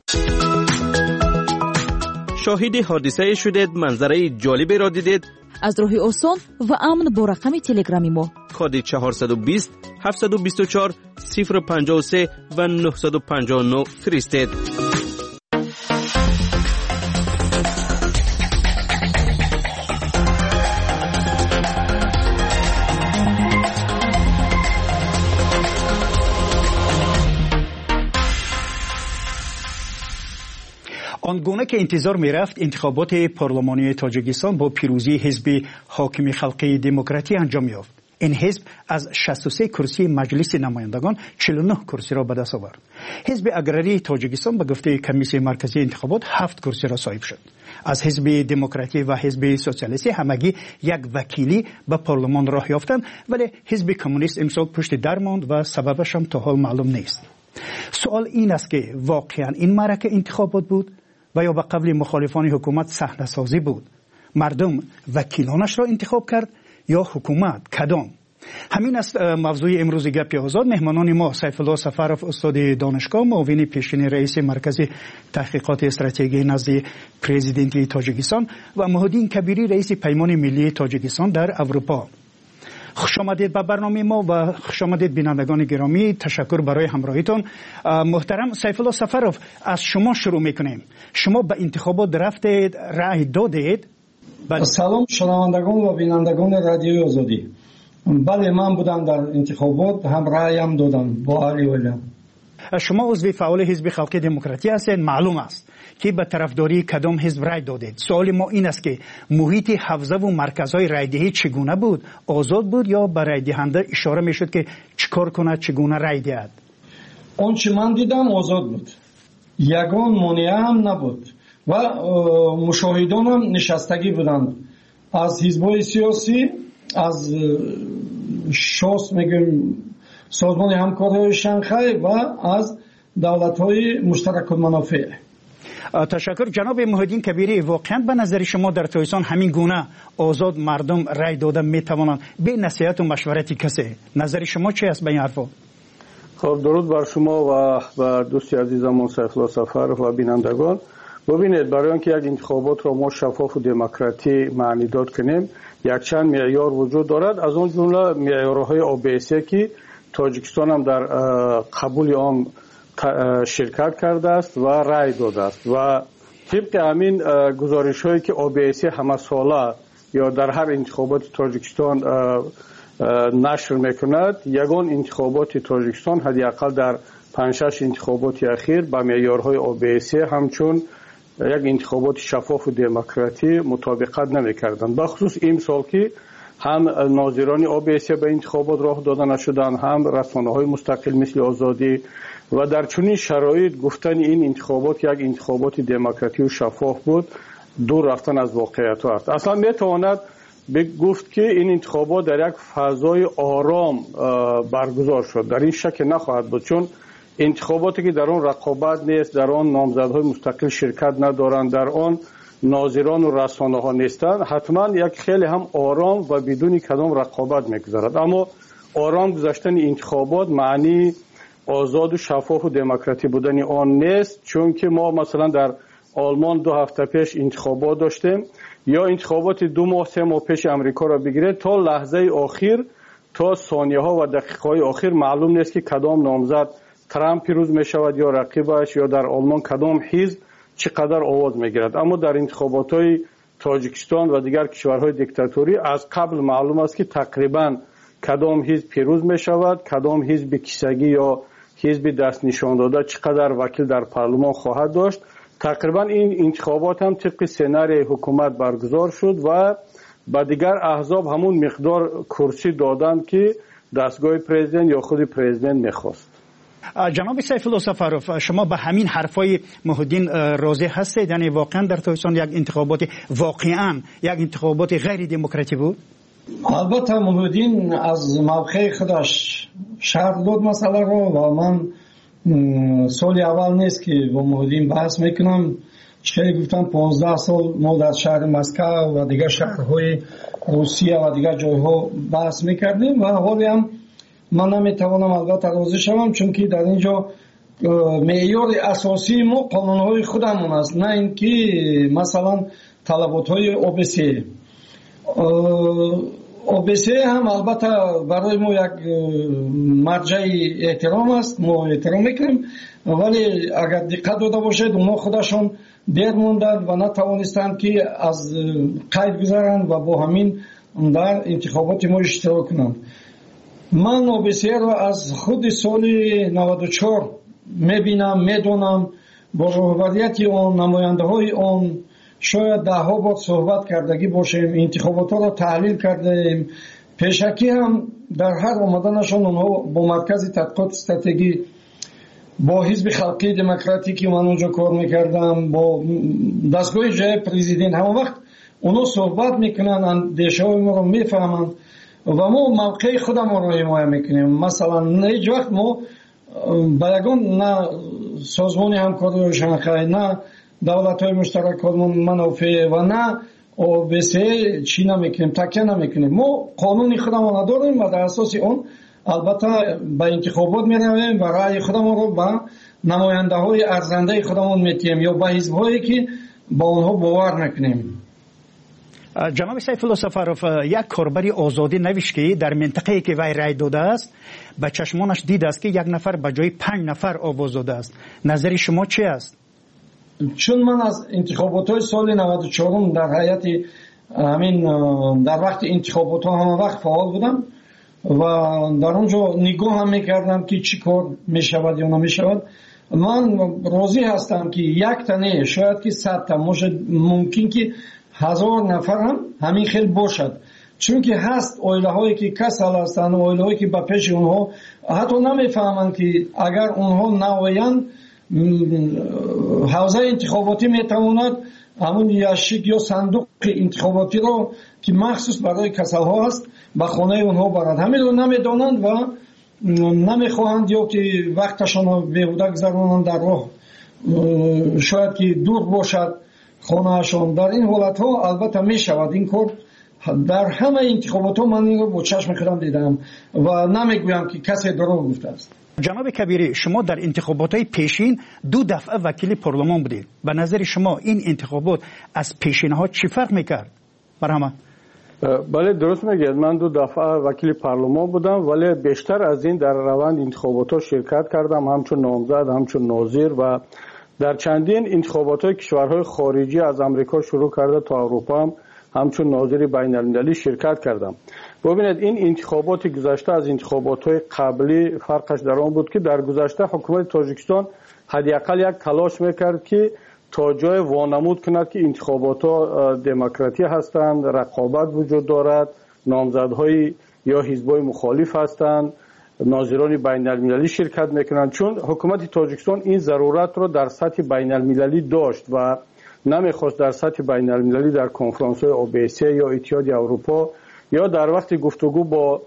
شاهد حادثه شدید، منظره جالبی را دیدید. از راه آسان و امن با رقم تلگرامی ما کد چهارصد و بیست هفتصد و بیست و چهار صفر پنجاه و سه و نهصد و پنجاه و نه فرستید. آنگونه که انتظار می رفت انتخابات پارلمانی تاجیکستان با پیروزی حزب حاکم خلقی دموکراتی انجام یافت. این حزب از شصت و سه کرسی مجلس نمایندگان چهل و نه کرسی را به دست آورد. حزب اگراری تاجیکستان به گفته کمیسیون مرکزی انتخابات هفت کرسی را صاحب شد. از حزب دموکراتی و حزب سوسیالیستی همگی یک وکیلی به پارلمان راه یافتند، ولی حزب کمونیست امسال پشت در ماند و سببش هم تا حال معلوم نیست. سوال این است که واقعا این معرکه انتخابات بود و یا به قبل مخالفان حکومت صحنه سازی بود؟ مردم وکیلانش را انتخاب کرد یا حکومت؟ کدام؟ همین است موضوع امروز گپ آزاد. مهمانان ما سیف الله سفرов استاد دانشگاه، معاون پیشین رئیس مرکز تحقیقات استراتژی نزد پرزیدنت تاجیکستان و مهدی کبیری رئیس پیمان ملی تاجیکستان در اروپا. خوش آمدید به برنامه ما و خوش آمدید بینندگان گرامی. تشکر برای همراهیتون. محترم سیف الله سفرов، از شما شروع میکنیم. شما به انتخابات رفتید، رأی دادید؟ سلام شنوندگان و بینندگان رادیوی آزادی. بله، من بودم در انتخابات، هم رأی هم دادم با علی ولیم. شما عضو فعال حزب خلقی دموکراتی هستید، معلوم است که به طرفداری کدام حزب رای دادید. سوال ما این است که محیط حوزه و مرکزهای رایدهی چگونه بود؟ آزاد بود یا به رای دهنده اشاره میشد که چیکار کنه، چگونه رای دهد؟ آنچه من دیدم آزاد بود، یگان مانع هم نبود و مشاهدان هم نشستگی بودند از حزب‌های سیاسی، از شاس میگیم سازمان همکاری شانگهای و از دولت‌های مشترک المنافع. تشکر جناب مهدی کبیری. واقعا به نظر شما در تاجیکستان همین گونه آزاد مردم رای دادن میتوانند به نصیحت و مشورت کسی؟ نظر شما چی است به این حرفا؟ خب درود بر شما و بر دوستی عزیزمون سیف الله سفرов و بینندگان. ببینید، برای اینکه یک انتخابات را ما شفاف و دموکراتی معنی داد کنیم، یک چند معیار وجود دارد. از اون جمله معیارهای اوبیسی که تاجیکستان هم در قبول آن شرکت کرده است و رای داده است و طبق همین گزارش هایی که اوبیسی همه ساله یا در هر انتخابات تاجیکستان نشر میکند، یگان انتخابات تاجیکستان حداقل در پنج شش انتخابات اخیر با معیارهای اوبیسی همچون یک انتخابات شفاف و دموکراتی مطابقت نمیکردند. بخصوص این سال که هم ناظران اوبیسی به انتخابات راه داده نشدن، هم رسانه‌های مستقل مثل آزادی و در چنین شرایط گفتن این انتخابات یک انتخابات دموکراتی و شفاف بود دور رفتن از واقعیت است. اصلا میتواند گفت که این انتخابات در یک فضای آرام برگزار شد، در این شک نخواهد بود، چون انتخاباتی که در آن رقابت نیست، در آن نامزدهای مستقل شرکت ندارند، در آن ناظران و رسانه ها نیستند، حتما یک خیلی هم آرام و بدون کدام رقابت میگذرد. اما آرام گذشتن انتخابات معنی آزاد و شفاف و دموکراتی بودن آن نیست، چون که ما مثلا در آلمان دو هفته پیش انتخابات داشتیم، یا انتخابات دو ماه سه ماه پیش امریکا را بگیرید، تا لحظه آخر، تا ثانیه ها و دقیقه های آخر معلوم نیست که کدام نامزد ترامپ پیروز می شود یا رقیبش، یا در آلمان کدام حزب چقدر آواز می گیرد. اما در انتخابات های تاجیکستان و دیگر کشورهای دیکتاتوری از قبل معلوم است که تقریبا کدام حزب پیروز می شود، کدام حزب کیسگی یا حزب دست نشان داده چقدر وکیل در پارلمان خواهد داشت. تقریبا این انتخابات هم طبق سناریوی حکومت برگزار شد و با دیگر احزاب همون مقدار کرسی دادند که دستگاه پرزیدنت یا خود پرزیدنت میخواست. جناب سیف الله سفروف، شما به همین حرفای محی‌الدین راضی هستید؟ یعنی واقعا در تاجیکستان یک انتخابات واقعا یک انتخابات غیر دموکراتی بود؟ البته محی‌الدین از موقع خودش شرح داد مسئله رو و من سال اول نیست که با محی‌الدین بحث میکنم. چه گفتم پانزده سال ما در شهر مسکو و دیگر شهرهای روسیه و دیگر جایها بحث میکردیم و حالی هم من نمیتوانم البته راضی شوم، چون که در اینجا معیار اساسی ما قانونهای خودمون است، نه اینکه مثلا طلباتهای اوبیسی. اوبیسی هم البته برای ما یک مرجع احترام است، ما احترام میکنیم، ولی اگر دقت داده باشید اونا خودشون دیر موندند و نتوانستند که از قید گذارند و با همین در انتخابات ما اشتراک کنند. من اوبیسی رو از خود سال نود و چهار میبینم، میدونم، با رهبریت آن، نماینده های آن شاید ده ها بار صحبت کردگی باشیم، انتخابات ها را تحلیل کردیم. پیشکی هم در هر آمدنشان اونها با مرکز تحقیقات استراتژی، با حزب خلقی دموکراتیکی من اونجا کار میکردم، با دستگاه جای پرزیدنت، همه وقت اونها صحبت میکنن، اندیشه های ما رو میفهمن و ما موقع خودم رو حمایت میکنیم. مثلا هیچ وقت ما با یگان نه سازمان همکاری شانگهای، نه دولت های مشترک منافع و نه اوبیسی چی نمیکنیم، تکیه نمیکنیم. ما قانون خودمون نداریم و در اساس اون البته به انتخابات میرویم و رأی خودمون رو به نماینده های ارزنده خودمون میتیم یا به حزب هایی که با اونها باور میکنیم. جناب سیف الله سفروف، یک کاربری آزادی نوشت که در منطقه‌ای که وی رای داده است به چشمانش دیده است که یک نفر به جای پنج نفر آواز داده است. نظر شما چی است؟ چون من از انتخابات های سال نود و چهار در هیئت همین در وقت انتخابات ها همه وقت فعال بودم و در اونجا نگاه هم میکردم که چی کار میشود یا نمیشود. من راضی هستم که یک تنه شاید که صد تا ممکن که هزار نفر هم همین خیلی باشد، چون که هست اویله هایی که کسل هستند، اویله هایی که به پیش اونها حتی نمیفهمند که اگر اونها نویند حوزه انتخاباتی میتواند همون یاشیک یا صندوق انتخاباتی رو که مخصوص برای کسل ها هست به خانه اونها برد. همین رو نمیدانند و نمیخواهند یا که وقتشان رو بیهوده گذرانند در راه، شاید که دور باشد خانهشان. در این حالت ها البته می شود این کار. در همه انتخابات ها من این رو با چشم خودم دیدم و نمیگویم که کسی دروغ گفته است. جناب کبیری، شما در انتخابات های پیشین دو دفعه وکیل پارلمان بودید. به نظر شما این انتخابات از پیشین ها چی فرق میکرد؟ برام بله درست میگید، من دو دفعه وکیل پارلمان بودم، ولی بیشتر از این در روند انتخابات ها شرکت کردم، همچون نامزد، همچون ناظر و در چندین انتخابات های کشورهای خارجی از امریکا شروع کرده تا اروپا هم همچون ناظر بین المللی شرکت کردم. ببینید این انتخابات گذشته از انتخابات های قبلی فرقش در آن بود که در گذشته حکومت تاجیکستان حداقل یک تلاش میکرد که تا جای وانمود کند که انتخابات ها دموکراتی هستند، رقابت وجود دارد، نامزدهای یا حزب‌های مخالف هستند، ناظران بین المللی شرکت میکنند، چون حکومت تاجیکستان این ضرورت رو در سطح بین المللی داشت و نمیخواست در سطح بین المللی در کنفرانس‌های او بی سی یا اتحادیه اروپا یا در وقت گفتگو با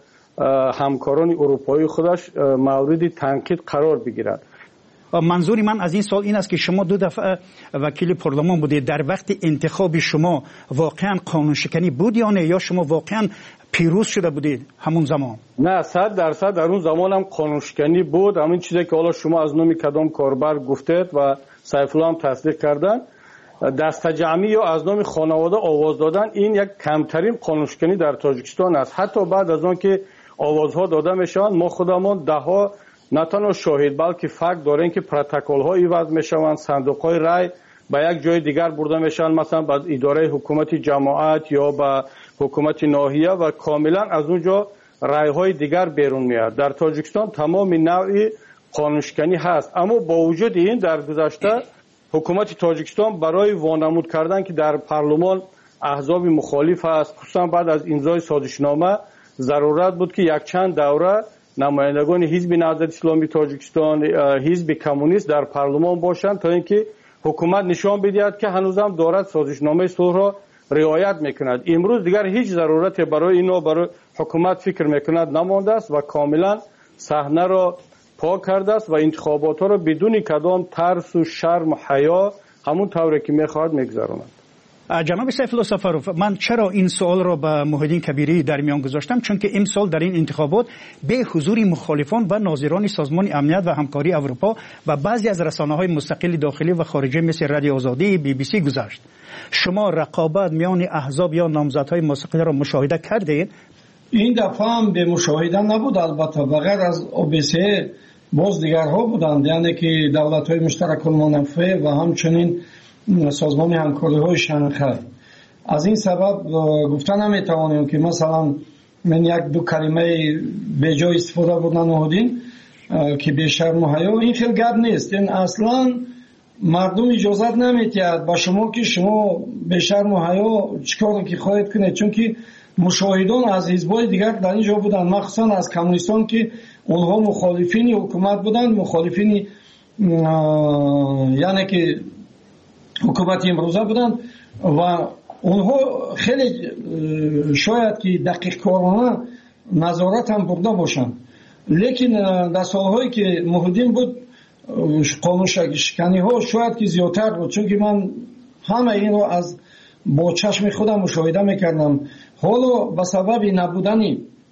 همکاران اروپایی خودش مورد تنقید قرار بگیرد. منظور من از این سال این است که شما دو دفعه وکیل پارلمان بودید، در وقت انتخاب شما واقعا قانون شکنی بود یا نه، یا شما واقعا پیروز شده بودید همون زمان؟ نه، صد درصد در اون زمان هم قانون شکنی بود. همین چیزی که حالا شما از نام کدام کاربر گفتید و سیف الله هم تصدیق کردن، دست جمعی یا از نام خانواده آواز دادن، این یک کمترین قانون شکنی در تاجیکستان است. حتی بعد از آن که آوازها داده میشوند، ما خودمان ده ها نه تنها شاهد بلکه فکت داریم که پروتکل ها ایواز میشوند، صندوق های رای به یک جای دیگر برده میشوند، مثلا به اداره حکومت جماعت یا به حکومت ناحیه و کاملا از اونجا رای های دیگر بیرون میاد. در تاجیکستان تمام نوع قانون شکنی هست، اما با وجود این در گذشته حکومت تاجیکستان برای وانمود کردن که در پارلمان احزاب مخالف است، خصوصا بعد از امضای سازشنامه ضرورت بود که یک چند دوره نمایندگان حزب نهضت اسلامی تاجیکستان، حزب کمونیست در پارلمان باشند تا اینکه حکومت نشان بدهد که هنوزم دارد سازشنامه صلح را رعایت میکند. امروز دیگر هیچ ضرورت برای اینا برای حکومت فکر میکند نمانده است و کاملا صحنه را پاک کرده است و انتخابات را بدون کدام ترس و شرم و حیا همون طوری که میخواهد میگذراند. جناب سیف الله سفروف، من چرا این سوال را به محیدین کبیری در میان گذاشتم؟ چون که امسال در این انتخابات به حضور مخالفان و ناظران سازمان امنیت و همکاری اروپا و بعضی از رسانه‌های مستقل داخلی و خارجی مثل رادیو آزادی، بی بی سی گذشت. شما رقابت میان احزاب یا نامزدهای مستقل را مشاهده کردید؟ این دفعه هم به مشاهده نبود، البته بغیر از او بی سی باز دیگرها بودند، یعنی که دولت‌های مشترک المنافع و همچنین سازمان همکاری های شنخه. از این سبب گفتن نمیتوانیم که مثلا من یک دو کلمه به جای استفاده بودن نهادین که به شرم و حیا، این خیلی گپ نیست. این اصلا مردم اجازت نمیتید با شما که شما به شرم و حیا چیکار که خواهید کنید، چون که مشاهدان از حزب‌های دیگر در اینجا بودن، مخصوصا از کمونیستان که اونها مخالفین حکومت بودند، مخالفین یعنی که حکومت امروزه بودند و اونها خیلی شاید که دقیق کارانه نظارت هم برده باشند، لیکن در سالهایی که محدودین بود قانون شکنی ها شاید که زیادتر بود، چون که من همه این رو از با چشم خودم مشاهده میکردم. حالا به سبب نبودن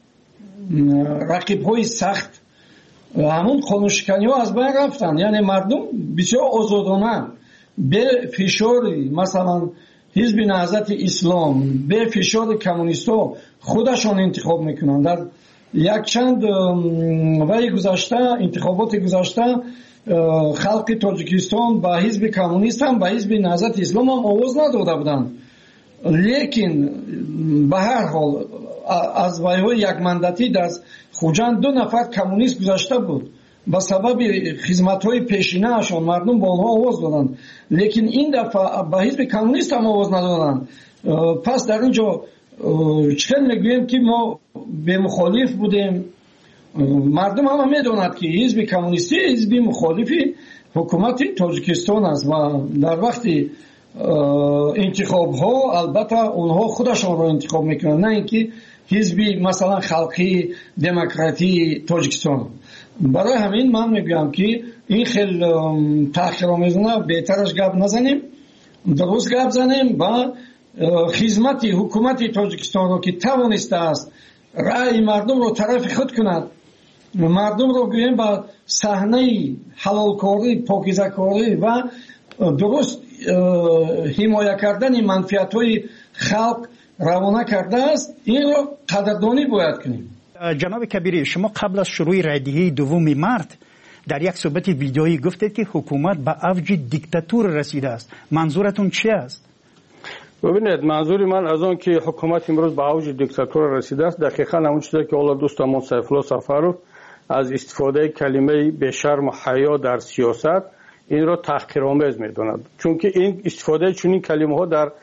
رقیب های سخت همون قانون شکنی ها از بین رفتن، یعنی مردم بسیار آزادانه به فشار مثلا حزب نهضت اسلام، به فشار کمونیستا خودشان انتخاب میکنند. در یک چند وقت گذشته، انتخابات گذشته، خلق تاجیکستان به حزب کمونیست هم به حزب نهضت اسلام هم آواز نداده بودند، لیکن به هر حال از ویهای یک مندتی در خوجند دو نفر کمونیست گذشته بود، با سبب خدمت‌های پیشینه اشان مردم با آنها آواز دادند، لیکن این دفعه به حزب کمونیست هم آواز ندادند. پس در اینجا چطور میگوییم که ما به مخالف بودیم؟ مردم هم میدونند که حزب کمونیستی حزب مخالفی حکومت تاجیکستان است و در وقت انتخاب ها البته اونها خودشان را انتخاب میکنند، نه اینکه حزب مثلا خلقی دموکراتی تاجیکستان. برای همین من میگم که این خیلی تحقیرآمیزانه بهترش گپ نزنیم، درست گپ زنیم و خدمت حکومت تاجیکستان رو که توانسته است رأی مردم رو طرف خود کند، مردم رو گوییم با صحنه حلال کاری، پاکیزه کاری و درست حمایت کردن منفعت های خلق روانه کرده است، این رو قدردانی باید کنیم. جناب کبیری، شما قبل از شروع رایدهی دوم مارت در یک صحبت ویدئویی گفتید که حکومت به اوج دیکتاتور رسیده است. منظورتون چی است؟ ببینید، منظوری من از آن که حکومت امروز به اوج دیکتاتور رسیده است دقیقاً همون چیزی که حالا دوستمون سیف الله سفروف از استفاده کلمه به شرم و حیا در سیاست این را تحقیرآمیز می‌داند، چون که این استفاده چنین کلمه ها در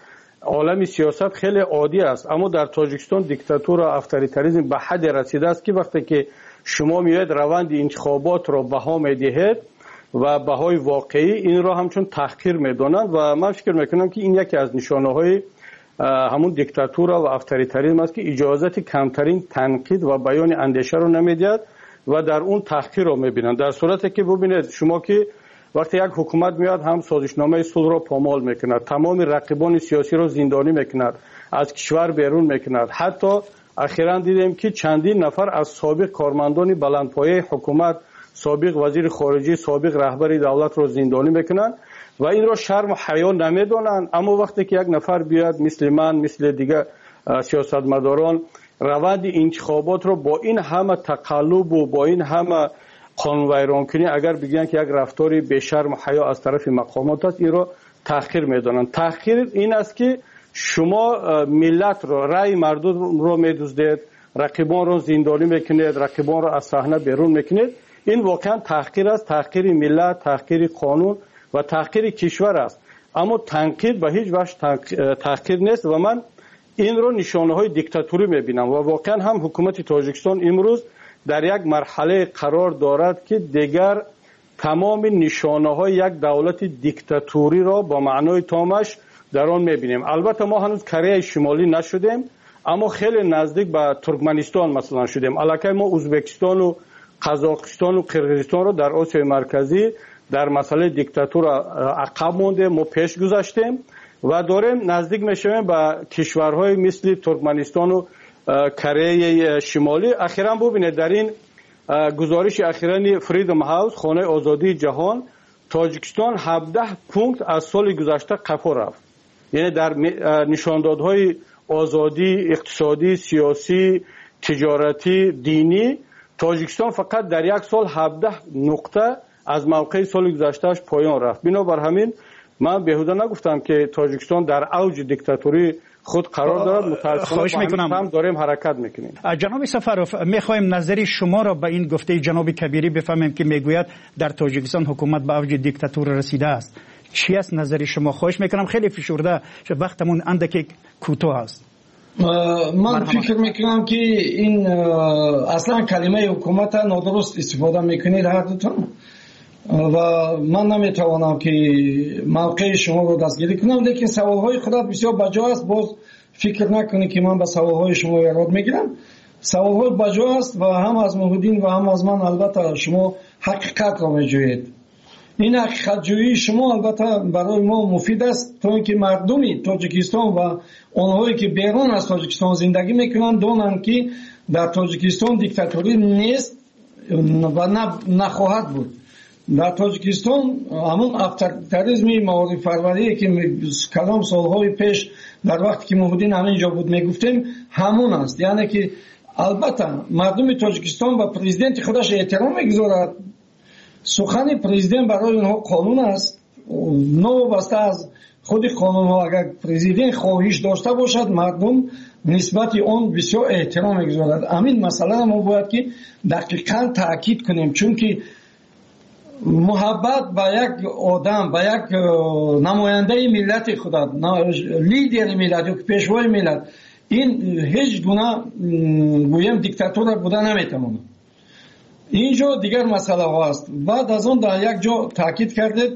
عالم سیاست خیلی عادی است، اما در تاجیکستان دیکتاتور و افطاریتاریسم به حد رسیده است که وقتی که شما میاید روند انتخابات را بها میدهید و بهای واقعی این را همچون تحقیر میدانند و من فکر میکنم که این یکی از نشانه های همون دیکتاتور و افطاریتاریسم است که اجازت کمترین تنقید و بیان اندیشه رو نمیدهد و در اون تحقیر رو میبینند. در صورتی که ببینید شما که وقتی یک حکومت میاد هم سازشنامه صلح را پامال میکند، تمام رقیبان سیاسی را زندانی میکند، از کشور بیرون میکند. حتی اخیراً دیدیم که چندین نفر از سابق کارمندان بلندپایه حکومت، سابق وزیر خارجه، سابق رهبر دولت را زندانی میکنند و این را شرم و حیا نمیدانند. اما وقتی که یک نفر بیاد مثل من، مثل دیگر سیاستمداران روند انتخابات را با این همه تقلب و با این همه قانون ویران کنی اگر بگن که یک رفتاری به شرم و حیا از طرف مقامات است، این را تحقیر میدانند. تحقیر این است که شما ملت را، رأی مردم را میدزدید، رقیبان را زندانی میکنید، رقیبان را از صحنه بیرون میکنید. این واقعا تحقیر است، تحقیر ملت، تحقیر قانون و تحقیر کشور است. اما تنقید به هیچ وجه تحقیر نیست و من این رو نشانه های دیکتاتوری میبینم و واقعا هم حکومت تاجیکستان امروز در یک مرحله قرار دارد که دیگر تمام نشانه های یک دولت دیکتاتوری را با معنای تامش در آن میبینیم. البته ما هنوز کره شمالی نشدیم، اما خیلی نزدیک به ترکمنستان مثلا شدیم. الکی ما ازبکستان و قزاقستان و قرقیزستان رو در آسیای مرکزی در مسئله دیکتاتور عقب مونده، ما پیش گذاشتیم و داریم نزدیک میشویم به کشورهای مثل ترکمنستان و کره شمالی. اخیراً ببینید در این گزارش اخیراً فریدم هاوس، خانه آزادی جهان، تاجیکستان هفده پونکت از سال گذشته قفا رفت. یعنی در نشاندادهای آزادی اقتصادی، سیاسی، تجارتی، دینی تاجیکستان فقط در یک سال هفده نقطه از موقع سال گذشتهش پایان رفت. بنابر همین من بهوده نگفتم که تاجیکستان در اوج دیکتاتوری خود قرار دارد. متاسفانه هم داریم حرکت میکنیم. جناب سفروف، میخوایم نظری شما را به این گفته جناب کبیری بفهمیم که میگوید در تاجیکستان حکومت به اوج دیکتاتور رسیده است. چی است نظری شما؟ خواهش میکنم، خیلی فشرده وقتمون اندکی کوتاه است. من فکر میکنم که این اصلا کلمه حکومت نادرست استفاده میکنید هر دوتون و من نمیتوانم که موقع شما رو دستگیری کنم، لیکن سوالهای خودت بسیار بجا است. باز فکر نکنید که من به سوالهای شما یاد میگیرم. سوالهای بجا است و هم از محمدین و هم از من البته شما حقیقت را میجویید. این حقیقت جویی شما البته برای ما مفید است تا اینکه مردمی تاجیکستان و اونهایی که بیرون از تاجیکستان زندگی میکنند دانند که در تاجیکستان دیکتاتوری نیست و نخواهد بود. در تاجیکستان همون افطاریتاریسم معارف پروری که کلام سالهای پیش در وقتی که محمدین همینجا بود میگفتیم همون است. یعنی که البته مردم تاجیکستان و پرزیدنت خودش احترام میگذارد. سخن پرزیدنت برای اونها قانون است. نوبسته از خود قانون ها اگر پرزیدنت خواهش داشته باشد مردم نسبت اون بسیار احترام میگذارد. همین مسئله ما باید که دقیقاً تاکید کنیم، چون که محبت به یک آدم، به یک نماینده ملت خودت، لیدر ملت یا پیشوای ملت، این هیچ گونه گویم دیکتاتور بوده نمیتونه. اینجا دیگر مسئله ها است. بعد از اون در یک جا تاکید کردید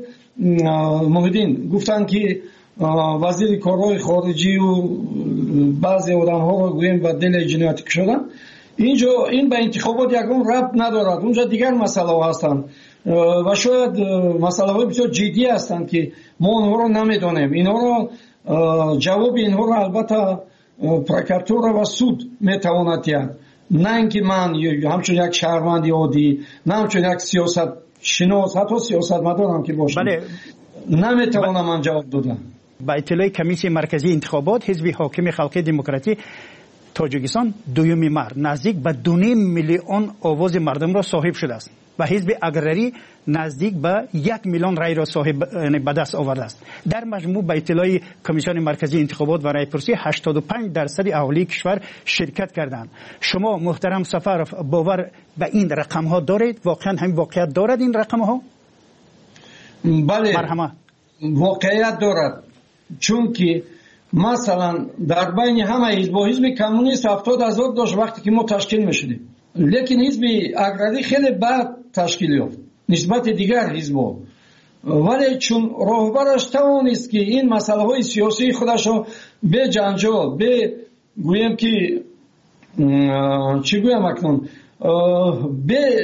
محمدین گفتن که وزیر کارهای خارجی و بعضی آدم ها رو گویم و دل جنایتی شدن. اینجا این به انتخابات یکم ربط ندارد. اونجا دیگر مسئله ها هستند و شاید مسئله های بسیار جدی هستند که ما اونها رو نمیدانیم. اینها رو جواب اینها رو البته پروکراتور و سود میتواند دهد، نه اینکه من همچون یک شهروند عادی، نه همچون یک سیاست شناس، حتی سیاست مدارم که باشم، بله. نمیتوانم من جواب دادم. با اطلاع کمیسیون مرکزی انتخابات حزب حاکم خلق دموکراتی تاجیکستان دویمین مرد نزدیک به دو نیم میلیون آواز مردم را صاحب شده است و حزب اگرری نزدیک به یک میلیون رای را صاحب به دست آورده است. در مجموع به اطلاع کمیسیون مرکزی انتخابات و رایپرسی هشتاد و پنج درصد اهالی کشور شرکت کردند. شما محترم سفروف باور به این رقم ها دارید؟ واقعا همین واقعیت دارد این رقم ها؟ بله، مرحمت. واقعیت دارد، چون که مثلا در بین همه حزب و حزب کمونیست هفتاد هزار داشت وقتی که ما تشکیل میشدیم، لیکن حزب اگراری خیلی بعد تشکیل یافت نسبت دیگر حزب‌ها. ولی چون راهبرش توانست که این مسئله های سیاسی خودش رو به جنجال، به گویم که چی گویم اکنون، به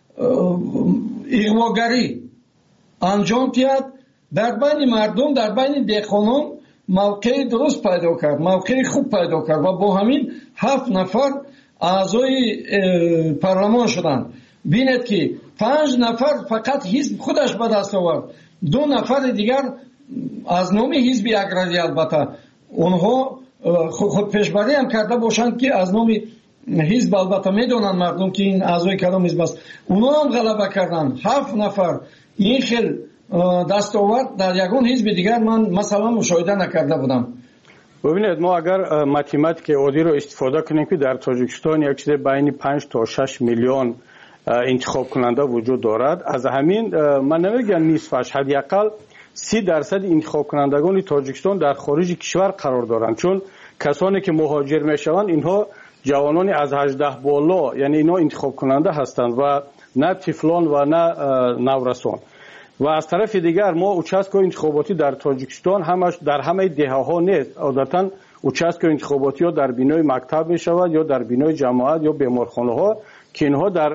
اغواگری انجام داد، در بین مردم، در بین دهقانان موقع درست پیدا کرد، موقع خوب پیدا کرد و با همین هفت نفر اعضای پارلمان شدند. بینید که پنج نفر فقط حزب خودش به دست آورد، دو نفر دیگر از نام حزب اگراری، البته اونها خود پیشبری هم کرده باشند که از نام حزب، البته میدونن مردم که این اعضای کدام حزب است، اونها هم غلبه کردن. هفت نفر این خیل دستاورد در یگان حزب دیگر من مثلا مشاهده نکرده بودم. ببینید ما اگر ماتماتیک عادی رو استفاده کنیم که در تاجیکستان یک چیز بین پنج تا شش میلیون انتخاب کننده وجود دارد، از همین من نمیگم نصفش، حداقل سی درصد انتخاب کنندگان تاجیکستان در خارج کشور قرار دارند، چون کسانی که مهاجر میشوند اینها جوانانی از هجده بالا، یعنی اینا انتخاب کننده هستند و نه طفلان و نه نورسان. و از طرف دیگر ما اوچسک‌های انتخاباتی در تاجیکستان همش در همه دهه‌ها نیست، عادتاً اوچسک‌های انتخاباتی ها در بینای مکتب می شود یا در بینای جماعت یا بیمارخانه ها که اینها در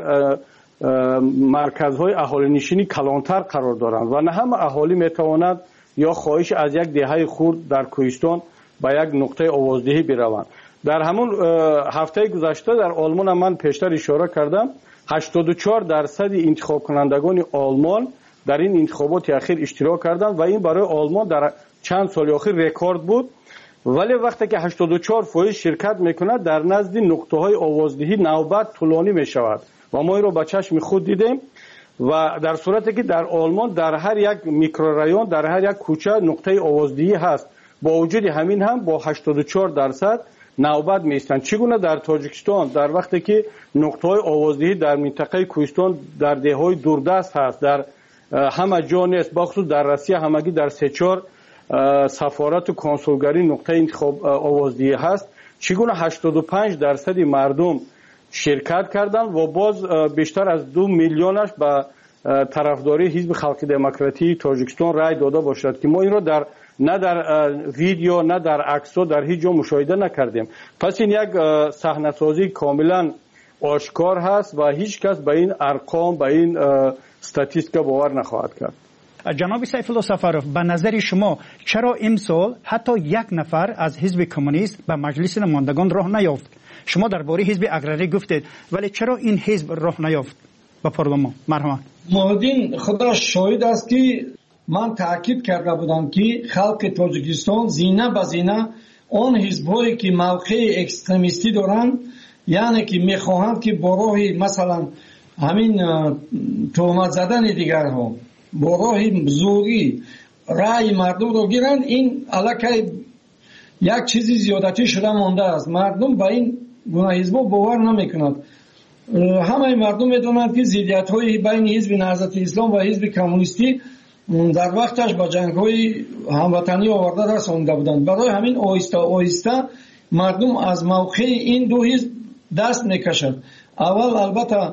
مرکزهای اهالی نشینی کلانتر قرار دارند و نه همه اهالی می تواند یا خواهش از یک دهه خرد در کوهستان به یک نقطه آوازدهی بروند. در همون هفته گذشته در آلمان من پیشتر اشاره کردم هشتاد و چهار درصد انتخاب کنندگان آلمان در این انتخابات اخیر اشتراک کردند و این برای آلمان در چند سال اخیر رکورد بود. ولی وقتی که هشتاد و چهار درصد شرکت میکند در نزد نقطه های آوازدهی نوبت طولانی میشود و ما این رو به چشم خود دیدیم. و در صورتی که در آلمان در هر یک میکرورایون، در هر یک کوچه نقطه آوازدهی هست، با وجود همین هم با هشتاد و چهار درصد نوبت میستند. چگونه در تاجیکستان در وقتی که نقطه های آوازدهی در منطقه کوهستان در دههای دوردست هست، در همه جا نیست، بخصوص در روسیه همگی در سه چهار سفارت و کنسولگری نقطه انتخاب آوازدهی هست، چگونه هشتاد و پنج درصد مردم شرکت کردند و باز بیشتر از دو میلیونش به طرفداری حزب خلق دموکراتی تاجیکستان رای داده باشد که ما این را در نه در ویدیو نه در عکس‌ها در هیچ جا مشاهده نکردیم. پس این یک صحنه‌سازی کاملا آشکار هست و هیچ کس به این ارقام، به این استاتیستیکا باور نخواهد کرد. جناب سیف الله سفرов، به نظر شما چرا امسال حتی یک نفر از حزب کمونیست به مجلس نمایندگان راه نیافت؟ شما درباره حزب اگراری گفتید، ولی چرا این حزب راه نیافت به پارلمان؟ مرحبا. مهدین خدا شاهد است که من تاکید کرده بودم که خلق تاجیکستان زینه به زینه آن حزب‌هایی که موقع اکستریمیستی دارند، یعنی که میخواهند که با راه مثلا همین تهمت زدن دیگرها، با راه زوری رأی مردم رو گیرند، این علاقه یک چیزی زیادتی شده مانده است. مردم با این گونه حزب‌ها باور نمیکنند. همه مردم میدونند که ضدیت‌های بین حزب نهضت اسلام و حزب کمونیستی در وقتش با جنگ‌های هموطنی آورده رسانده بودند. برای همین آهسته آهسته مردم از موقع این دو حزب دست میکشند. اول البته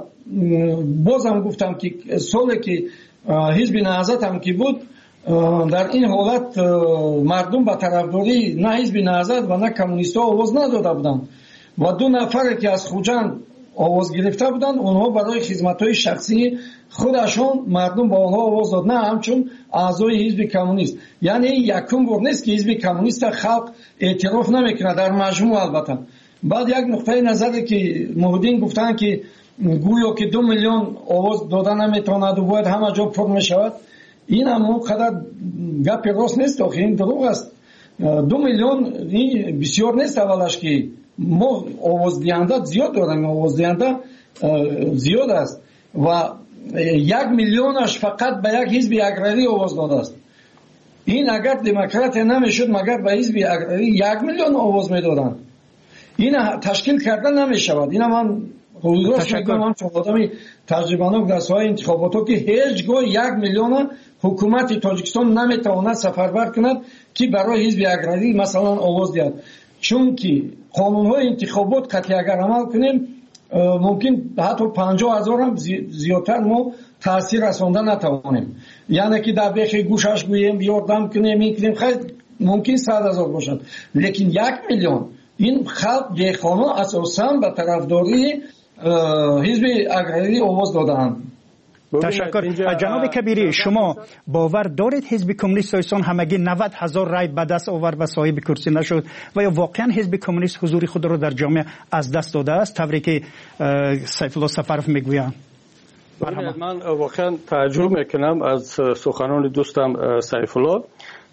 بازم گفتم که سالی که حزب نهضت هم که بود، در این حالت مردم به طرفداری نه حزب نهضت و نه کمونیست‌ها آواز نداده بودند و دو نفر که از خوجند آواز گرفته بودند، اونها برای خدمت‌های شخصی خودشون مردم با آنها آواز داد، نه همچون اعضای حزب کمونیست. یعنی یکم بار نیست که حزب کمونیست خلق اعتراف نمیکنه در مجموع. البته بعد یک نقطه نظری که مهدین گفتن که گویا که دو میلیون آواز دادن نمیتواند و باید همه جا پر میشود، این هم اونقدر گپ راست نیست، آخه این دروغ است. دو میلیون این بسیار نیست. اولش که ما آواز دهنده زیاد داریم، آواز دهنده زیاد است و یک میلیونش فقط به یک حزب اگراری آواز داده است. این اگر دموکرات نمیشد مگر به حزب اگراری یک میلیون آواز میدادن. این تشکیل کردن نمیشود. این من خودش میگم هم آدمی تجربه‌ناک در ساحه انتخابات که هیچگاه یک میلیون حکومت تاجیکستان نمیتواند سفربر کند که برای حزب اگراری مثلا آواز دهد، چون که قانون‌های انتخابات قطعی اگر عمل کنیم ممکن حتی پنجاه هزار هم زیادتر ما تاثیر رساندن نتوانیم، یعنی که در بیخ گوشش گوییم یاردم کنیم این کنیم خیلی ممکن صد هزار باشد، لیکن یک میلیون این خلق دیخانه اساساً به طرفداری حزب اگراری آواز دادند. تشکر. جناب کبیری، شما باور دارید حزب کمونیست ایسان همگی نود هزار رای به دست آورد و صاحب کرسی نشد و یا واقعا حزب کمونیست حضور خود را در جامعه از دست داده است طوری که سیف الله سفرف میگوید؟ من واقعا تعجب میکنم از سخنان دوستم سیف الله.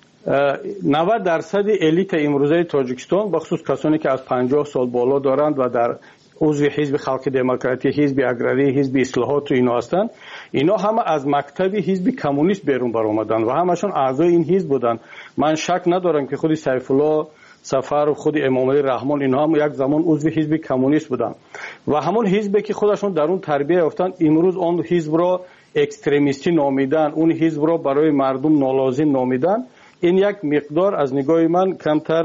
نود درصد الیت امروزه تاجیکستان بخصوص کسانی که از پنجاه سال بالا دارند و در عضو حزب خلق دموکراتی، حزب اگراری، حزب اصلاحات و اینا هستند، اینا همه از مکتب حزب کمونیست بیرون بر آمدند و همشون اعضای این حزب بودند. من شک ندارم که خود سیف الله سفر و خود امام علی رحمان اینها هم یک زمان عضو حزب کمونیست بودند و همون حزبی که خودشون در اون تربیت یافتند امروز اون حزب را اکستریمیستی نامیدن، اون حزب را برای مردم نالازم نامیدن. این یک مقدار از نگاه من کمتر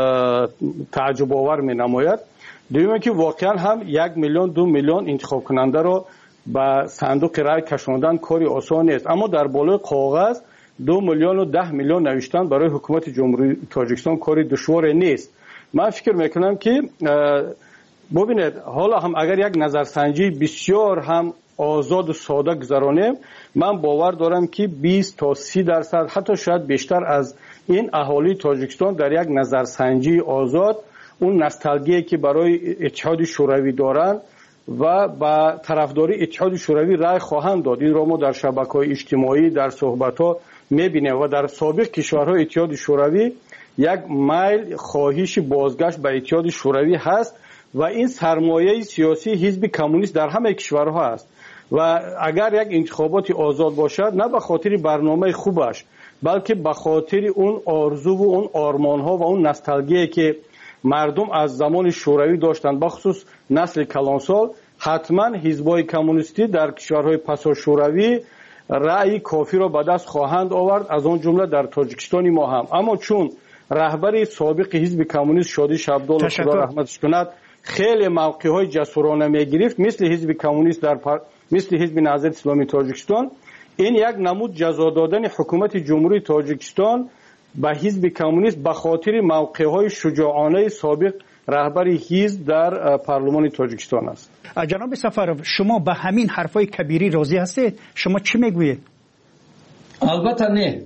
تعجب آور می نماید. دویمه که واقعا هم یک میلیون دو میلیون انتخاب کننده را به صندوق رای کشاندن کاری آسان نیست، اما در بالای کاغذ دو میلیون و ده میلیون نوشتن برای حکومت جمهوری تاجیکستان کاری دشوار نیست. من فکر میکنم که ببینید حالا هم اگر یک نظرسنجی بسیار هم آزاد و ساده گذرانیم، من باور دارم که بیست تا سی درصد حتی شاید بیشتر از این اهالی تاجیکستان در یک نظرسنجی آزاد اون نوستالژی که برای اتحاد شوروی دارند و با طرفداری اتحاد شوروی رای خواهند داد. این را ما در شبکه‌های اجتماعی در صحبت‌ها می‌بینیم و در سابق کشورهای اتحاد شوروی یک میل خواهش بازگشت به اتحاد شوروی هست و این سرمایه سیاسی حزب کمونیست در همه کشورها است و اگر یک انتخابات آزاد باشد نه به خاطر برنامه خوبش بلکه به خاطر اون آرزو و اون آرمان‌ها و اون نوستالژی که مردم از زمان شوروی داشتند، بخصوص نسل کلانسال، حتما حزب‌های کمونیستی در کشورهای پسا شوروی رأی کافی را به دست خواهند آورد، از آن جمله در تاجیکستان ما هم. اما چون رهبر سابق حزب کمونیست شادی شبدال خدا رحمتش کند خیلی موقع‌های جسورانه می‌گرفت مثل حزب کمونیست در پر... مثل حزب نهضت اسلامی تاجیکستان، این یک نمود جزا دادن حکومت جمهوری تاجیکستان به حزب کمونیست به خاطر موقع‌های شجاعانه سابق رهبر حزب در پارلمان تاجیکستان است. جناب سفرов شما به همین حرفای کبیری راضی هستید؟ شما چی میگویید؟ البته نه،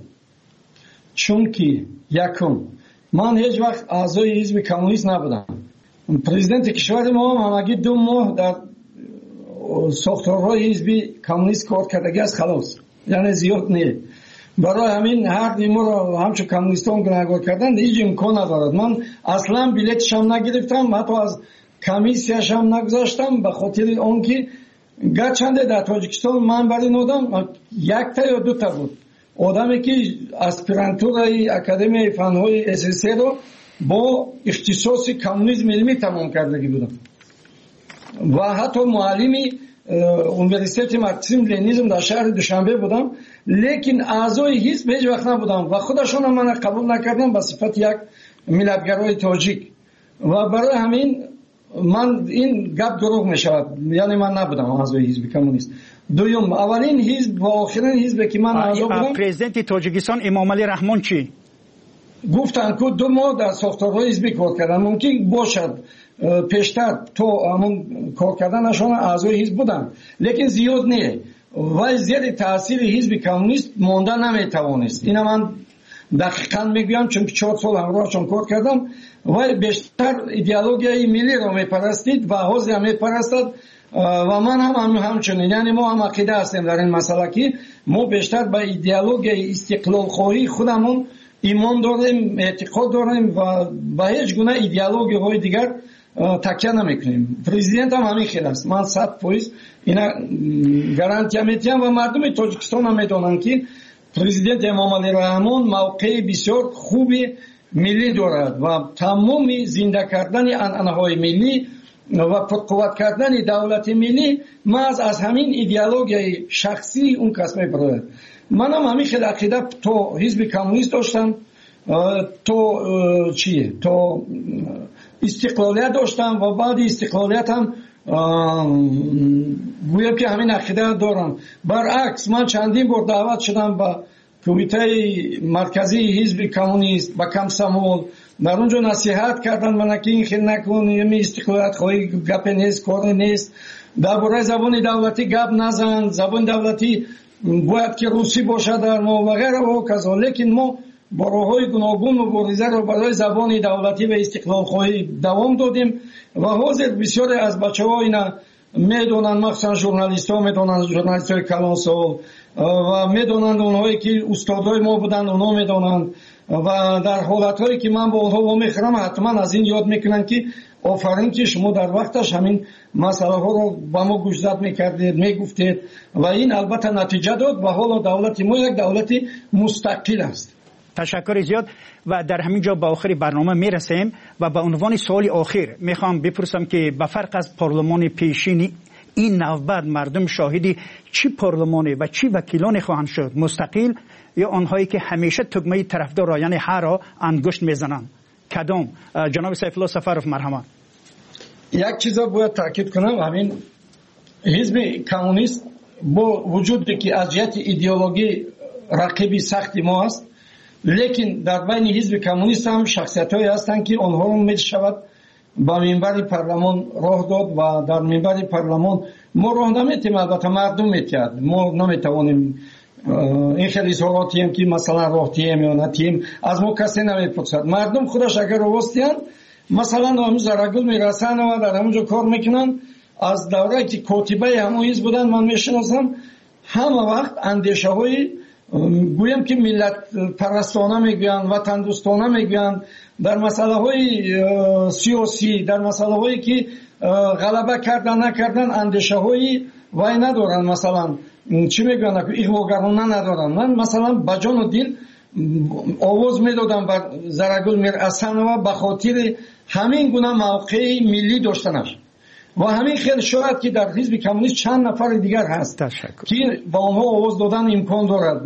چون که یکم من هیچ وقت اعضای حزب کمونیست نبودم. پرزیدنت کشور ما هم همگی دو ماه در ساختارهای حزب کمونیست کار کردگی است، خلاص، یعنی زیاد نه. برای همین هر نیمو را همچون کمونیستان گناهکار کردن هیچ امکان ندارد. من اصلا بلیتش هم نگرفتم، حتی از کمیسیش هم نگذاشتم به خاطر آنکه گرچنده در تاجیکستان من برای نودم یک تا یا دو تا بود آدمی که اسپیرانتورای اکادمی فنهای اس اس رو با اختصاص کمونیسم علمی تمام کردگی بودم و حتی معلمی اونیورسیته مارکسیسم لنینیسم در شهر دوشنبه بودم، لیکن اعضای حزب هیچ وقت نبودم و خودشون هم من قبول نکردم به صفت یک ملتگرای تاجیک و برای همین من این گپ دروغ میشود، یعنی من نبودم اعضای حزب کمونیست. دوم، اولین حزب و آخرین حزب که من اعضا بودم پرزیدنت تاجیکستان امام علی رحمان چی گفتن که دو ماه در ساختارهای حزبی کار کردن، ممکن باشد پیشتر تو همون کار کردنشون اعضای حزب بودن لیکن زیاد نه و زیر تاثیر حزب کمونیست مانده نمیتوانست. اینا من دقیقاً میگم چون که چهار سال همراهشون کار کردم و بیشتر ایدئولوژی ملی رو میپرستید و حزب هم میپرستد و من هم, هم همچنین، یعنی ما هم عقیده هستیم در این مسئله که ما بیشتر به ایدئولوژی استقلال خواهی خودمون ایمان داریم، اعتقاد داریم و به هیچ گونه ایدئولوژی های دیگر تکیه نمیکنیم. پرزیدنت هم همین خیلی است، من صد فیصد اینا گارانتی میدم و مردم تاجیکستان هم میدونن که پرزیدنت امام علی رحمان موقع بسیار خوبی ملی دارد و تمام زنده کردن عنعنه‌های ملی و پرقوت کردن دولت ملی محض از همین ایدئولوژی شخصی اون کس میبرد. منم همین خیلی عقیده تو حزب کمونیست داشتم، تو چیه تو استقلالیت داشتم و بعد استقلالیت هم گویم که همین عقیده دارم. برعکس من چندین بار دعوت شدم با کمیته مرکزی حزب کمونیست با کمسمول، در اونجا نصیحت کردن من که این خیلی نکن، یه استقلالیت خواهی گپ نیست، کار نیست، درباره زبان دولتی گپ نزن، زبان دولتی باید که روسی باشه در ما و غیره و کذا. لیکن ما با راه‌های گوناگون مبارزه را برای زبان دولتی و استقلال خواهی دوام دادیم و حاضر بسیاری از بچه‌ها اینا میدونن، مخصوصا ژورنالیست‌ها میدونن، ژورنالیست‌های کلانسال و میدونن، اونهایی که استادای ما بودن اونا میدونن و در حالت‌هایی که من با اونها میخرم حتما از این یاد میکنن که آفرین که شما در وقتش همین مسئله ها رو با ما گوشزد میکردید، میگفتید و این البته نتیجه داد و حالا دولت ما یک دولت مستقل است. تشکر زیاد و در همین جا به آخر برنامه میرسیم و به عنوان سوال آخر میخوام بپرسم که به فرق از پارلمان پیشین این نوبت مردم شاهدی چی پارلمانی و چی وکیلان خواهند شد، مستقل یا آنهایی که همیشه تگمه طرفدار یعنی هر را انگشت میزنند؟ کدام؟ جناب سیف الله سفرов مرحمت. یک چیز باید تاکید کنم، همین حزب کمونیست با وجودی که از جهت ایدئولوژی رقیبی سختی ما است، لیکن در بین حزب کمونیست هم شخصیت‌هایی هستند که آنها رو می‌شود با منبر پارلمان راه داد و در منبر پارلمان ما راه نمی‌تیم، البته مردم می‌تید، ما نمی‌توانیم این خیلی سوالاتی هم که مثلا راه تیم یا نتیم از ما کسی نمی‌پرسد. مردم خودش اگر راستیان مثلا همون زرگل میرسن و در همونجا کار میکنن. از دوره که کاتبه همون حزب بودن من میشناسم، همه وقت اندیشه های گویم که ملت پرستانه میگوین، وطن دوستانه میگوین، در مسئله های سیاسی، در مسئله هایی که غلبه کردن نکردن اندیشه های وای ندارن، مثلا چی میگوین اغواگرانه ندارن. من مثلا بجان و دل آواز میدادم بر زرگل میرحسن و به خاطر همین گونه موقع ملی داشتنش و همین خیلی شاید که در حزب کمونیست چند نفر دیگر هست که با آنها آواز دادن امکان دارد.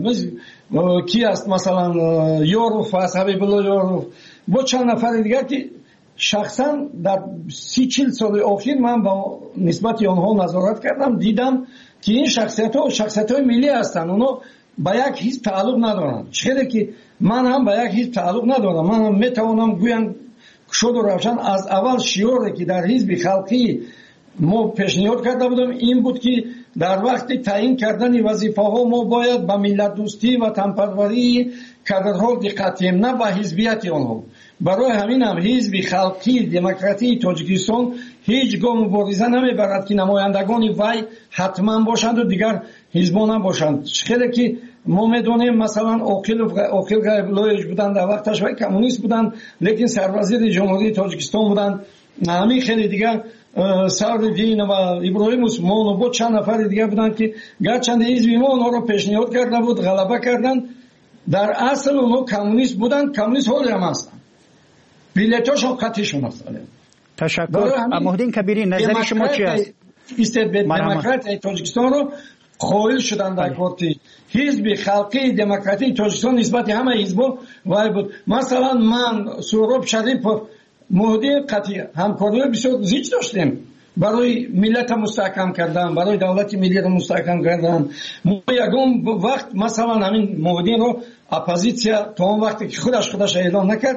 کی است مثلا یاروف است، حبیب الله یاروف، با چند نفر دیگر که شخصا در سی چل سال اخیر من با نسبت آنها نظارت کردم، دیدم که این شخصیت ها شخصیت های ملی هستند، اونا با یک حزب تعلق ندارن. چرا که من هم با یک حزب تعلق ندارم، من هم میتوانم گویم شد و روشن از اول شعاری که در حزب خلقی ما پیشنهاد کرده بودم این بود که در وقت تعیین کردن وظیفه ها ما باید به ملت دوستی و تنپروری کادرها دقت کنیم، نه به حزبیت آنها. برای همین هم حزب خلقی دموکراتی تاجیکستان هیچ گاه مبارزه نمیبرد که نمایندگان وی حتما باشند و دیگر حزبان باشند. خیلی که ما میدونیم مثلا عاقل عاقل غیب‌الله بودند، در وقتش وی کمونیست بودند لیکن سروزیر جمهوری تاجیکستان بودند. همین خیلی دیگر سردین و ابراهیم عثمان و بود چند نفر دیگر بودند که گرچند حزب ما اونها رو پیشنهاد کرده بود غلبه کردند، در اصل اونها کمونیست بودند، کمونیست حالی هم هستند، بیلیتاش هم قطعیشون هست. تشکر. مهدین کبیری نظر شما چی است؟ دموکرات تاجیکستان رو خواهی شدن در کارتی حزب خلقی دموکراتی تاجیکستان نسبت همه حزبا وای بود. مثلا من سهراب شریف مهدی قطعی همکاری بسیار زیاد داشتیم برای ملت مستحکم کردن، برای دولت ملی رو مستحکم کردن. ما یکم وقت مثلا همین مهدی رو اپوزیسیا تا اون وقتی که خودش خودش اعلان نکرد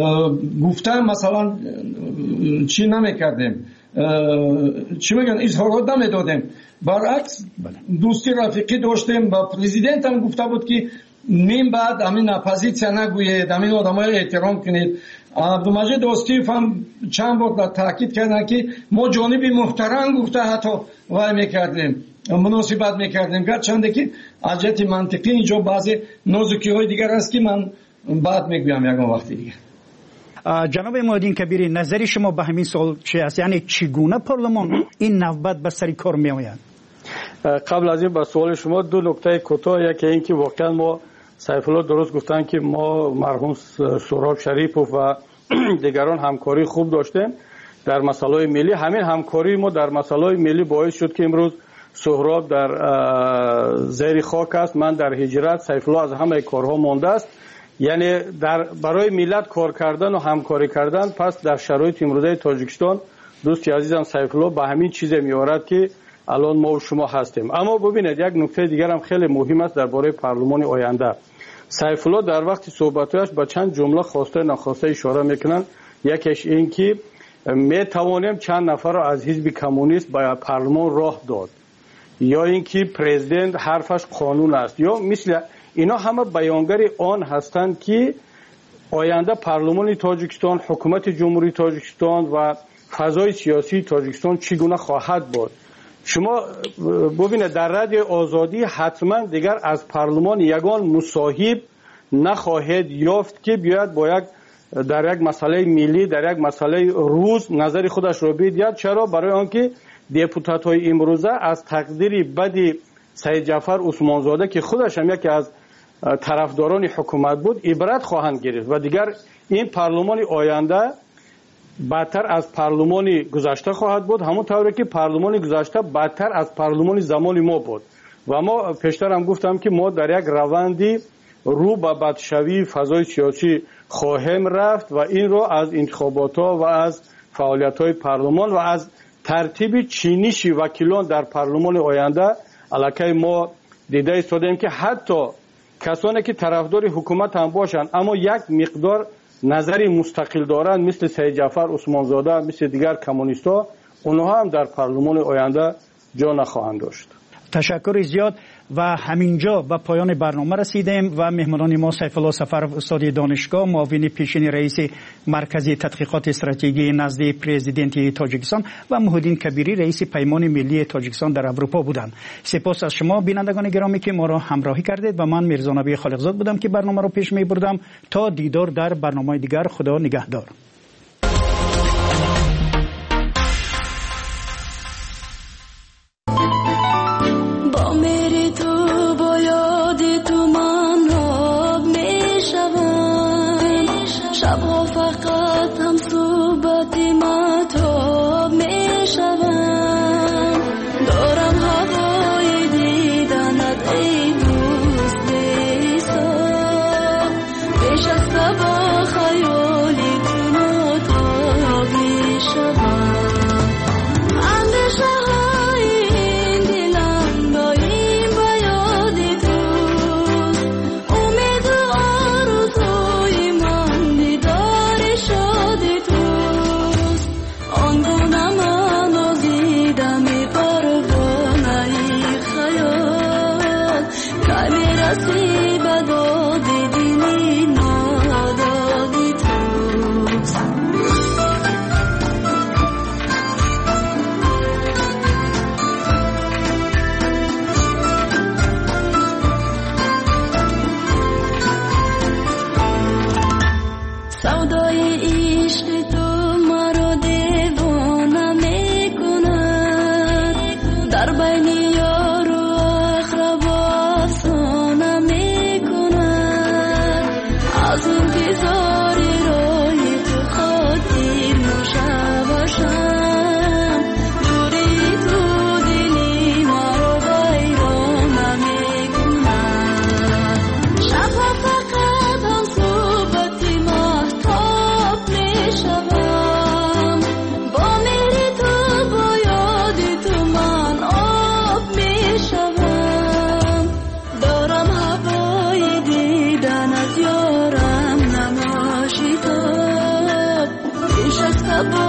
گفتن مثلا چی نمیکردیم، چی میگن اظهارات نمیدادیم، برعکس دوستی رفیقی داشتیم. با پرزیدنت هم گفته بود که نیم بعد همین اپوزیسیا نگوید، همین آدمای احترام کنید. عبدالمجید دوستیف هم چند بار تاکید کردن که ما جانبی محترم گفته حتی وای میکردیم، مناسبت میکردیم، گرچند که از جهت منطقی اینجا بعضی نازکی های دیگر هست که من بعد میگویم یکم وقتی دیگه. جناب مهدی کبیری نظر شما به همین سوال چی است؟ یعنی چگونه پارلمان این نوبت به سر کار می آید؟ قبل از این به سوال شما دو نکته کوتاه، یکی این که واقعا ما سیف الله درست گفتن که ما مرحوم سهراب شریف و دیگران همکاری خوب داشتیم. در مسائل ملی. همین همکاری ما در مسائل ملی باعث شد که امروز سهراب در زیر خاک است، من در هجرت، سیف الله از همه کارها مانده است. یعنی در برای ملت کار کردن و همکاری کردن. پس در شرایط امروزه تاجیکستان دوستی عزیزم سیف الله به همین چیز میارد که الان ما و شما هستیم. اما ببینید یک نکته دیگر هم خیلی مهم است درباره پارلمان آینده. سیف الله در وقت صحبتش با چند جمله خواسته ناخواسته اشاره میکنن. یکیش این که می توانیم چند نفر را از حزب کمونیست به پارلمان راه داد، یا اینکه پرزیدنت حرفش قانون است، یا مثل اینا همه بیانگری آن هستند که آینده پارلمان تاجیکستان، حکومت جمهوری تاجیکستان و فضای سیاسی تاجیکستان چگونه خواهد بود. شما ببینید در رادیو آزادی حتما دیگر از پارلمان یگان مصاحب نخواهد یافت که بیاد با یک در یک مسئله ملی، در یک مسئله روز نظر خودش رو بیاد. چرا؟ برای آنکه دپوتات های امروزه از تقدیر بد سید جعفر عثمانزاده که خودش هم یکی از طرفداران حکومت بود عبرت خواهند گرفت و دیگر این پارلمان آینده بدتر از پارلمان گذشته خواهد بود، همون طوری که پارلمان گذشته بدتر از پارلمان زمان ما بود. و ما پیشتر هم گفتم که ما در یک روندی رو به بدشوی فضای سیاسی خواهیم رفت و این رو از انتخابات ها و از فعالیت های پارلمان و از ترتیب چینش وکیلان در پارلمان آینده علاقه ما دیده ایستادیم که حتی کسانی که طرفدار حکومت هم باشند اما یک مقدار نظری مستقل دارند مثل سید جعفر عثمانزاده، مثل دیگر کمونیست‌ها، اونها هم در پارلمان آینده جا نخواهند داشت. تشکر زیاد. و همینجا به پایان برنامه رسیدیم و مهمانان ما سیف الله سفرов استاد دانشگاه، معاون پیشین رئیس مرکز تحقیقات استراتژی نزد پرزیدنت تاجیکستان و محمودین کبیری رئیس پیمان ملی تاجیکستان در اروپا بودند. سپاس از شما بینندگان گرامی که ما را همراهی کردید و من میرزا نبی خالقزاد بودم که برنامه را پیش می بردم. تا دیدار در برنامه دیگر، خدا نگهدار. شبها فقط هم صحبت مطاب می شوم، دارم هوای دیدنت ای دوست بی‌حساب، پیش از صبح خیالی تو مطاب می شوم، اندیشه های این دلم با این به یاد توست، امید و آرزوی من Abba